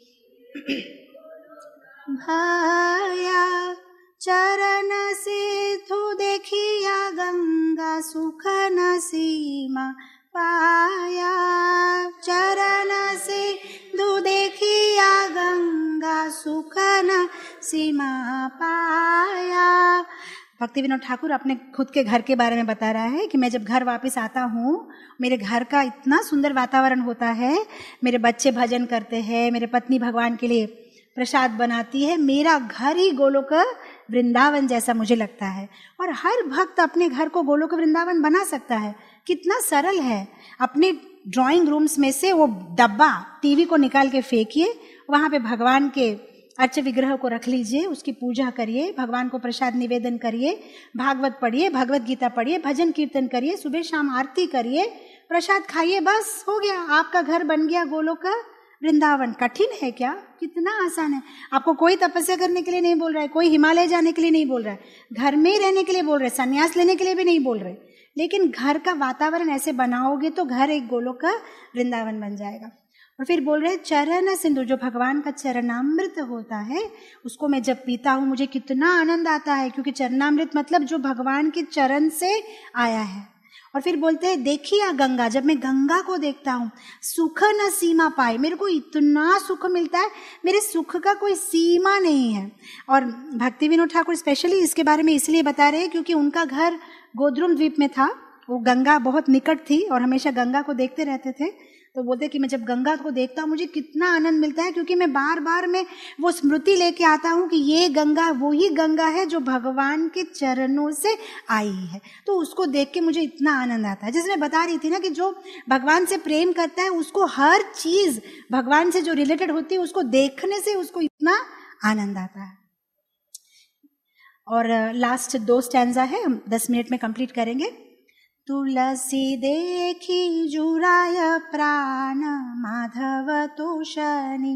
भया, चरण सिद्धु देखिया गंगा सुख न सीमा पाया, चरण सिद्धु देखिया गंगा सुख न सीमा पाया, भक्ति विनोद ठाकुर अपने खुद के घर के बारे में बता रहा है कि मैं जब घर वापस आता हूँ, मेरे घर का इतना सुंदर वातावरण होता है, मेरे बच्चे भजन करते हैं, मेरे पत्नी भगवान के लिए प्रसाद बनाती है, मेरा घर ही गोलोक वृंदावन जैसा मुझे लगता है। और हर भक्त अपने घर को गोलोक वृंदावन बना सकता है। कितना सरल है। अपने ड्राइंग रूम्स में से वो डब्बा टीवी को निकाल के फेंकिए, वहां पे भगवान के अर्च विग्रह को रख लीजिए, उसकी पूजा करिए, भगवान को प्रसाद निवेदन करिए, भागवत पढ़िए, भगवत गीता पढ़िए, भजन कीर्तन करिए, सुबह शाम आरती करिए, प्रसाद खाइए, बस हो गया, आपका घर बन गया गोलोक वृंदावन। कठिन है क्या? कितना आसान है। आपको कोई तपस्या करने के लिए नहीं बोल रहा है, कोई हिमालय जाने के लिए नहीं बोल रहा है, घर में ही रहने के लिए बोल रहे, संन्यास लेने के लिए भी नहीं बोल रहे, लेकिन घर का वातावरण ऐसे बनाओगे तो घर एक गोलोक वृंदावन बन जाएगा। और फिर बोल रहे चरण सिंधु, जो भगवान का चरणामृत होता है, उसको मैं जब पीता हूं मुझे कितना आनंद आता है, क्योंकि चरणामृत मतलब जो भगवान के चरण से आया है। और फिर बोलते हैं देखिए गंगा, जब मैं गंगा को देखता हूं, सुख न सीमा पाए, मेरे को इतना सुख मिलता है, मेरे सुख का कोई सीमा नहीं है। और भक्ति विनोद ठाकुर स्पेशली इसके बारे में इसलिए बता रहे हैं क्योंकि उनका घर गोद्रुम द्वीप में था, वो गंगा बहुत निकट थी और हमेशा गंगा को देखते रहते थे। तो बोलते कि मैं जब गंगा को देखता हूँ मुझे कितना आनंद मिलता है, क्योंकि मैं बार बार में वो स्मृति लेके आता हूँ कि ये गंगा वही गंगा है जो भगवान के चरणों से आई है। तो उसको देख के मुझे इतना आनंद आता है। जैसे मैं बता रही थी ना कि जो भगवान से प्रेम करता है उसको हर चीज भगवान से जो रिलेटेड होती है उसको देखने से उसको इतना आनंद आता है। और लास्ट 2 स्टैंजा है, हम 10 मिनट में कंप्लीट करेंगे। तुलसी देखी जुराय प्राण, माधव तोषणी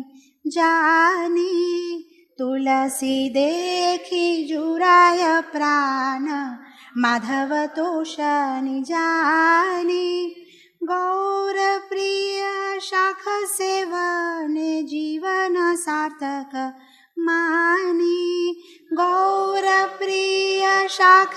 जानी। तुलसी देखी जुराय प्राण, माधव तोषणी जानी। गौर प्रिय शाख सेवने जीवन सार्थक मानी। गौर प्रिय शाख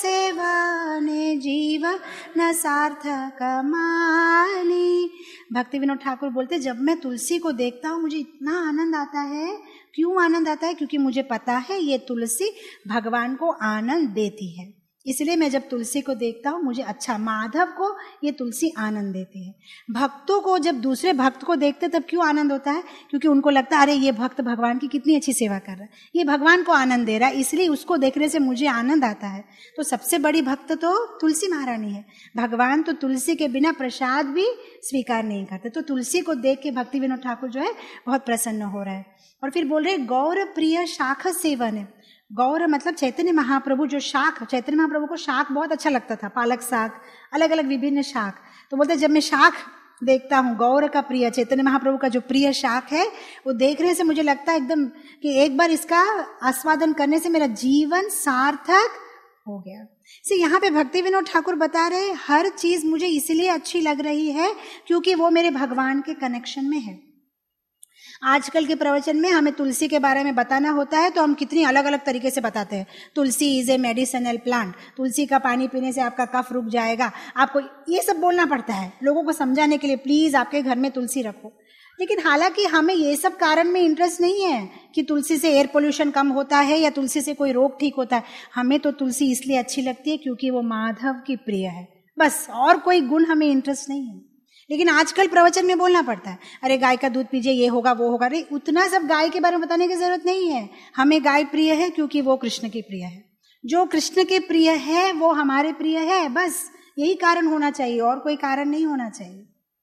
सेवने जीवन सार्थक मानी। भक्ति विनोद ठाकुर बोलते जब मैं तुलसी को देखता हूँ मुझे इतना आनंद आता है। क्यों आनंद आता है? क्योंकि मुझे पता है ये तुलसी भगवान को आनंद देती है, इसलिए मैं जब तुलसी को देखता हूँ मुझे अच्छा, माधव को ये तुलसी आनंद देती है। भक्तों को जब दूसरे भक्त को देखते तब क्यों आनंद होता है? क्योंकि उनको लगता है अरे ये भक्त भगवान की कितनी अच्छी सेवा कर रहा है, ये भगवान को आनंद दे रहा है, इसलिए उसको देखने से मुझे आनंद आता है। तो सबसे बड़ी भक्त तो तुलसी महारानी है। भगवान तो तुलसी के बिना प्रसाद भी स्वीकार नहीं करते। तो तुलसी को देख के भक्ति विनोद ठाकुर जो है बहुत प्रसन्न हो रहा है। और फिर बोल रहे गौर प्रिय शाख सेवन है। गौर मतलब चैतन्य महाप्रभु, जो शाख, चैतन्य महाप्रभु को शाख बहुत अच्छा लगता था, पालक शाक, अलग अलग विभिन्न शाख। तो बोलते जब मैं शाख देखता हूँ, गौर का प्रिय, चैतन्य महाप्रभु का जो प्रिय शाख है, वो देखने से मुझे लगता है एकदम कि एक बार इसका आस्वादन करने से मेरा जीवन सार्थक हो गया। इसे यहाँ पे भक्ति विनोद ठाकुर बता रहे हर चीज मुझे इसलिए अच्छी लग रही है क्योंकि वो मेरे भगवान के कनेक्शन में है। आजकल के प्रवचन में हमें तुलसी के बारे में बताना होता है तो हम कितनी अलग अलग तरीके से बताते हैं। Tulsi is a medicinal plant, तुलसी का पानी पीने से आपका कफ रुक जाएगा, आपको ये सब बोलना पड़ता है लोगों को समझाने के लिए, प्लीज आपके घर में तुलसी रखो। लेकिन हालांकि हमें ये सब कारण में इंटरेस्ट नहीं है कि तुलसी से एयर पोल्यूशन कम होता है या तुलसी से कोई रोग ठीक होता है। हमें तो तुलसी इसलिए अच्छी लगती है क्योंकि वो माधव की प्रिय है, बस, और कोई गुण हमें इंटरेस्ट नहीं है। लेकिन आजकल प्रवचन में बोलना पड़ता है अरे गाय का दूध पीजिए, ये होगा वो होगा। अरे उतना सब गाय के बारे में बताने की जरूरत नहीं है। हमें गाय प्रिय है क्योंकि वो कृष्ण की प्रिय है। जो कृष्ण के प्रिय है वो हमारे प्रिय है, बस यही कारण होना चाहिए, और कोई कारण नहीं होना चाहिए।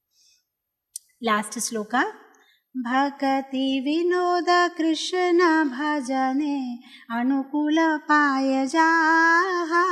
लास्ट श्लोका। भक्ति विनोद कृष्ण भजने अनुकूल पाय जाहा।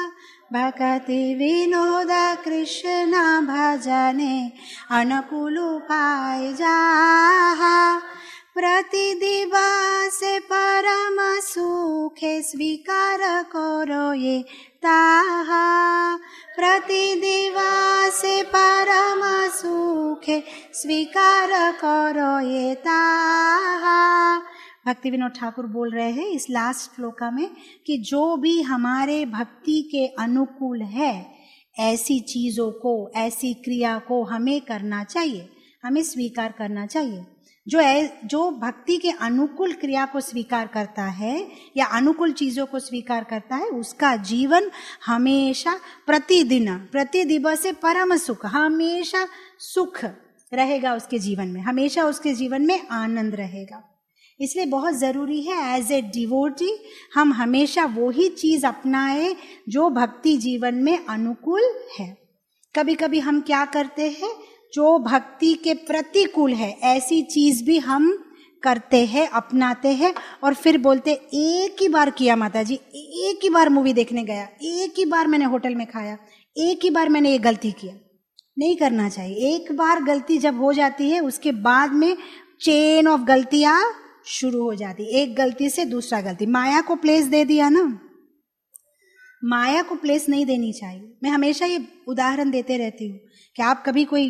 भक्ति विनोद कृष्ण भजने अनुकूल पाय जाहा। प्रति दिवस परम सुखे स्वीकार करो ये ताहा। प्रति दिवस परम सुखे स्वीकार करो ये ताहा। भक्ति विनोद ठाकुर बोल रहे हैं इस लास्ट श्लोका में कि जो भी हमारे भक्ति के अनुकूल है ऐसी चीजों को, ऐसी क्रिया को हमें करना चाहिए, हमें स्वीकार करना चाहिए। जो भक्ति के अनुकूल क्रिया को स्वीकार करता है या अनुकूल चीजों को स्वीकार करता है, उसका जीवन हमेशा प्रतिदिवस परम सुख, हमेशा सुख रहेगा उसके जीवन में, हमेशा उसके जीवन में आनंद रहेगा। इसलिए बहुत जरूरी है एज ए डिवोटी हम हमेशा वो ही चीज अपनाए जो भक्ति जीवन में अनुकूल है। कभी कभी हम क्या करते हैं, जो भक्ति के प्रतिकूल है ऐसी चीज भी हम करते हैं, अपनाते हैं, और फिर बोलते एक ही बार किया माता जी, एक ही बार मूवी देखने गया, एक ही बार मैंने होटल में खाया, एक ही बार मैंने ये गलती किया। नहीं करना चाहिए। एक बार गलती जब हो जाती है उसके बाद में चेन ऑफ गलतियां शुरू हो जाती, एक गलती से दूसरा गलती। माया को प्लेस दे दिया ना, माया को प्लेस नहीं देनी चाहिए। मैं हमेशा ये उदाहरण देते रहती हूँ कि आप कभी कोई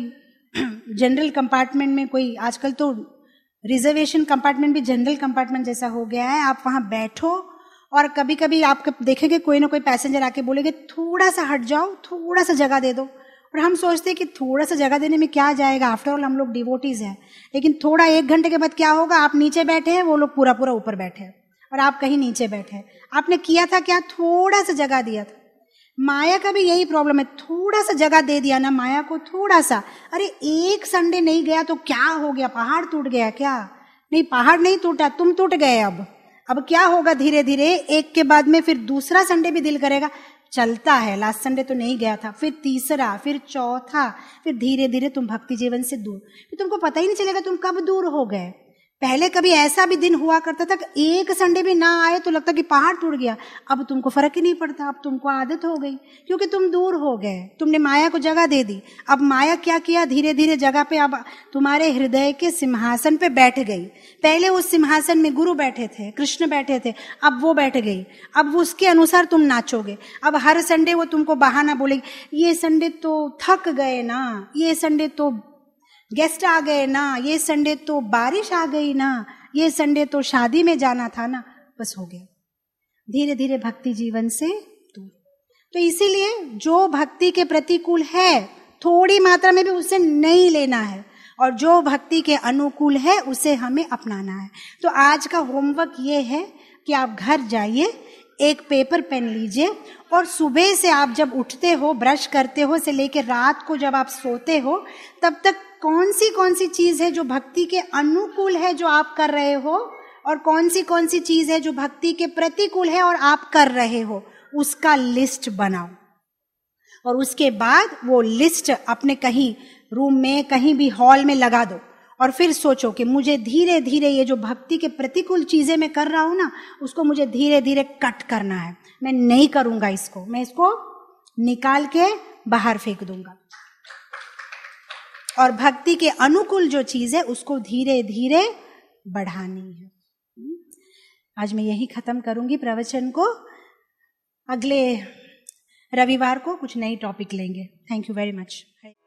जनरल कंपार्टमेंट में, कोई आजकल तो रिजर्वेशन कंपार्टमेंट भी जनरल कंपार्टमेंट जैसा हो गया है, आप वहां बैठो और कभी कभी आप देखेंगे कोई ना कोई पैसेंजर आके बोलेंगे थोड़ा सा हट जाओ, थोड़ा सा जगह दे दो, और हम सोचते हैं कि थोड़ा सा जगह देने में क्या जाएगा, आफ्टर ऑल हम लोग डिवोटीज हैं। लेकिन थोड़ा 1 घंटे के बाद क्या होगा, आप नीचे बैठे हैं, वो लोग पूरा पूरा ऊपर बैठे हैं और आप कहीं नीचे बैठे हैं। आपने किया था क्या, थोड़ा सा जगह दिया था। माया का भी यही प्रॉब्लम है, थोड़ा सा जगह दे दिया ना माया को, थोड़ा सा। अरे एक संडे नहीं गया तो क्या हो गया, पहाड़ टूट गया क्या? नहीं, पहाड़ नहीं टूटा, तुम टूट गए। अब क्या होगा, धीरे धीरे एक के बाद में फिर दूसरा संडे भी दिल करेगा, चलता है, लास्ट संडे तो नहीं गया था, फिर तीसरा, फिर चौथा, फिर धीरे धीरे तुम भक्ति जीवन से दूर, फिर तुमको पता ही नहीं चलेगा तुम कब दूर हो गए। पहले कभी ऐसा भी दिन हुआ करता था कि एक संडे भी ना आए तो लगता कि पहाड़ टूट गया। अब तुमको फर्क ही नहीं पड़ता, अब तुमको आदत हो गई, क्योंकि तुम दूर हो गए, तुमने माया को जगह दे दी। अब माया क्या किया, धीरे धीरे जगह पे अब तुम्हारे हृदय के सिंहासन पे बैठ गई। पहले उस सिंहासन में गुरु बैठे थे, कृष्ण बैठे थे, अब वो बैठ गई। अब उसके अनुसार तुम नाचोगे। अब हर संडे वो तुमको बहाना बोलेगी, ये संडे तो थक गए ना, ये संडे तो गेस्ट आ गए ना, ये संडे तो बारिश आ गई ना, ये संडे तो शादी में जाना था ना। बस हो गया, धीरे धीरे भक्ति जीवन से दूर। तो इसीलिए जो भक्ति के प्रतिकूल है थोड़ी मात्रा में भी उसे नहीं लेना है, और जो भक्ति के अनुकूल है उसे हमें अपनाना है। तो आज का होमवर्क ये है कि आप घर जाइए, एक पेपर पेन लीजिए, और सुबह से आप जब उठते हो, ब्रश करते हो से लेकर रात को जब आप सोते हो, तब तक कौन सी चीज है जो भक्ति के अनुकूल है जो आप कर रहे हो, और कौन सी चीज है जो भक्ति के प्रतिकूल है और आप कर रहे हो, उसका लिस्ट बनाओ। और उसके बाद वो लिस्ट अपने कहीं रूम में, कहीं भी हॉल में लगा दो, और फिर सोचो कि मुझे धीरे धीरे ये जो भक्ति के प्रतिकूल चीजें मैं कर रहा हूं ना, उसको मुझे धीरे धीरे कट करना है। मैं नहीं करूंगा इसको, मैं इसको निकाल के बाहर फेंक दूंगा। और भक्ति के अनुकूल जो चीज है उसको धीरे धीरे बढ़ानी है। आज मैं यही खत्म करूंगी प्रवचन को। अगले रविवार को कुछ नई टॉपिक लेंगे। Thank you very much.